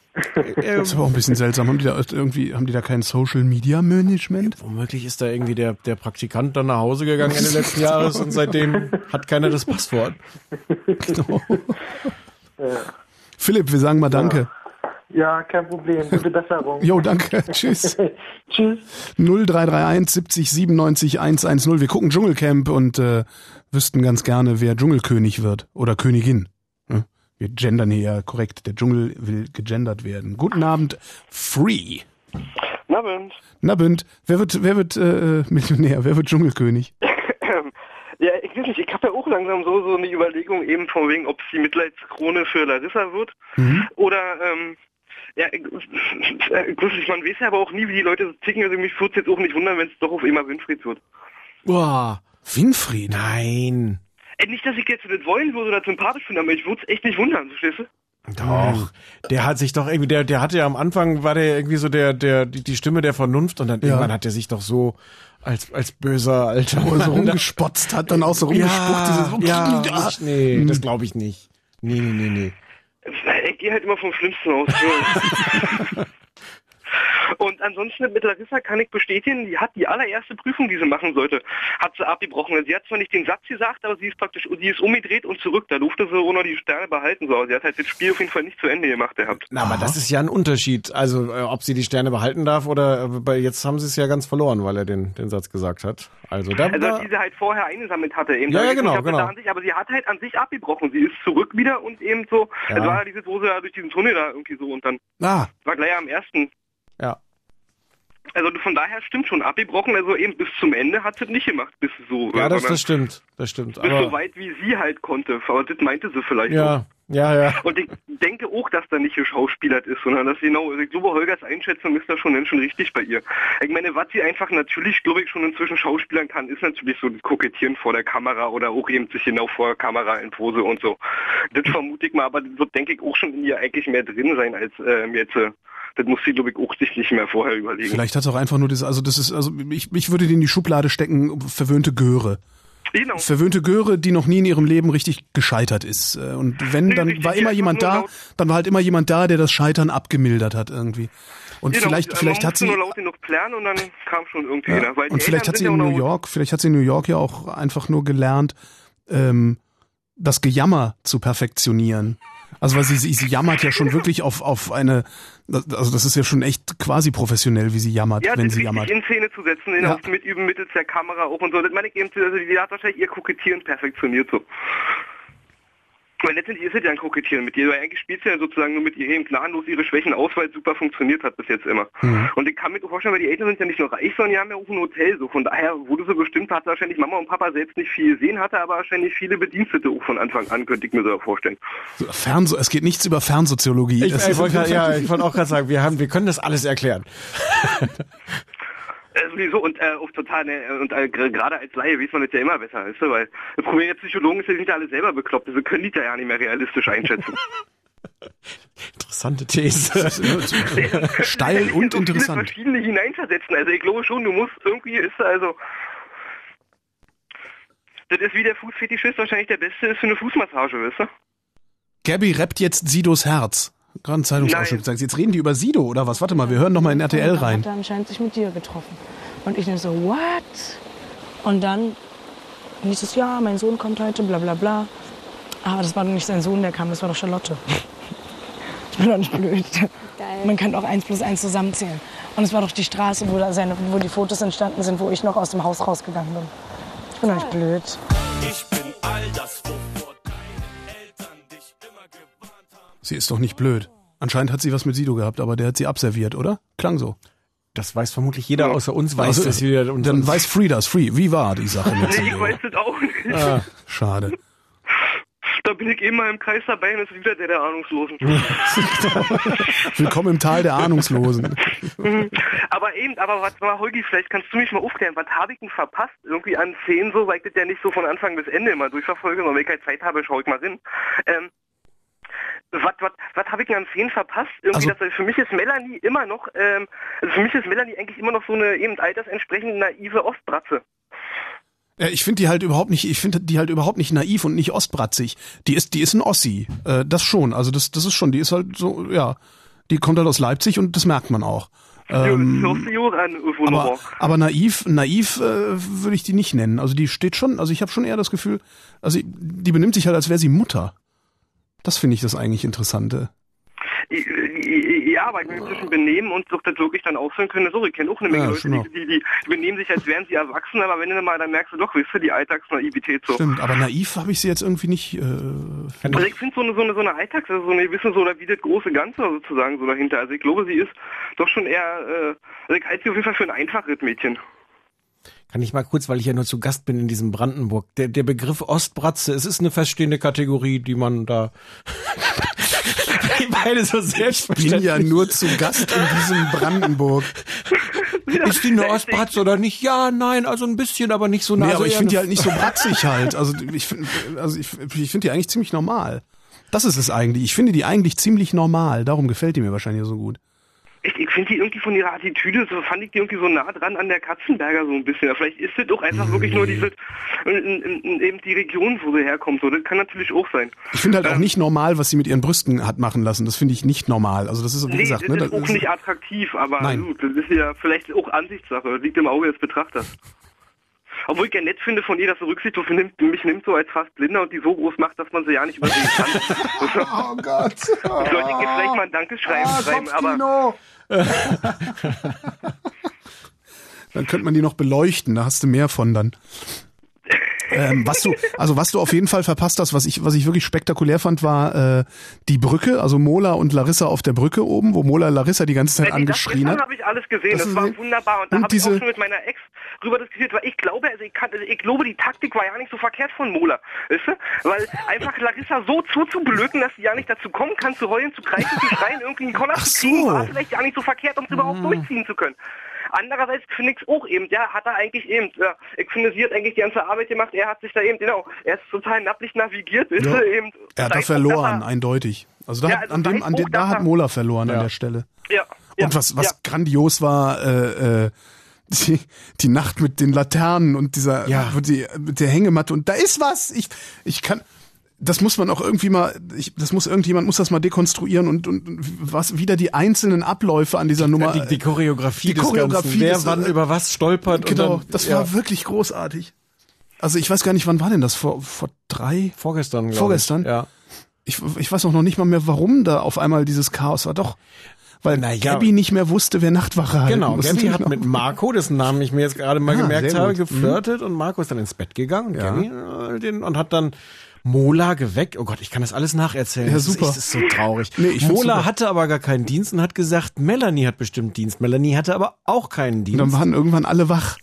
[SPEAKER 3] Das ist aber auch ein bisschen seltsam. Haben die da irgendwie, haben die da kein Social Media Management?
[SPEAKER 4] Womöglich ist da irgendwie der, der Praktikant dann nach Hause gegangen Ende letzten Jahres und seitdem hat keiner das Passwort.
[SPEAKER 3] Genau. Philipp, wir sagen mal Danke.
[SPEAKER 16] Ja, kein Problem. Gute Besserung.
[SPEAKER 3] Jo, danke. Tschüss.
[SPEAKER 16] Tschüss.
[SPEAKER 3] null drei drei eins siebzig siebenundneunzig hundertzehn. Wir gucken Dschungelcamp und äh, wüssten ganz gerne, wer Dschungelkönig wird oder Königin. Ja? Wir gendern hier ja korrekt. Der Dschungel will gegendert werden. Guten Abend, Free.
[SPEAKER 20] Abend.
[SPEAKER 3] Na Bünd, wer wird, wer wird äh, Millionär? Wer wird Dschungelkönig?
[SPEAKER 20] Ja, ich weiß nicht, ich habe ja auch langsam so, so eine Überlegung eben von wegen, ob es die Mitleidskrone für Larissa wird
[SPEAKER 3] Mhm.
[SPEAKER 20] oder, ähm, ja, ich, ich, man weiß ja aber auch nie, wie die Leute so ticken, also mich würde es jetzt auch nicht wundern, wenn es doch auf immer Winfried wird.
[SPEAKER 4] Boah.
[SPEAKER 3] Winfried?
[SPEAKER 4] Nein.
[SPEAKER 20] Ey, nicht, dass ich jetzt das wollen würde oder sympathisch finde, aber ich würde es echt nicht wundern, verstehst du?
[SPEAKER 4] Doch. Der hat sich doch irgendwie, der, der hatte ja am Anfang, war der irgendwie so der, der, die, die Stimme der Vernunft und dann
[SPEAKER 3] Ja.
[SPEAKER 4] irgendwann hat er sich doch so als, als böser Alter.
[SPEAKER 3] Wo er so rumgespotzt hat, dann auch so rumgespuckt. dieses-
[SPEAKER 4] Ja, ja nicht, nee, das glaube ich nicht. Nee, nee, nee, nee.
[SPEAKER 20] Ich gehe halt immer vom Schlimmsten aus. So. Und ansonsten mit Larissa kann ich bestätigen, die hat die allererste Prüfung, die sie machen sollte, hat sie abgebrochen. Sie hat zwar nicht den Satz gesagt, aber sie ist praktisch, die ist umgedreht und zurück. Da durfte sie auch noch die Sterne behalten. So. Sie hat halt das Spiel auf jeden Fall nicht zu Ende gemacht gehabt.
[SPEAKER 4] Na, aber das ist ja ein Unterschied. Also, äh, ob sie die Sterne behalten darf oder, äh, bei, jetzt haben sie es ja ganz verloren, weil er den, den Satz gesagt hat. Also, da,
[SPEAKER 20] Also
[SPEAKER 4] da
[SPEAKER 20] die sie halt vorher eingesammelt hatte. Eben.
[SPEAKER 4] Ja,
[SPEAKER 20] Da
[SPEAKER 4] ja,
[SPEAKER 20] ich
[SPEAKER 4] genau,
[SPEAKER 20] nicht, ob das
[SPEAKER 4] genau.
[SPEAKER 20] da An sich, aber sie hat halt an sich abgebrochen. Sie ist zurück wieder und eben so,
[SPEAKER 4] Ja.
[SPEAKER 20] es war ja dieses, wo sie da durch diesen Tunnel da irgendwie so und dann
[SPEAKER 3] Ah.
[SPEAKER 20] war gleich am ersten.
[SPEAKER 4] Ja.
[SPEAKER 20] Also von daher stimmt schon, abgebrochen, also eben bis zum Ende hat sie es nicht gemacht, bis so.
[SPEAKER 4] ja, das,
[SPEAKER 20] sondern
[SPEAKER 4] das stimmt, das stimmt.
[SPEAKER 20] bis so
[SPEAKER 4] Aber,
[SPEAKER 20] weit, wie sie halt konnte. Aber das meinte sie vielleicht
[SPEAKER 4] ja,
[SPEAKER 20] auch.
[SPEAKER 4] ja, ja.
[SPEAKER 20] Und ich denke auch, dass da nicht geschauspielert ist, sondern dass genau, also ich glaube, Holgers Einschätzung ist da schon, schon richtig bei ihr. Ich meine, was sie einfach natürlich, glaube ich, schon inzwischen schauspielern kann, ist natürlich so das Kokettieren vor der Kamera oder auch eben sich genau vor der Kamera in Pose und so. Das vermute ich mal, aber das wird, denke ich, auch schon in ihr eigentlich mehr drin sein als ähm, jetzt. Äh, das muss sie, glaube ich, auch sich nicht mehr vorher überlegen.
[SPEAKER 3] Vielleicht hat es auch einfach nur das, also das ist, also ich, ich würde die in die Schublade stecken, verwöhnte Göre.
[SPEAKER 20] Genau.
[SPEAKER 3] Verwöhnte Göre, die noch nie in ihrem Leben richtig gescheitert ist. Und wenn,
[SPEAKER 20] Nee,
[SPEAKER 3] dann
[SPEAKER 20] richtig,
[SPEAKER 3] war
[SPEAKER 20] die
[SPEAKER 3] immer
[SPEAKER 20] einfach
[SPEAKER 3] jemand
[SPEAKER 20] nur
[SPEAKER 3] da,
[SPEAKER 20] laut-
[SPEAKER 3] dann war halt immer jemand da, der das Scheitern abgemildert hat irgendwie. Und
[SPEAKER 20] Genau,
[SPEAKER 3] vielleicht,
[SPEAKER 20] man
[SPEAKER 3] vielleicht hat
[SPEAKER 20] musste
[SPEAKER 3] sie,
[SPEAKER 20] nur laut genug planen und dann kam schon irgendwie
[SPEAKER 3] ja,
[SPEAKER 20] einer. Weil die
[SPEAKER 3] und vielleicht
[SPEAKER 20] Eltern
[SPEAKER 3] hat sie
[SPEAKER 20] sind
[SPEAKER 3] in
[SPEAKER 20] ja auch
[SPEAKER 3] New
[SPEAKER 20] noch-
[SPEAKER 3] York, vielleicht hat sie in New York ja auch einfach nur gelernt, ähm, das Gejammer zu perfektionieren. Also weil sie, sie, sie jammert ja schon wirklich auf, auf eine, also das ist ja schon echt quasi professionell, wie sie jammert,
[SPEAKER 20] Ja,
[SPEAKER 3] wenn
[SPEAKER 20] das
[SPEAKER 3] sie
[SPEAKER 20] richtig
[SPEAKER 3] jammert.
[SPEAKER 20] in Szene zu setzen, den
[SPEAKER 3] Ja.
[SPEAKER 20] aufs Mitüben mittels der Kamera auch und so. Das meine ich eben, also die hat wahrscheinlich ihr Kokettieren perfektioniert so. Weil letztendlich ist es ja ein Kokettieren mit dir, weil eigentlich spielst du ja sozusagen nur mit ihr eben gnadenlos ihre Schwächen aus, weil es super funktioniert hat bis jetzt immer. Mhm. Und ich kann mir vorstellen, weil die Eltern sind ja nicht nur reich, sondern die haben ja auch ein Hotel, so von daher wurde so bestimmt, hat wahrscheinlich Mama und Papa selbst nicht viel gesehen, hatte aber wahrscheinlich viele Bedienstete auch von Anfang an, könnte ich mir so vorstellen.
[SPEAKER 3] So, Fernso- es geht nichts über Fernsoziologie.
[SPEAKER 4] Ich, ich wollte ja, ich wollte auch gerade sagen, wir haben, wir können das alles erklären.
[SPEAKER 20] Äh, sowieso und äh, auch total, ne, und äh, gerade als Laie weiß man das ja immer besser, weißt du, weil das Problem der Psychologen ist, die sind ja alle selber bekloppt, sie können die ja nicht mehr realistisch einschätzen.
[SPEAKER 4] Interessante These.
[SPEAKER 3] Steil und
[SPEAKER 20] so
[SPEAKER 3] interessant.
[SPEAKER 20] Viele verschiedene hineinversetzen, also ich glaube schon, du musst irgendwie, ist also, das ist wie der Fußfetischist wahrscheinlich der Beste ist für eine Fußmassage, weißt du?
[SPEAKER 3] Gabby rappt jetzt Sidos Herz. Gerade ein Zeitungsausschnitt gesagt. Jetzt reden die über Sido oder was? Warte mal, wir hören noch mal in R T L rein.
[SPEAKER 7] Und dann hat er anscheinend sich mit dir getroffen. Und ich so, what? Und dann hieß es, ja, mein Sohn kommt heute, bla bla bla. Aber das war doch nicht sein Sohn, der kam, das war doch Charlotte. Ich bin doch nicht blöd. Geil. Man kann auch eins plus eins zusammenzählen. Und es war doch die Straße, wo, da seine, wo die Fotos entstanden sind, wo ich noch aus dem Haus rausgegangen bin. Ich bin doch nicht blöd. Ich bin all das, wovor deine
[SPEAKER 3] Eltern dich immer gewarnt haben. Sie ist doch nicht blöd. Anscheinend hat sie was mit Sido gehabt, aber der hat sie abserviert, oder? Klang so.
[SPEAKER 4] Das weiß vermutlich jeder außer uns, weiß
[SPEAKER 3] also,
[SPEAKER 4] das wieder.
[SPEAKER 3] Und dann weiß Free das, Free. Wie war die Sache mit Sido?
[SPEAKER 20] Nee, ich weiß das auch nicht.
[SPEAKER 3] Ah, schade.
[SPEAKER 20] Da bin ich eben mal im Kreis dabei und ist wieder der der Ahnungslosen.
[SPEAKER 3] Willkommen im Tal der Ahnungslosen.
[SPEAKER 20] Aber eben, aber was war, Holgi, vielleicht kannst du mich mal aufklären, was habe ich denn verpasst? Irgendwie an Szenen so, weil ich das ja nicht so von Anfang bis Ende immer durchverfolge, sondern wenn ich keine Zeit habe, schaue ich mal rein. Ähm, was was was habe ich denn an Szenen verpasst? Irgendwie, also, dass, für mich ist Melanie immer noch, ähm, also für mich ist Melanie eigentlich immer noch so eine eben altersentsprechend naive Ostbratze.
[SPEAKER 3] Ja, ich finde die halt überhaupt nicht, ich finde die halt überhaupt nicht naiv und nicht ostbratzig. Die ist, die ist ein Ossi. Äh, das schon. Also das, das ist schon, die ist halt so, ja, die kommt halt aus Leipzig und das merkt man auch. Ähm, aber, aber naiv, naiv äh, würde ich die nicht nennen. Also die steht schon, also ich habe schon eher das Gefühl, also die benimmt sich halt, als wäre sie Mutter. Das finde ich das eigentlich Interessante.
[SPEAKER 20] Ja, aber zwischen Benehmen und doch das wirklich dann ausführen können, so, ich kenne auch eine Menge ja, Leute, die, die, die, die benehmen sich, als wären sie erwachsen, aber wenn du mal, dann merkst du doch, wisst du, die Alltagsnaivität so.
[SPEAKER 3] Stimmt, aber naiv habe ich sie jetzt irgendwie nicht... Äh,
[SPEAKER 20] also ich finde so eine, so eine, so eine Alltags-, also so eine gewisse, so, wie das große Ganze sozusagen so dahinter, also ich glaube, sie ist doch schon eher, äh, also ich halte sie auf jeden Fall für ein einfaches Mädchen.
[SPEAKER 4] Kann ich mal kurz, weil ich ja nur zu Gast bin in diesem Brandenburg, der, der Begriff Ostbratze, es ist eine feststehende Kategorie, die man da... Beide so selbstverständlich.
[SPEAKER 3] Ich bin ja nur zu Gast in diesem Brandenburg.
[SPEAKER 4] Ja, ist die eine Ostbratze oder nicht? Ja, nein, also ein bisschen, aber nicht so nah.
[SPEAKER 3] Nee, aber ich finde die halt nicht so bratzig halt. Also ich finde also ich, ich finde die eigentlich ziemlich normal. Das ist es eigentlich. Ich finde die eigentlich ziemlich normal. Darum gefällt die mir wahrscheinlich so gut.
[SPEAKER 20] Ich, ich finde die irgendwie von ihrer Attitüde, so fand ich die irgendwie so nah dran an der Katzenberger so ein bisschen. Ja, vielleicht ist das auch einfach nee. wirklich nur diese, eben die Region, wo sie herkommt. So, das kann natürlich auch sein.
[SPEAKER 3] Ich finde halt ähm, auch nicht normal, was sie mit ihren Brüsten hat machen lassen. Das finde ich nicht normal. Also das ist, wie
[SPEAKER 20] nee,
[SPEAKER 3] gesagt,
[SPEAKER 20] das
[SPEAKER 3] ne,
[SPEAKER 20] ist
[SPEAKER 3] das
[SPEAKER 20] auch
[SPEAKER 3] ist
[SPEAKER 20] nicht attraktiv, aber
[SPEAKER 3] nein.
[SPEAKER 20] gut, das ist ja vielleicht auch Ansichtssache. Das liegt im Auge des Betrachters. Obwohl ich ja nett finde von ihr, dass sie Rücksicht auf nimmt, mich nimmt so als fast Blinder und die so groß macht, dass man sie ja nicht übersehen kann.
[SPEAKER 3] Oh Gott. Oh.
[SPEAKER 20] Ich sollte jetzt vielleicht mal ein Dankeschreiben
[SPEAKER 3] ah,
[SPEAKER 20] schreiben, aber...
[SPEAKER 3] Dann könnte man die noch beleuchten, da hast du mehr von dann. Ähm, was du, also was du auf jeden Fall verpasst hast, was ich, was ich wirklich spektakulär fand, war äh, die Brücke, also Mola und Larissa auf der Brücke oben, wo Mola Larissa die ganze Zeit ja, angeschrien hat.
[SPEAKER 20] Das habe ich alles gesehen, das, das war wunderbar und da habe ich auch schon mit meiner Ex drüber diskutiert, weil ich glaube, also ich, kann, also ich glaube, die Taktik war ja nicht so verkehrt von Mola, weißt du? Weil einfach Larissa so zuzubelöten, dass sie ja nicht dazu kommen kann, zu heulen, zu kreischen, zu schreien, irgendwie einen Koller zu kriegen, war vielleicht ja nicht so verkehrt, um es überhaupt mhm. durchziehen zu können. Andererseits finde ich es auch eben, ja, hat er eigentlich eben, ja, ich finde, sie hat eigentlich die ganze Arbeit gemacht, er hat sich da eben, genau, er ist total napplich navigiert, ist ja. eben.
[SPEAKER 3] Er hat da verloren, eindeutig. Also da,
[SPEAKER 20] ja,
[SPEAKER 3] hat,
[SPEAKER 20] also
[SPEAKER 3] an dem, an dem, da hat Mola verloren ja. an der Stelle.
[SPEAKER 20] Ja.
[SPEAKER 3] Und ja. was, was ja. grandios war, äh, äh, die, die Nacht mit den Laternen und dieser,
[SPEAKER 4] ja.
[SPEAKER 3] die, mit der Hängematte und da ist was, ich, ich kann, das muss man auch irgendwie mal, ich, das muss irgendjemand muss das mal dekonstruieren und, und was wieder die einzelnen Abläufe an dieser Nummer.
[SPEAKER 4] Die, die Choreografie,
[SPEAKER 3] die
[SPEAKER 4] des
[SPEAKER 3] Choreografie
[SPEAKER 4] Ganzen, wer
[SPEAKER 3] des,
[SPEAKER 4] wann über was stolpert.
[SPEAKER 3] Genau,
[SPEAKER 4] und dann,
[SPEAKER 3] das
[SPEAKER 4] ja.
[SPEAKER 3] war wirklich großartig. Also ich weiß gar nicht, wann war denn das? Vor vor drei?
[SPEAKER 4] Vorgestern, glaube ich.
[SPEAKER 3] Vorgestern?
[SPEAKER 4] Ja.
[SPEAKER 3] Ich, ich weiß auch noch nicht mal mehr, warum da auf einmal dieses Chaos war. Doch, weil Na ja. Gabby nicht mehr wusste, wer Nachtwache halten
[SPEAKER 4] Genau,
[SPEAKER 3] muss.
[SPEAKER 4] Gabby hat mit Marco, dessen Namen ich mir jetzt gerade mal
[SPEAKER 3] ah,
[SPEAKER 4] gemerkt habe,
[SPEAKER 3] gut.
[SPEAKER 4] geflirtet mhm. und Marco ist dann ins Bett gegangen und,
[SPEAKER 3] ja.
[SPEAKER 4] Gabby, äh, den, und hat dann Mola geweckt. Oh Gott, ich kann das alles nacherzählen.
[SPEAKER 3] Ja,
[SPEAKER 4] das
[SPEAKER 3] super.
[SPEAKER 4] Ist, das ist so traurig.
[SPEAKER 3] Nee, ich find's
[SPEAKER 4] Mola
[SPEAKER 3] super.
[SPEAKER 4] hatte aber gar keinen Dienst und hat gesagt, Melanie hat bestimmt Dienst. Melanie hatte aber auch keinen Dienst.
[SPEAKER 3] Und dann waren irgendwann alle wach.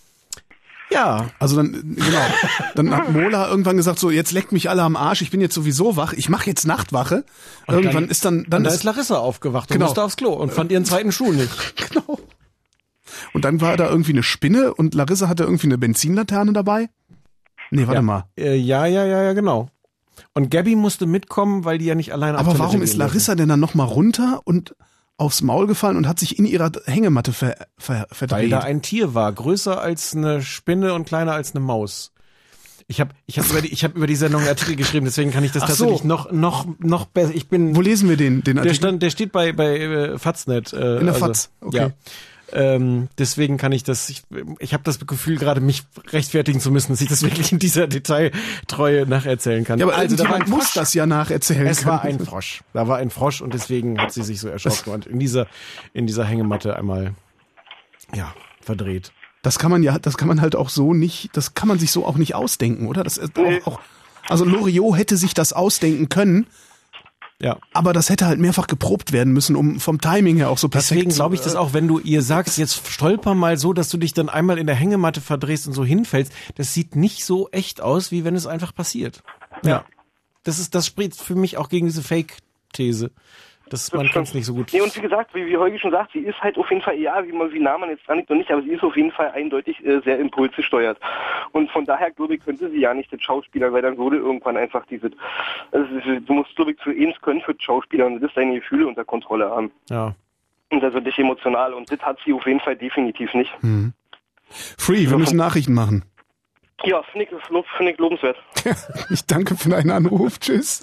[SPEAKER 4] Ja.
[SPEAKER 3] Also dann, genau. Dann hat Mola irgendwann gesagt, so, jetzt leckt mich alle am Arsch, ich bin jetzt sowieso wach, ich mache jetzt Nachtwache.
[SPEAKER 4] Und
[SPEAKER 3] Irgendwann
[SPEAKER 4] dann,
[SPEAKER 3] ist dann, dann
[SPEAKER 4] und da
[SPEAKER 3] ist,
[SPEAKER 4] ist Larissa aufgewacht und
[SPEAKER 3] Genau.
[SPEAKER 4] musste aufs Klo und fand ihren zweiten Schuh nicht.
[SPEAKER 3] Genau. Und dann war da irgendwie eine Spinne und Larissa hatte irgendwie eine Benzinlaterne dabei. Nee, warte
[SPEAKER 4] ja.
[SPEAKER 3] mal.
[SPEAKER 4] Äh, ja, ja, ja, ja, genau. Und Gabby musste mitkommen, weil die ja nicht alleine auf
[SPEAKER 3] Aber
[SPEAKER 4] Toilette
[SPEAKER 3] warum ist
[SPEAKER 4] gehen dürfen.
[SPEAKER 3] Larissa denn dann nochmal runter und aufs Maul gefallen und hat sich in ihrer Hängematte ver, ver, verdreht?
[SPEAKER 4] Weil da ein Tier war, größer als eine Spinne und kleiner als eine Maus. Ich habe ich hab über, die, ich hab über die Sendung einen Artikel geschrieben, deswegen kann ich das
[SPEAKER 3] Ach so.
[SPEAKER 4] tatsächlich noch noch noch besser. Ich bin.
[SPEAKER 3] Wo lesen wir den, den
[SPEAKER 4] Der,
[SPEAKER 3] Artikel?
[SPEAKER 4] stand, der steht bei bei äh, Faznet. Äh,
[SPEAKER 3] In der
[SPEAKER 4] also,
[SPEAKER 3] Faz, okay.
[SPEAKER 4] Ja. Ähm, deswegen kann ich das, ich, ich habe das Gefühl, gerade mich rechtfertigen zu müssen, dass ich das wirklich in dieser Detailtreue nacherzählen kann.
[SPEAKER 3] Ja, aber
[SPEAKER 4] also, da war ein
[SPEAKER 3] irgendjemand muss
[SPEAKER 4] Frosch.
[SPEAKER 3] das ja nacherzählen
[SPEAKER 4] Es
[SPEAKER 3] können.
[SPEAKER 4] war ein Frosch. Da war ein Frosch und deswegen hat sie sich so erschrocken und in dieser, in dieser Hängematte einmal, ja, verdreht.
[SPEAKER 3] Das kann man ja, das kann man halt auch so nicht, das kann man sich so auch nicht ausdenken, oder? Das ist auch, auch, also Loriot hätte sich das ausdenken können.
[SPEAKER 4] Ja.
[SPEAKER 3] Aber das hätte halt mehrfach geprobt werden müssen, um vom Timing her auch so perfekt
[SPEAKER 4] Deswegen
[SPEAKER 3] zu-
[SPEAKER 4] glaube ich das auch, wenn du ihr sagst, jetzt stolper mal so, dass du dich dann einmal in der Hängematte verdrehst und so hinfällst, das sieht nicht so echt aus, wie wenn es einfach passiert. Ja. Das ist, das spricht für mich auch gegen diese Fake-These. Das, man kann es nicht so gut.
[SPEAKER 20] Nee, und wie gesagt, wie, wie Holgi schon sagt, sie ist halt auf jeden Fall, ja, wie, man, wie nah man jetzt dran liegt und nicht, aber sie ist auf jeden Fall eindeutig äh, sehr impulsgesteuert. Und von daher, glaube ich, könnte sie ja nicht das Schauspieler, weil dann würde irgendwann einfach diese, also, du musst, glaube ich, zu eins können für das Schauspieler und das ist deine Gefühle unter Kontrolle haben.
[SPEAKER 4] Ja.
[SPEAKER 20] Und also dich emotional und das hat sie auf jeden Fall definitiv nicht.
[SPEAKER 3] Hm. Free, wir müssen Nachrichten machen.
[SPEAKER 20] Ja, finde ich, find ich lobenswert.
[SPEAKER 3] Ich danke für deinen Anruf. Tschüss.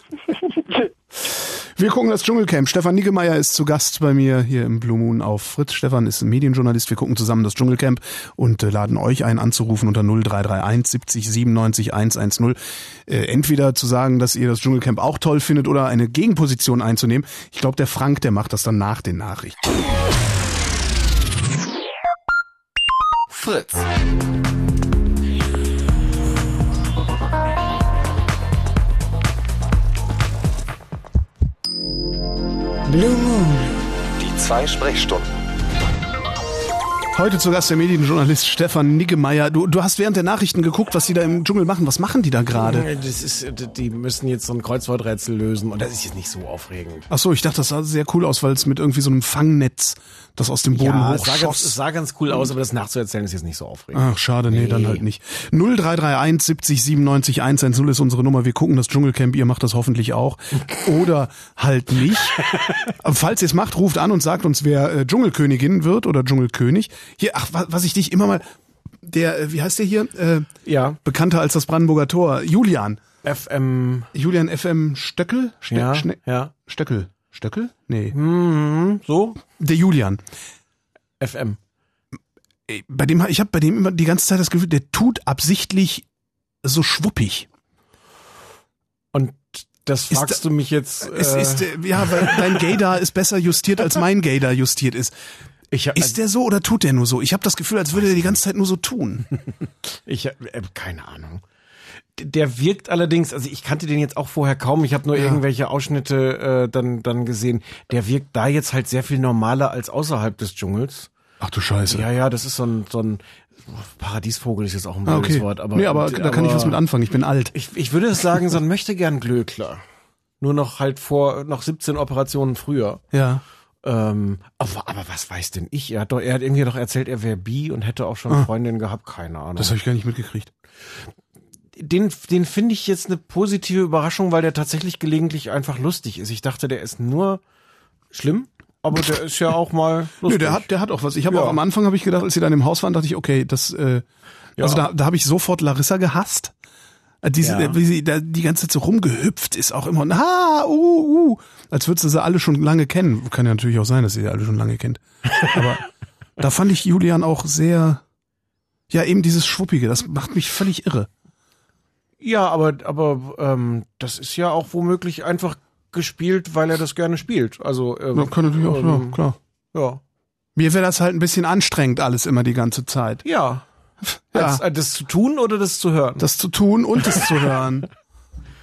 [SPEAKER 3] Wir gucken das Dschungelcamp. Stefan Niggemeier ist zu Gast bei mir hier im Blue Moon auf Fritz. Stefan ist ein Medienjournalist. Wir gucken zusammen das Dschungelcamp und äh, laden euch ein, anzurufen unter null drei drei eins siebzig siebenundneunzig hundertzehn. Äh, entweder zu sagen, dass ihr das Dschungelcamp auch toll findet oder eine Gegenposition einzunehmen. Ich glaube, der Frank, der macht das dann nach den Nachrichten.
[SPEAKER 1] Fritz.
[SPEAKER 2] Blue Moon.
[SPEAKER 1] Die zwei Sprechstunden.
[SPEAKER 3] Heute zu Gast der Medienjournalist Stefan Niggemeier. Du, du hast während der Nachrichten geguckt, was die da im Dschungel machen. Was machen die da gerade?
[SPEAKER 4] Das ist, die müssen jetzt so ein Kreuzworträtsel lösen und das ist jetzt nicht so aufregend.
[SPEAKER 3] Ach so, ich dachte, das sah sehr cool aus, weil es mit irgendwie so einem Fangnetz, das aus dem Boden
[SPEAKER 4] Ja, es sah, ganz, es
[SPEAKER 3] hochschoss.
[SPEAKER 4] sah ganz cool aus, aber das nachzuerzählen ist jetzt nicht so aufregend.
[SPEAKER 3] Ach, schade, nee,
[SPEAKER 4] Nee.
[SPEAKER 3] dann halt nicht. null drei drei eins siebzig siebenundneunzig hundertzehn ist unsere Nummer. Wir gucken das Dschungelcamp, ihr macht das hoffentlich auch. Oder halt nicht. Aber falls ihr es macht, ruft an und sagt uns, wer äh, Dschungelkönigin wird oder Dschungelkönig. Hier, ach, wa- was ich dich immer mal, der, äh, wie heißt der hier? Äh,
[SPEAKER 4] ja.
[SPEAKER 3] Bekannter als das Brandenburger Tor. Julian.
[SPEAKER 4] F M.
[SPEAKER 3] Julian F M Stöckel? Ste
[SPEAKER 4] Ja,
[SPEAKER 3] Schne
[SPEAKER 4] ja.
[SPEAKER 3] Stöckel. Stöckel? Nee.
[SPEAKER 4] Mhm, so?
[SPEAKER 3] Der Julian.
[SPEAKER 4] F M.
[SPEAKER 3] Bei dem, ich habe bei dem immer die ganze Zeit das Gefühl, der tut absichtlich so schwuppig.
[SPEAKER 4] Und das
[SPEAKER 3] Ist
[SPEAKER 4] fragst
[SPEAKER 3] da-
[SPEAKER 4] du mich jetzt.
[SPEAKER 3] Es
[SPEAKER 4] äh,
[SPEAKER 3] ist, äh, ja, weil dein Gaydar ist besser justiert, als mein Gaydar justiert ist.
[SPEAKER 4] Ich hab,
[SPEAKER 3] Ist der so oder tut der nur so? Ich habe das Gefühl, als würde er die ganze Zeit nur so tun.
[SPEAKER 4] Ich hab, äh, keine Ahnung. D- Der wirkt allerdings, also ich kannte den jetzt auch vorher kaum, ich habe nur
[SPEAKER 3] Ja.
[SPEAKER 4] irgendwelche Ausschnitte äh, dann dann gesehen. Der wirkt da jetzt halt sehr viel normaler als außerhalb des Dschungels.
[SPEAKER 3] Ach du Scheiße.
[SPEAKER 4] Ja, ja, das ist so ein, so ein Paradiesvogel ist jetzt auch ein
[SPEAKER 3] Ah,
[SPEAKER 4] blödes
[SPEAKER 3] okay.
[SPEAKER 4] Wort. Aber,
[SPEAKER 3] nee, aber da kann ich was mit anfangen. Ich bin alt.
[SPEAKER 4] Ich, ich würde es sagen, so ein möchte gern Glöckler. Nur noch halt vor, noch siebzehn Operationen früher.
[SPEAKER 3] Ja.
[SPEAKER 4] Ähm, aber, aber was weiß denn ich? Er hat, doch, er hat irgendwie doch erzählt, er wäre bi und hätte auch schon
[SPEAKER 3] Ah.
[SPEAKER 4] Freundinnen gehabt. Keine Ahnung.
[SPEAKER 3] Das habe ich gar nicht mitgekriegt.
[SPEAKER 4] Den, den finde ich jetzt eine positive Überraschung, weil der tatsächlich gelegentlich einfach lustig ist. Ich dachte, der ist nur schlimm, aber der ist ja auch mal lustig.
[SPEAKER 3] Nö, der hat, der hat auch was. Ich habe
[SPEAKER 4] Ja.
[SPEAKER 3] auch am Anfang habe ich gedacht, als sie dann im Haus waren, dachte ich, okay, das, äh,
[SPEAKER 4] Ja.
[SPEAKER 3] also da, da habe ich sofort Larissa gehasst. Äh, Diese,
[SPEAKER 4] Ja.
[SPEAKER 3] wie sie da die ganze Zeit so rumgehüpft ist, auch immer, ha, uh, uh, als würdest du sie alle schon lange kennen. Kann ja natürlich auch sein, dass sie sie alle schon lange kennt. Aber da fand ich Julian auch sehr, ja, eben dieses Schwuppige, das macht mich völlig irre.
[SPEAKER 4] Ja, aber, aber ähm, das ist ja auch womöglich einfach gespielt, weil er das gerne spielt. Also ähm,
[SPEAKER 3] Ja, kann natürlich auch,
[SPEAKER 4] ähm,
[SPEAKER 3] ja, klar.
[SPEAKER 4] Ja.
[SPEAKER 3] Mir wäre das halt ein bisschen anstrengend, alles immer die ganze Zeit.
[SPEAKER 4] Ja.
[SPEAKER 3] Ja.
[SPEAKER 4] Als, äh, das zu tun oder das zu hören?
[SPEAKER 3] Das zu tun und das zu hören.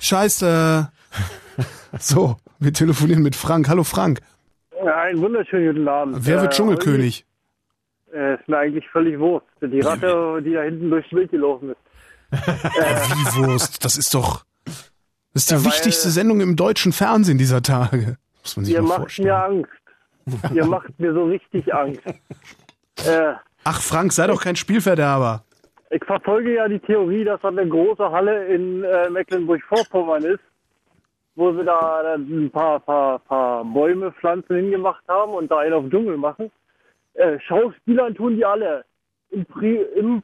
[SPEAKER 3] Scheiße. So, wir telefonieren mit Frank. Hallo Frank.
[SPEAKER 21] Ja, einen wunderschönen guten Abend.
[SPEAKER 3] Wer wird Dschungelkönig?
[SPEAKER 21] Äh, ist mir eigentlich völlig Wurst. Die Ratte, die da hinten durchs Bild gelaufen ist.
[SPEAKER 3] Wie Wurst? Das ist doch... Das ist die
[SPEAKER 21] Ja, weil-
[SPEAKER 3] wichtigste Sendung im deutschen Fernsehen dieser Tage. Muss man sich
[SPEAKER 21] Ihr
[SPEAKER 3] mal
[SPEAKER 21] macht
[SPEAKER 3] vorstellen.
[SPEAKER 21] mir Angst. Ihr macht mir so richtig Angst. Äh,
[SPEAKER 3] Ach Frank, sei doch kein Spielverderber.
[SPEAKER 21] ich verfolge ja die Theorie, dass das eine große Halle in äh, Mecklenburg-Vorpommern ist, wo sie da äh, ein paar, paar, paar Bäume, Pflanzen hingemacht haben und da einen auf Dschungel machen. Äh, Schauspielern tun die alle. Impri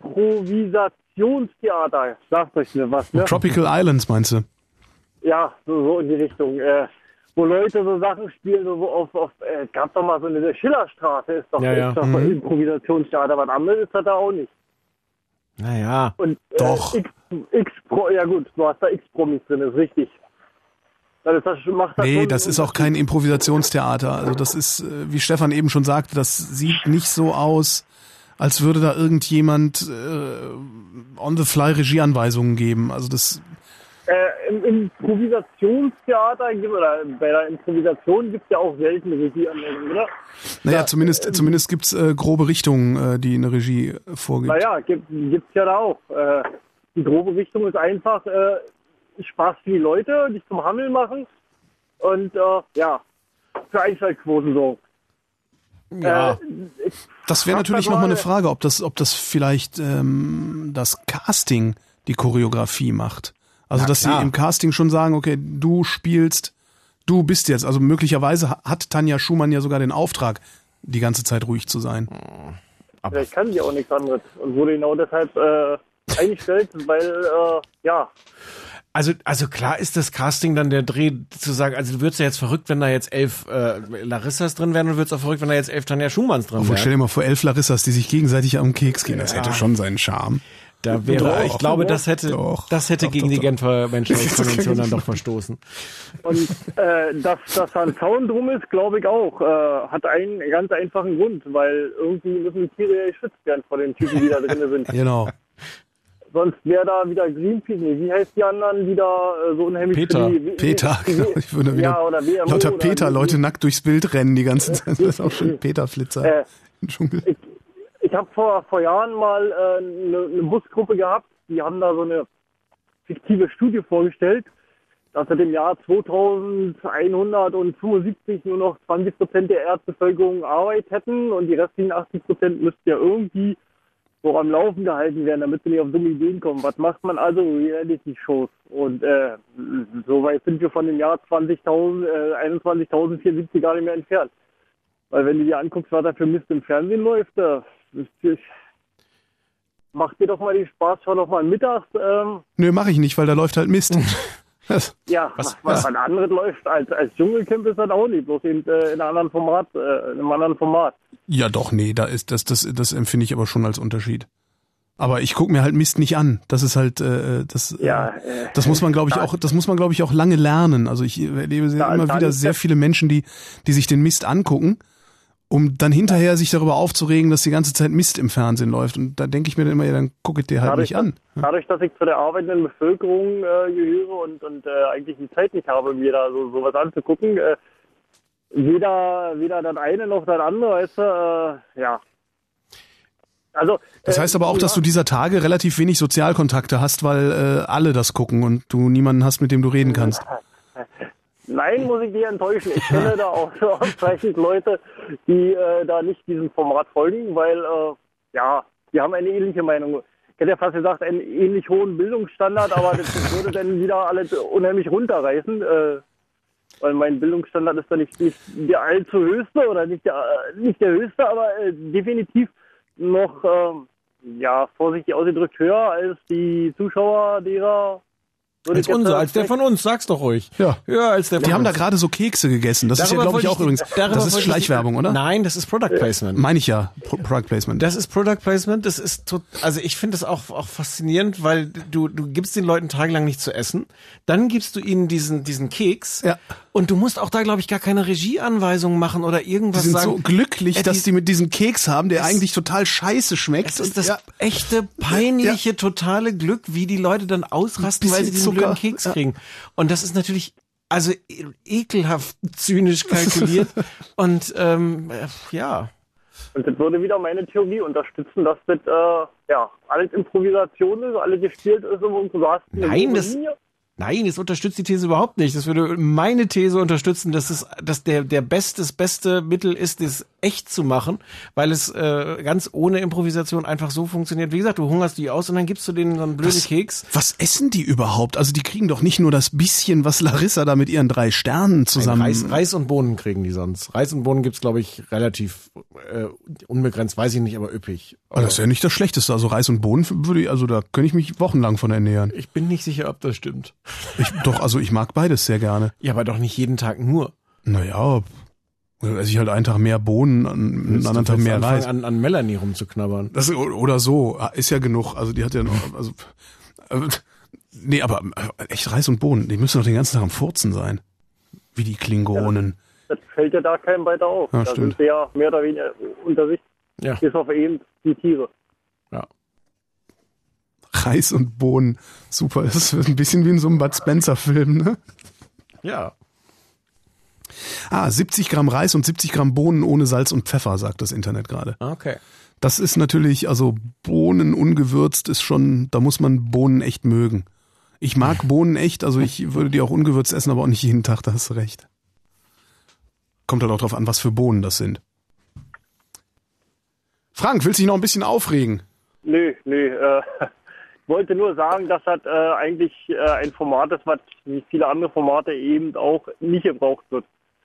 [SPEAKER 21] Improvisationstheater. Sagt euch mir was, ne?
[SPEAKER 3] Tropical Islands meinst du?
[SPEAKER 21] Ja, so, so in die Richtung. Äh, wo Leute so Sachen spielen, so wo auf, auf äh, gab doch mal so eine Schillerstraße, ist doch,
[SPEAKER 4] Ja, ja.
[SPEAKER 21] ist doch
[SPEAKER 4] Mhm.
[SPEAKER 21] Improvisationstheater, was anderes ist das da auch nicht.
[SPEAKER 4] Naja.
[SPEAKER 21] Und äh,
[SPEAKER 4] Doch.
[SPEAKER 21] X, X Pro, ja gut, du hast da X-Promis drin, ist richtig. Das ist das, macht das
[SPEAKER 3] Nee,
[SPEAKER 21] schon
[SPEAKER 3] das ist auch kein Improvisationstheater. Also das ist, äh, wie Stefan eben schon sagte, das sieht nicht so aus, als würde da irgendjemand äh, on the fly Regieanweisungen geben. Also das
[SPEAKER 21] Äh, Im Improvisationstheater gibt- oder bei der Improvisation gibt es ja auch selten Regieanweisungen, oder?
[SPEAKER 3] Naja, zumindest, zumindest gibt's äh, grobe Richtungen, äh, die eine Regie äh, vorgibt.
[SPEAKER 21] Naja, gibt gibt's ja da auch. Äh, die grobe Richtung ist einfach äh, Spaß für die Leute, die zum Handeln machen und äh, ja, für Einschaltquoten sorgen.
[SPEAKER 3] Ja.
[SPEAKER 21] Äh, ich
[SPEAKER 3] Das wäre
[SPEAKER 21] hab
[SPEAKER 3] natürlich
[SPEAKER 21] da
[SPEAKER 3] nochmal eine
[SPEAKER 21] mal-
[SPEAKER 3] Frage, ob das, ob das vielleicht ähm, das Casting die Choreografie macht. Also,
[SPEAKER 4] Na
[SPEAKER 3] dass
[SPEAKER 4] klar.
[SPEAKER 3] sie im Casting schon sagen, okay, du spielst, du bist jetzt. Also möglicherweise ha- hat Tanja Schumann ja sogar den Auftrag, die ganze Zeit ruhig zu sein.
[SPEAKER 21] Vielleicht kann sie auch nichts anderes und wurde genau deshalb äh, eingestellt, weil, äh, ja,
[SPEAKER 4] Also, also klar ist das Casting dann der Dreh zu sagen, also du würdest ja jetzt verrückt, wenn da jetzt elf äh, Larissas drin wären und du würdest auch verrückt, wenn da jetzt elf Tanja Schumanns drin
[SPEAKER 3] Obwohl, stell
[SPEAKER 4] wären.
[SPEAKER 3] dir mal vor, elf Larissas, die sich gegenseitig am Keks gehen. Das
[SPEAKER 4] Ja.
[SPEAKER 3] hätte schon seinen Charme.
[SPEAKER 4] Da wäre,
[SPEAKER 3] Doch,
[SPEAKER 4] ich glaube, das hätte,
[SPEAKER 3] doch,
[SPEAKER 4] das hätte
[SPEAKER 3] doch,
[SPEAKER 4] gegen
[SPEAKER 3] doch,
[SPEAKER 4] die
[SPEAKER 3] doch.
[SPEAKER 4] Genfer Menschenrechtskonvention dann doch verstoßen.
[SPEAKER 21] und äh, dass, dass da ein Zaun drum ist, glaube ich auch, äh, hat einen ganz einfachen Grund, weil irgendwie müssen die Tiere ja geschützt werden vor den Typen, die da drin sind.
[SPEAKER 3] Genau.
[SPEAKER 21] Sonst wäre da wieder Greenpeace, nee, wie heißt die anderen, die da äh, so unheimlich
[SPEAKER 3] Peter,
[SPEAKER 21] für die,
[SPEAKER 3] Peter, genau. Ich würde wieder
[SPEAKER 21] ja, oder W M O
[SPEAKER 3] lauter
[SPEAKER 21] oder
[SPEAKER 3] Peter,
[SPEAKER 21] wie-
[SPEAKER 3] Leute nackt durchs Bild rennen die ganze Zeit. Das ist auch schon Peter-Flitzer.
[SPEAKER 21] Äh,
[SPEAKER 3] im Dschungel.
[SPEAKER 21] ich ich habe vor, vor Jahren mal eine äh, ne, ne Busgruppe gehabt, die haben da so eine fiktive Studie vorgestellt, dass seit dem Jahr zweitausendeinhundertfünfundsiebzig nur noch zwanzig Prozent der Erdbevölkerung Arbeit hätten und die restlichen achtzig Prozent müssten ja irgendwie so am Laufen gehalten werden, damit sie nicht auf dumme Ideen kommen. Was macht man also? Reality-Shows. Und äh, so weit sind wir von dem Jahr zwanzigtausend, äh, einundzwanzigtausendvierundsiebzig gar nicht mehr entfernt. Weil wenn du dir anguckst, was da für Mist im Fernsehen läuft, äh, ist, mach dir doch mal den Spaß, schau doch mal mittags. Ähm,
[SPEAKER 3] Nö, mache ich nicht, weil da läuft halt Mist. Das-
[SPEAKER 21] ja,
[SPEAKER 3] Was-
[SPEAKER 21] was,
[SPEAKER 3] was?
[SPEAKER 21] was anderes läuft als, als Dschungelcamp ist das auch nicht, bloß eben, äh, in einem anderen Format, äh, in einem anderen Format.
[SPEAKER 3] Ja, doch, nee, da ist das, das, das empfinde ich aber schon als Unterschied. Aber ich gucke mir halt Mist nicht an. Das ist halt, äh, das,
[SPEAKER 21] Ja,
[SPEAKER 3] äh,
[SPEAKER 21] äh,
[SPEAKER 3] das muss man, glaube ich, auch, das muss man, glaube ich, auch lange lernen. Also ich erlebe sehr,
[SPEAKER 21] Ja,
[SPEAKER 3] immer
[SPEAKER 21] dann
[SPEAKER 3] wieder
[SPEAKER 21] ist
[SPEAKER 3] sehr
[SPEAKER 21] das-
[SPEAKER 3] viele Menschen, die, die sich den Mist angucken, um dann hinterher sich darüber aufzuregen, dass die ganze Zeit Mist im Fernsehen läuft. Und da denke ich mir dann immer, ja, dann gucke ich dir halt nicht an.
[SPEAKER 21] Dass, dadurch, dass ich zu der arbeitenden Bevölkerung äh, gehöre und, und äh, eigentlich die Zeit nicht habe, mir da so sowas anzugucken, äh, weder, weder das eine noch das andere, weißt du, äh, ja. Also,
[SPEAKER 3] Das
[SPEAKER 21] äh,
[SPEAKER 3] heißt aber auch,
[SPEAKER 21] ja,
[SPEAKER 3] dass du dieser Tage relativ wenig Sozialkontakte hast, weil äh, alle das gucken und du niemanden hast, mit dem du reden kannst.
[SPEAKER 21] Nein, muss ich dir enttäuschen. Ich kenne da auch so ausreichend Leute, die äh, da nicht diesem Format folgen, weil, äh, ja, die haben eine ähnliche Meinung. Ich hätte ja fast gesagt, einen ähnlich hohen Bildungsstandard, aber das würde dann wieder alles unheimlich runterreißen, äh, weil mein Bildungsstandard ist da nicht, nicht der allzu höchste oder nicht der, äh, nicht der höchste, aber äh, definitiv noch, äh, ja, vorsichtig ausgedrückt höher als die Zuschauer derer. würde
[SPEAKER 4] Als
[SPEAKER 21] ich jetzt
[SPEAKER 4] unser,
[SPEAKER 21] sagen,
[SPEAKER 4] als der von uns, sag's doch ruhig.
[SPEAKER 3] Ja.
[SPEAKER 4] Ja, als der
[SPEAKER 3] Die
[SPEAKER 4] von
[SPEAKER 3] haben da
[SPEAKER 4] uns.
[SPEAKER 3] gerade so Kekse gegessen. Das ist ja,
[SPEAKER 4] Darüber
[SPEAKER 3] glaube ich,
[SPEAKER 4] wollte
[SPEAKER 3] auch übrigens.
[SPEAKER 4] darüber
[SPEAKER 3] Das ist
[SPEAKER 4] wollte ich-
[SPEAKER 3] Schleichwerbung, oder?
[SPEAKER 4] Nein, das ist Product Placement.
[SPEAKER 3] Meine ich ja. Pro Product Placement.
[SPEAKER 4] Das ist Product Placement. Das ist tot, also ich finde das auch, auch faszinierend, weil du, du gibst den Leuten tagelang nicht zu essen. Dann gibst du ihnen diesen, diesen Keks.
[SPEAKER 3] Ja.
[SPEAKER 4] Und du musst auch da, glaube ich, gar keine Regieanweisungen machen oder irgendwas
[SPEAKER 3] Die sind
[SPEAKER 4] sagen.
[SPEAKER 3] so glücklich,
[SPEAKER 4] Ja,
[SPEAKER 3] dass
[SPEAKER 4] die-
[SPEAKER 3] die mit diesem Keks haben, der
[SPEAKER 4] Es-
[SPEAKER 3] eigentlich total scheiße schmeckt.
[SPEAKER 4] Es ist das
[SPEAKER 3] ja,
[SPEAKER 4] echte, peinliche, totale Glück, wie die Leute dann ausrasten, weil sie diesen
[SPEAKER 3] Zucker,
[SPEAKER 4] blöden Keks
[SPEAKER 3] ja.
[SPEAKER 4] kriegen. Und das ist natürlich, also e- ekelhaft zynisch kalkuliert. Und ähm, äh, ja.
[SPEAKER 21] Und das würde wieder meine Theorie unterstützen, dass das äh, ja alles Improvisation ist, alles gespielt ist und du hast eine
[SPEAKER 4] Nein,
[SPEAKER 21] grobe
[SPEAKER 4] das,
[SPEAKER 21] Linie.
[SPEAKER 4] nein, das unterstützt die These überhaupt nicht. Das würde meine These unterstützen, dass es, dass der, der beste, das beste Mittel ist, das echt zu machen, weil es äh, ganz ohne Improvisation einfach so funktioniert. Wie gesagt, du hungerst die aus und dann gibst du denen so einen blöden
[SPEAKER 3] Was,
[SPEAKER 4] Keks.
[SPEAKER 3] was essen die überhaupt? Also die kriegen doch nicht nur das bisschen, was Larissa da mit ihren drei Sternen zusammen...
[SPEAKER 4] Reis, Reis und Bohnen kriegen die sonst. Reis und Bohnen gibt's, glaube ich, relativ äh, unbegrenzt, weiß ich nicht, aber üppig.
[SPEAKER 3] Aber das ist ja nicht das Schlechteste. Also Reis und Bohnen würde ich, also da könnte ich mich wochenlang von ernähren.
[SPEAKER 4] Ich bin nicht sicher, ob das stimmt.
[SPEAKER 3] Ich, doch, also ich mag beides sehr gerne.
[SPEAKER 4] Ja, aber doch nicht jeden Tag nur.
[SPEAKER 3] Naja, esse ich halt einen Tag mehr Bohnen, einen
[SPEAKER 4] Willst
[SPEAKER 3] anderen
[SPEAKER 4] du
[SPEAKER 3] Tag
[SPEAKER 4] jetzt
[SPEAKER 3] mehr
[SPEAKER 4] anfangen,
[SPEAKER 3] Reis.
[SPEAKER 4] An, an Melanie rumzuknabbern.
[SPEAKER 3] Das, oder so, ist ja genug. Also die hat ja noch, also, äh, nee, aber äh, echt Reis und Bohnen, die müssen doch den ganzen Tag am Furzen sein. Wie die Klingonen.
[SPEAKER 21] Das fällt ja da keinem weiter auf.
[SPEAKER 3] Ja,
[SPEAKER 21] da
[SPEAKER 3] stimmt.
[SPEAKER 21] sind wir ja mehr oder weniger unter sich.
[SPEAKER 4] Ja.
[SPEAKER 21] Bis auf eben die Tiere.
[SPEAKER 4] Ja.
[SPEAKER 3] Reis und Bohnen, super. Das ist ein bisschen wie in so einem Bud Spencer-Film, ne?
[SPEAKER 4] Ja.
[SPEAKER 3] Ah, siebzig Gramm Reis und siebzig Gramm Bohnen ohne Salz und Pfeffer, sagt das Internet gerade.
[SPEAKER 4] Okay.
[SPEAKER 3] Das ist natürlich, also Bohnen ungewürzt ist schon, da muss man Bohnen echt mögen. Ich mag Bohnen echt, also ich würde die auch ungewürzt essen, aber auch nicht jeden Tag, da hast du recht. Kommt halt auch drauf an, was für Bohnen das sind. Frank, willst du dich noch ein bisschen aufregen?
[SPEAKER 21] Nö, nö. Äh, ich wollte nur sagen, dass das äh, eigentlich äh, ein Format ist, was wie viele andere Formate eben auch nicht gebraucht wird.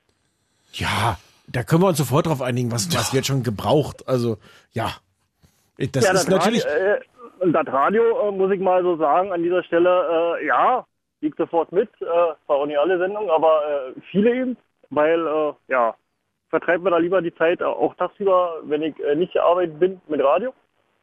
[SPEAKER 4] Ja, da können wir uns sofort drauf einigen, was, was wird schon gebraucht. Also, ja. Das
[SPEAKER 21] ja,
[SPEAKER 4] ist natürlich.
[SPEAKER 21] Radio, äh, und das Radio, äh, muss ich mal so sagen, an dieser Stelle, äh, ja, liegt sofort mit. Äh, zwar auch nicht alle Sendungen, aber äh, viele eben, weil, äh, ja, vertreibt mir da lieber die Zeit äh, auch tagsüber, wenn ich äh, nicht arbeiten bin, mit Radio.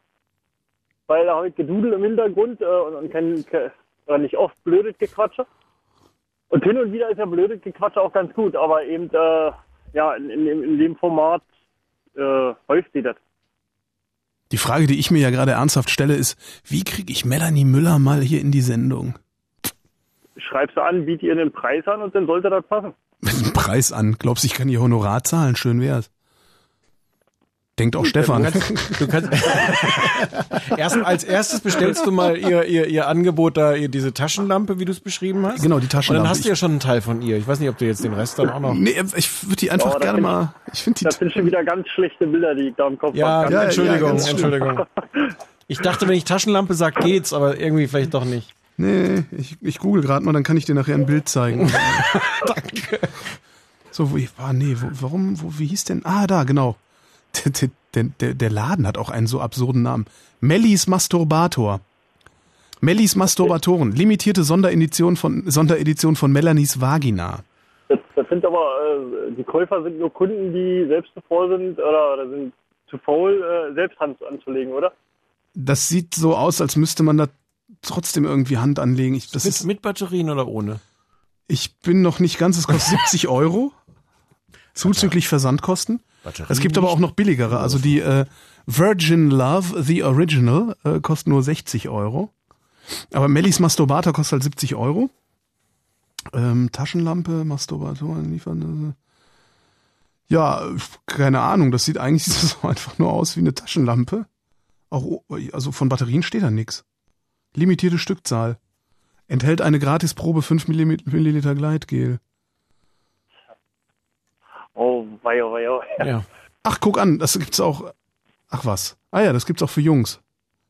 [SPEAKER 21] Weil da habe ich Gedudel im Hintergrund äh, und, und kein, kein, oder nicht oft blödes Gequatsche. Und hin und wieder ist ja blödes Gequatsche auch ganz gut, aber eben, äh, ja, in, in, in dem Format äh, häuft sie das.
[SPEAKER 3] Die Frage, die ich mir ja gerade ernsthaft stelle, ist, wie kriege ich Melanie Müller mal hier in die Sendung?
[SPEAKER 21] Schreibst du an, biet ihr den Preis an und dann sollte das passen.
[SPEAKER 3] Mit dem Preis an. Glaubst du, ich kann ihr Honorar zahlen? Schön wär's. Denkt auch Stefan.
[SPEAKER 4] Du kannst, du kannst erst, als erstes bestellst du mal ihr, ihr, ihr Angebot da, ihr, diese Taschenlampe, wie du es beschrieben hast.
[SPEAKER 3] Genau, die Taschenlampe.
[SPEAKER 4] Und dann hast du ja schon einen Teil von ihr. Ich weiß nicht, ob du jetzt den Rest dann auch noch...
[SPEAKER 3] Nee, ich würde die einfach
[SPEAKER 21] Oh, da
[SPEAKER 3] gerne
[SPEAKER 21] bin
[SPEAKER 3] mal... Ich finde die...
[SPEAKER 21] Das sind schon wieder ganz schlechte Bilder, die ich da im Kopf
[SPEAKER 4] Ja,
[SPEAKER 21] habe.
[SPEAKER 4] ja, Entschuldigung,
[SPEAKER 3] ja, ganz
[SPEAKER 4] Entschuldigung. Ich dachte, wenn ich Taschenlampe sag, geht's, aber irgendwie vielleicht doch nicht.
[SPEAKER 3] Nee, ich, ich google gerade mal, dann kann ich dir nachher ein Bild zeigen.
[SPEAKER 4] Danke.
[SPEAKER 3] So, wo ich war, nee, wo, warum, wo, wie hieß denn? Ah, da, genau. Der, der, der, der Laden hat auch einen so absurden Namen. Mellis Masturbator. Mellis Masturbatoren. Limitierte Sonderedition von, Sonderedition von Melanies Vagina.
[SPEAKER 21] Das, das sind aber, äh, die Käufer sind nur Kunden, die selbst zu faul sind oder, oder sind zu faul, äh, selbst Hand anzulegen, oder?
[SPEAKER 3] Das sieht so aus, als müsste man da trotzdem irgendwie Hand anlegen. Ich, das
[SPEAKER 4] mit,
[SPEAKER 3] ist,
[SPEAKER 4] mit Batterien oder ohne?
[SPEAKER 3] Ich bin noch nicht ganz, es kostet siebzig Euro. Zuzüglich Versandkosten.
[SPEAKER 4] Batterien
[SPEAKER 3] Es gibt aber auch noch billigere. Also die äh, Virgin Love, the Original, äh, kostet nur sechzig Euro. Aber Mellis Masturbator kostet halt siebzig Euro. Ähm, Taschenlampe, Masturbator, liefern. Äh, ja, keine Ahnung. Das sieht eigentlich so einfach nur aus wie eine Taschenlampe. Auch, also von Batterien steht da nichts. Limitierte Stückzahl. Enthält eine Gratisprobe fünf Milliliter Gleitgel.
[SPEAKER 21] Oh, wei, oh, wei, oh.
[SPEAKER 4] Ja.
[SPEAKER 3] Ach, guck an, das gibt's auch. Ach was. Ah ja, das gibt's auch für Jungs.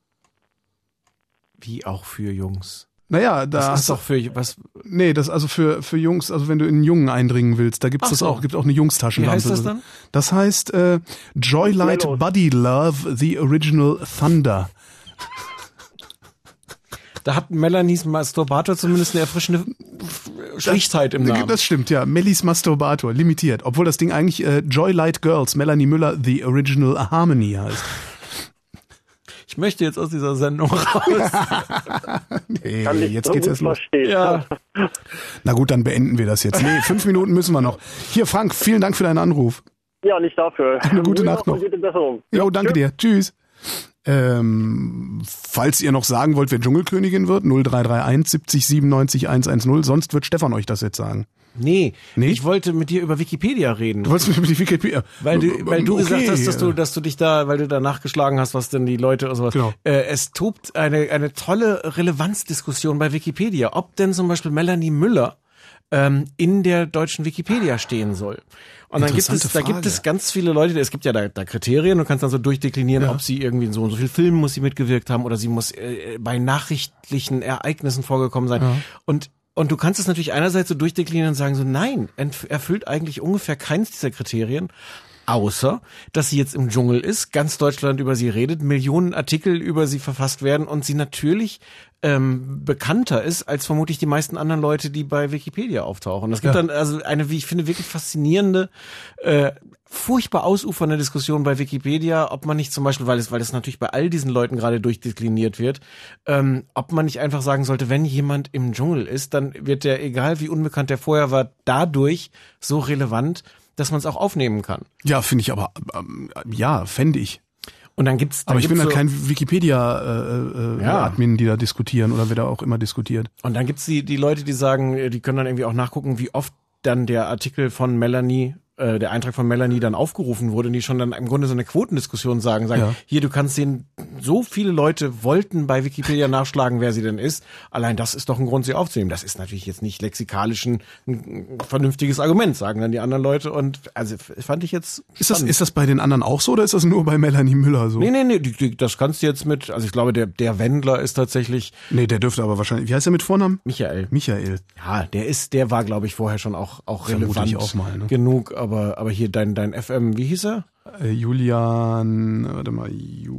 [SPEAKER 4] Wie auch für Jungs?
[SPEAKER 3] Naja, da.
[SPEAKER 4] Das ist doch für was?
[SPEAKER 3] Nee, das also für für Jungs, also wenn du in einen Jungen eindringen willst, da gibt's
[SPEAKER 4] Ach
[SPEAKER 3] das
[SPEAKER 4] so.
[SPEAKER 3] auch, gibt auch eine Jungstaschenlampe.
[SPEAKER 4] Wie heißt das dann?
[SPEAKER 3] Das heißt äh, Joylight
[SPEAKER 21] Mellow.
[SPEAKER 3] Buddy Love, the Original Thunder.
[SPEAKER 4] Da hat Melanies Masturbator zumindest eine erfrischende Schlichtheit im Namen.
[SPEAKER 3] Das stimmt, ja. Mellis Masturbator, limitiert. Obwohl das Ding eigentlich äh, Joylight Girls, Melanie Müller, the Original Harmony heißt.
[SPEAKER 4] ich möchte jetzt aus dieser Sendung raus.
[SPEAKER 3] Nee,
[SPEAKER 21] Kann ich
[SPEAKER 3] jetzt
[SPEAKER 21] so
[SPEAKER 3] geht's
[SPEAKER 21] gut
[SPEAKER 3] erst los.
[SPEAKER 21] verstehen.
[SPEAKER 4] Ja.
[SPEAKER 3] Na gut, dann beenden wir das jetzt. Nee, fünf Minuten müssen wir noch. Hier, Frank, vielen Dank für deinen Anruf.
[SPEAKER 21] Ja, nicht dafür.
[SPEAKER 3] Eine gute Nacht noch.
[SPEAKER 21] Und gute Besserung.
[SPEAKER 3] Jo, danke dir. Tschüss. Ähm, falls ihr noch sagen wollt, wer Dschungelkönigin wird, null drei drei eins siebzig siebenundneunzig hundertzehn, sonst wird Stefan euch das jetzt sagen.
[SPEAKER 4] Nee,
[SPEAKER 3] nee,
[SPEAKER 4] ich wollte mit dir über Wikipedia reden.
[SPEAKER 3] Du wolltest mit über die Wikipedia?
[SPEAKER 4] Weil du, weil du
[SPEAKER 3] okay.
[SPEAKER 4] gesagt hast, dass du, dass du dich da, weil du da nachgeschlagen hast, was denn die Leute oder sowas.
[SPEAKER 3] Genau.
[SPEAKER 4] Äh, es tobt eine, eine tolle Relevanzdiskussion bei Wikipedia, ob denn zum Beispiel Melanie Müller ähm, in der deutschen Wikipedia stehen soll. Und dann gibt es, da gibt es ganz viele Leute, es gibt ja da, da Kriterien, du kannst dann so durchdeklinieren, ja. ob sie irgendwie in so und so viel Filmen muss sie mitgewirkt haben oder sie muss äh, bei nachrichtlichen Ereignissen vorgekommen sein. Ja. Und Und du kannst es natürlich einerseits so durchdeklinieren und sagen so, nein, erfüllt eigentlich ungefähr keins dieser Kriterien, außer, dass sie jetzt im Dschungel ist, ganz Deutschland über sie redet, Millionen Artikel über sie verfasst werden und sie natürlich ähm, bekannter ist als vermutlich die meisten anderen Leute, die bei Wikipedia auftauchen. Es gibt ja. dann also eine, wie ich finde, wirklich faszinierende, äh, furchtbar ausufernde Diskussion bei Wikipedia, ob man nicht zum Beispiel, weil es, weil es natürlich bei all diesen Leuten gerade durchdekliniert wird, ähm, ob man nicht einfach sagen sollte, wenn jemand im Dschungel ist, dann wird der, egal wie unbekannt der vorher war, dadurch so relevant, dass man es auch aufnehmen kann.
[SPEAKER 3] Ja, finde ich aber, ähm, ja, fände ich.
[SPEAKER 4] Und dann gibt's, dann
[SPEAKER 3] aber ich bin
[SPEAKER 4] gibt's
[SPEAKER 3] da
[SPEAKER 4] so,
[SPEAKER 3] kein Wikipedia-Admin, äh,
[SPEAKER 4] ja.
[SPEAKER 3] Admin, die da diskutieren oder wer da auch immer diskutiert.
[SPEAKER 4] Und dann gibt's die, die Leute, die sagen, die können dann irgendwie auch nachgucken, wie oft dann der Artikel von Melanie, äh, der Eintrag von Melanie dann aufgerufen wurde, und die schon dann im Grunde so eine Quotendiskussion sagen, sagen, ja. hier, du kannst sehen, so viele Leute wollten bei Wikipedia nachschlagen, wer sie denn ist. Allein das ist doch ein Grund, sie aufzunehmen. Das ist natürlich jetzt nicht lexikalisch ein, ein vernünftiges Argument, sagen dann die anderen Leute. Und also fand ich jetzt
[SPEAKER 3] Ist das, ist das bei den anderen auch so oder ist das nur bei Melanie Müller so?
[SPEAKER 4] Nee, nee, nee, die, die, das kannst du jetzt mit, also ich glaube, der, der Wendler ist tatsächlich.
[SPEAKER 3] Nee, der dürfte aber wahrscheinlich, wie heißt er mit Vornamen?
[SPEAKER 4] Michael.
[SPEAKER 3] Michael.
[SPEAKER 4] Ja, der ist, der war, glaube ich, vorher schon auch, auch
[SPEAKER 3] Vermutlich
[SPEAKER 4] relevant
[SPEAKER 3] auch mal, ne?
[SPEAKER 4] genug, aber, aber hier dein, dein F M, wie hieß er?
[SPEAKER 3] Äh, Julian, warte mal,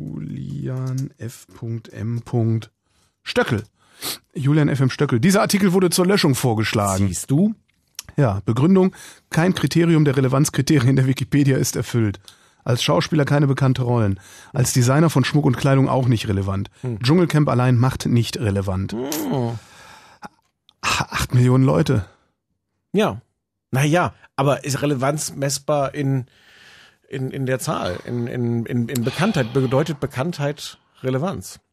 [SPEAKER 3] Julian F. M. Stöckel. Julian F M. Stöckel. Dieser Artikel wurde zur Löschung vorgeschlagen.
[SPEAKER 4] Siehst du?
[SPEAKER 3] Ja, Begründung, kein Kriterium der Relevanzkriterien der Wikipedia ist erfüllt. Als Schauspieler keine bekannte Rollen. Als Designer von Schmuck und Kleidung auch nicht relevant. Hm. Dschungelcamp allein macht nicht relevant.
[SPEAKER 4] Oh.
[SPEAKER 3] Acht Millionen Leute.
[SPEAKER 4] Ja. Naja, aber ist Relevanz messbar in, in, in der Zahl, in, in, in, in Bekanntheit? Bedeutet Bekanntheit Relevanz?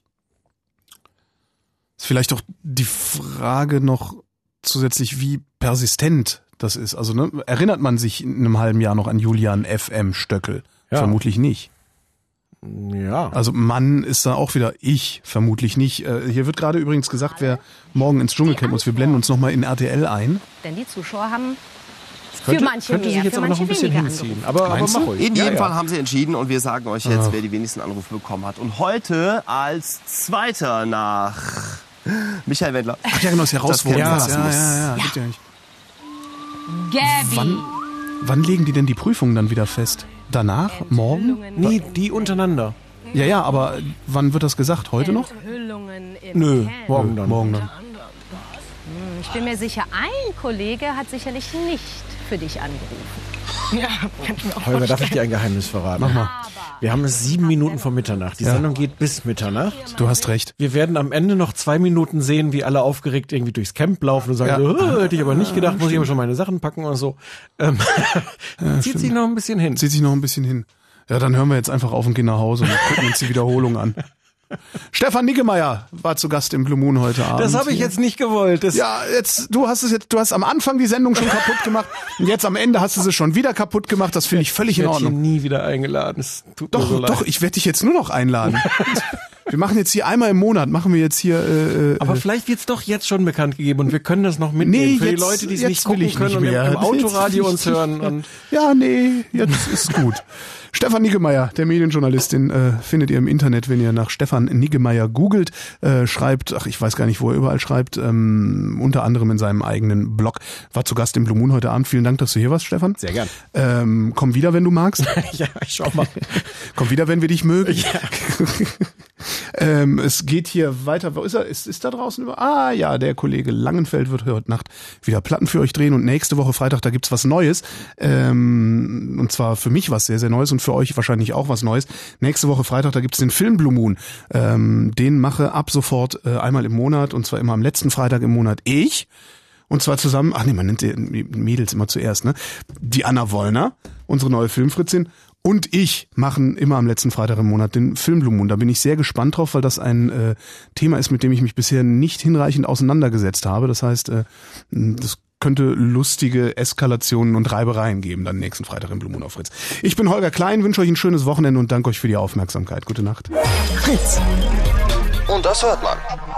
[SPEAKER 3] Ist vielleicht auch die Frage noch zusätzlich, wie persistent das ist. Also ne, erinnert man sich in einem halben Jahr noch an Julian F M. Stöckel? Ja. Vermutlich nicht.
[SPEAKER 4] Ja.
[SPEAKER 3] Also Mann ist da auch wieder, ich vermutlich nicht. Äh, hier wird gerade übrigens gesagt, wer morgen ins Dschungelcamp muss, wir blenden uns nochmal in R T L ein.
[SPEAKER 14] Denn die Zuschauer haben
[SPEAKER 4] könnte,
[SPEAKER 14] für manche
[SPEAKER 4] könnte
[SPEAKER 14] mehr,
[SPEAKER 4] sich jetzt
[SPEAKER 14] für
[SPEAKER 4] aber noch ein bisschen hinziehen. Aber, aber mach ruhig.
[SPEAKER 13] In
[SPEAKER 4] ja,
[SPEAKER 13] jedem
[SPEAKER 4] ja.
[SPEAKER 13] Fall haben sie entschieden und wir sagen euch jetzt,
[SPEAKER 3] Ah.
[SPEAKER 13] wer die wenigsten Anrufe bekommen hat. Und heute als Zweiter nach Michael Wendler.
[SPEAKER 3] Ach ja, genau, ist ja raus.
[SPEAKER 13] Das
[SPEAKER 3] Ja, ja,
[SPEAKER 13] das
[SPEAKER 3] ja,
[SPEAKER 13] muss.
[SPEAKER 3] ja, ja, gibt ja nicht.
[SPEAKER 14] Gabi.
[SPEAKER 3] Wann, wann legen die denn die Prüfungen dann wieder fest? Danach? Morgen?
[SPEAKER 4] Nee, die untereinander.
[SPEAKER 3] Ja, ja, aber wann wird das gesagt? Heute noch?
[SPEAKER 14] Enthüllungen im
[SPEAKER 3] Nö,
[SPEAKER 14] Camp.
[SPEAKER 3] morgen dann. Morgen dann.
[SPEAKER 14] Hm, Ich bin mir sicher, ein Kollege hat sicherlich nicht für dich angerufen.
[SPEAKER 7] Ja, kann ich mir auch
[SPEAKER 4] Holger, darf ich
[SPEAKER 7] vorstellen.
[SPEAKER 4] dir ein Geheimnis verraten?
[SPEAKER 3] Mach mal.
[SPEAKER 4] Wir haben es sieben Minuten vor Mitternacht. Die
[SPEAKER 3] Ja.
[SPEAKER 4] Sendung geht bis Mitternacht.
[SPEAKER 3] Du hast recht.
[SPEAKER 4] Wir werden am Ende noch zwei Minuten sehen, wie alle aufgeregt irgendwie durchs Camp laufen und sagen,
[SPEAKER 3] Ja.
[SPEAKER 4] so, "Oh, hätte ich aber nicht gedacht, muss ich aber schon meine Sachen packen oder so. Ähm,
[SPEAKER 3] Ja,
[SPEAKER 4] zieht
[SPEAKER 3] stimmt.
[SPEAKER 4] sich noch ein bisschen hin.
[SPEAKER 3] Zieht sich noch ein bisschen hin. Ja, dann hören wir jetzt einfach auf und gehen nach Hause und gucken uns die Wiederholung an. Stefan Niggemeier war zu Gast im Blue Moon heute Abend.
[SPEAKER 4] Das habe ich jetzt nicht gewollt. Das
[SPEAKER 3] Ja, jetzt, du hast es jetzt, du hast am Anfang die Sendung schon kaputt gemacht und jetzt am Ende hast du sie schon wieder kaputt gemacht. Das finde ich völlig
[SPEAKER 4] ich
[SPEAKER 3] in
[SPEAKER 4] werde hier
[SPEAKER 3] Ordnung.
[SPEAKER 4] nie wieder eingeladen. Es tut mir
[SPEAKER 3] Doch,
[SPEAKER 4] so leid.
[SPEAKER 3] doch, ich werde dich jetzt nur noch einladen. Wir machen jetzt hier einmal im Monat, machen wir jetzt hier, äh,
[SPEAKER 4] Aber
[SPEAKER 3] äh,
[SPEAKER 4] vielleicht wird's doch jetzt schon bekannt gegeben und wir können das noch mitnehmen.
[SPEAKER 3] Nee,
[SPEAKER 4] Für die
[SPEAKER 3] jetzt-
[SPEAKER 4] Leute, die es
[SPEAKER 3] jetzt
[SPEAKER 4] nicht
[SPEAKER 3] will
[SPEAKER 4] gucken
[SPEAKER 3] ich
[SPEAKER 4] können
[SPEAKER 3] nicht
[SPEAKER 4] und im,
[SPEAKER 3] mehr.
[SPEAKER 4] im
[SPEAKER 3] Jetzt
[SPEAKER 4] Autoradio
[SPEAKER 3] will
[SPEAKER 4] uns
[SPEAKER 3] ich
[SPEAKER 4] hören.
[SPEAKER 3] nicht
[SPEAKER 4] Und
[SPEAKER 3] ja, nee, jetzt ist gut. Stefan Niggemeier, der Medienjournalistin, äh, findet ihr im Internet, wenn ihr nach Stefan Niggemeier googelt, äh, schreibt, ach, ich weiß gar nicht, wo er überall schreibt, ähm, unter anderem in seinem eigenen Blog. War zu Gast im Blue Moon heute Abend. Vielen Dank, dass du hier warst, Stefan.
[SPEAKER 4] Sehr gern.
[SPEAKER 3] Ähm, komm wieder, wenn du magst.
[SPEAKER 4] ja, ich schau mal.
[SPEAKER 3] Komm wieder, wenn wir dich mögen.
[SPEAKER 4] Ja.
[SPEAKER 3] Ähm, es geht hier weiter. Wo ist er? Ist, ist da draußen über? Ah ja, der Kollege Langenfeld wird heute Nacht wieder Platten für euch drehen und nächste Woche Freitag, da gibt's was Neues. Ähm, und zwar für mich was sehr, sehr Neues und für euch wahrscheinlich auch was Neues. Nächste Woche Freitag, da gibt's den Film Blue Moon. Ähm, den mache ab sofort äh, einmal im Monat und zwar immer am letzten Freitag im Monat ich. Und zwar zusammen, ach nee, man nennt die Mädels immer zuerst, ne? Die Anna Wollner, unsere neue Filmfritzin, und ich machen immer am letzten Freitag im Monat den Film Blue Moon. Da bin ich sehr gespannt drauf, weil das ein äh, Thema ist, mit dem ich mich bisher nicht hinreichend auseinandergesetzt habe. Das heißt, äh, das könnte lustige Eskalationen und Reibereien geben dann nächsten Freitag im Blue Moon auf Fritz. Ich bin Holger Klein, wünsche euch ein schönes Wochenende und danke euch für die Aufmerksamkeit. Gute Nacht.
[SPEAKER 2] Fritz.
[SPEAKER 1] Und das hört man.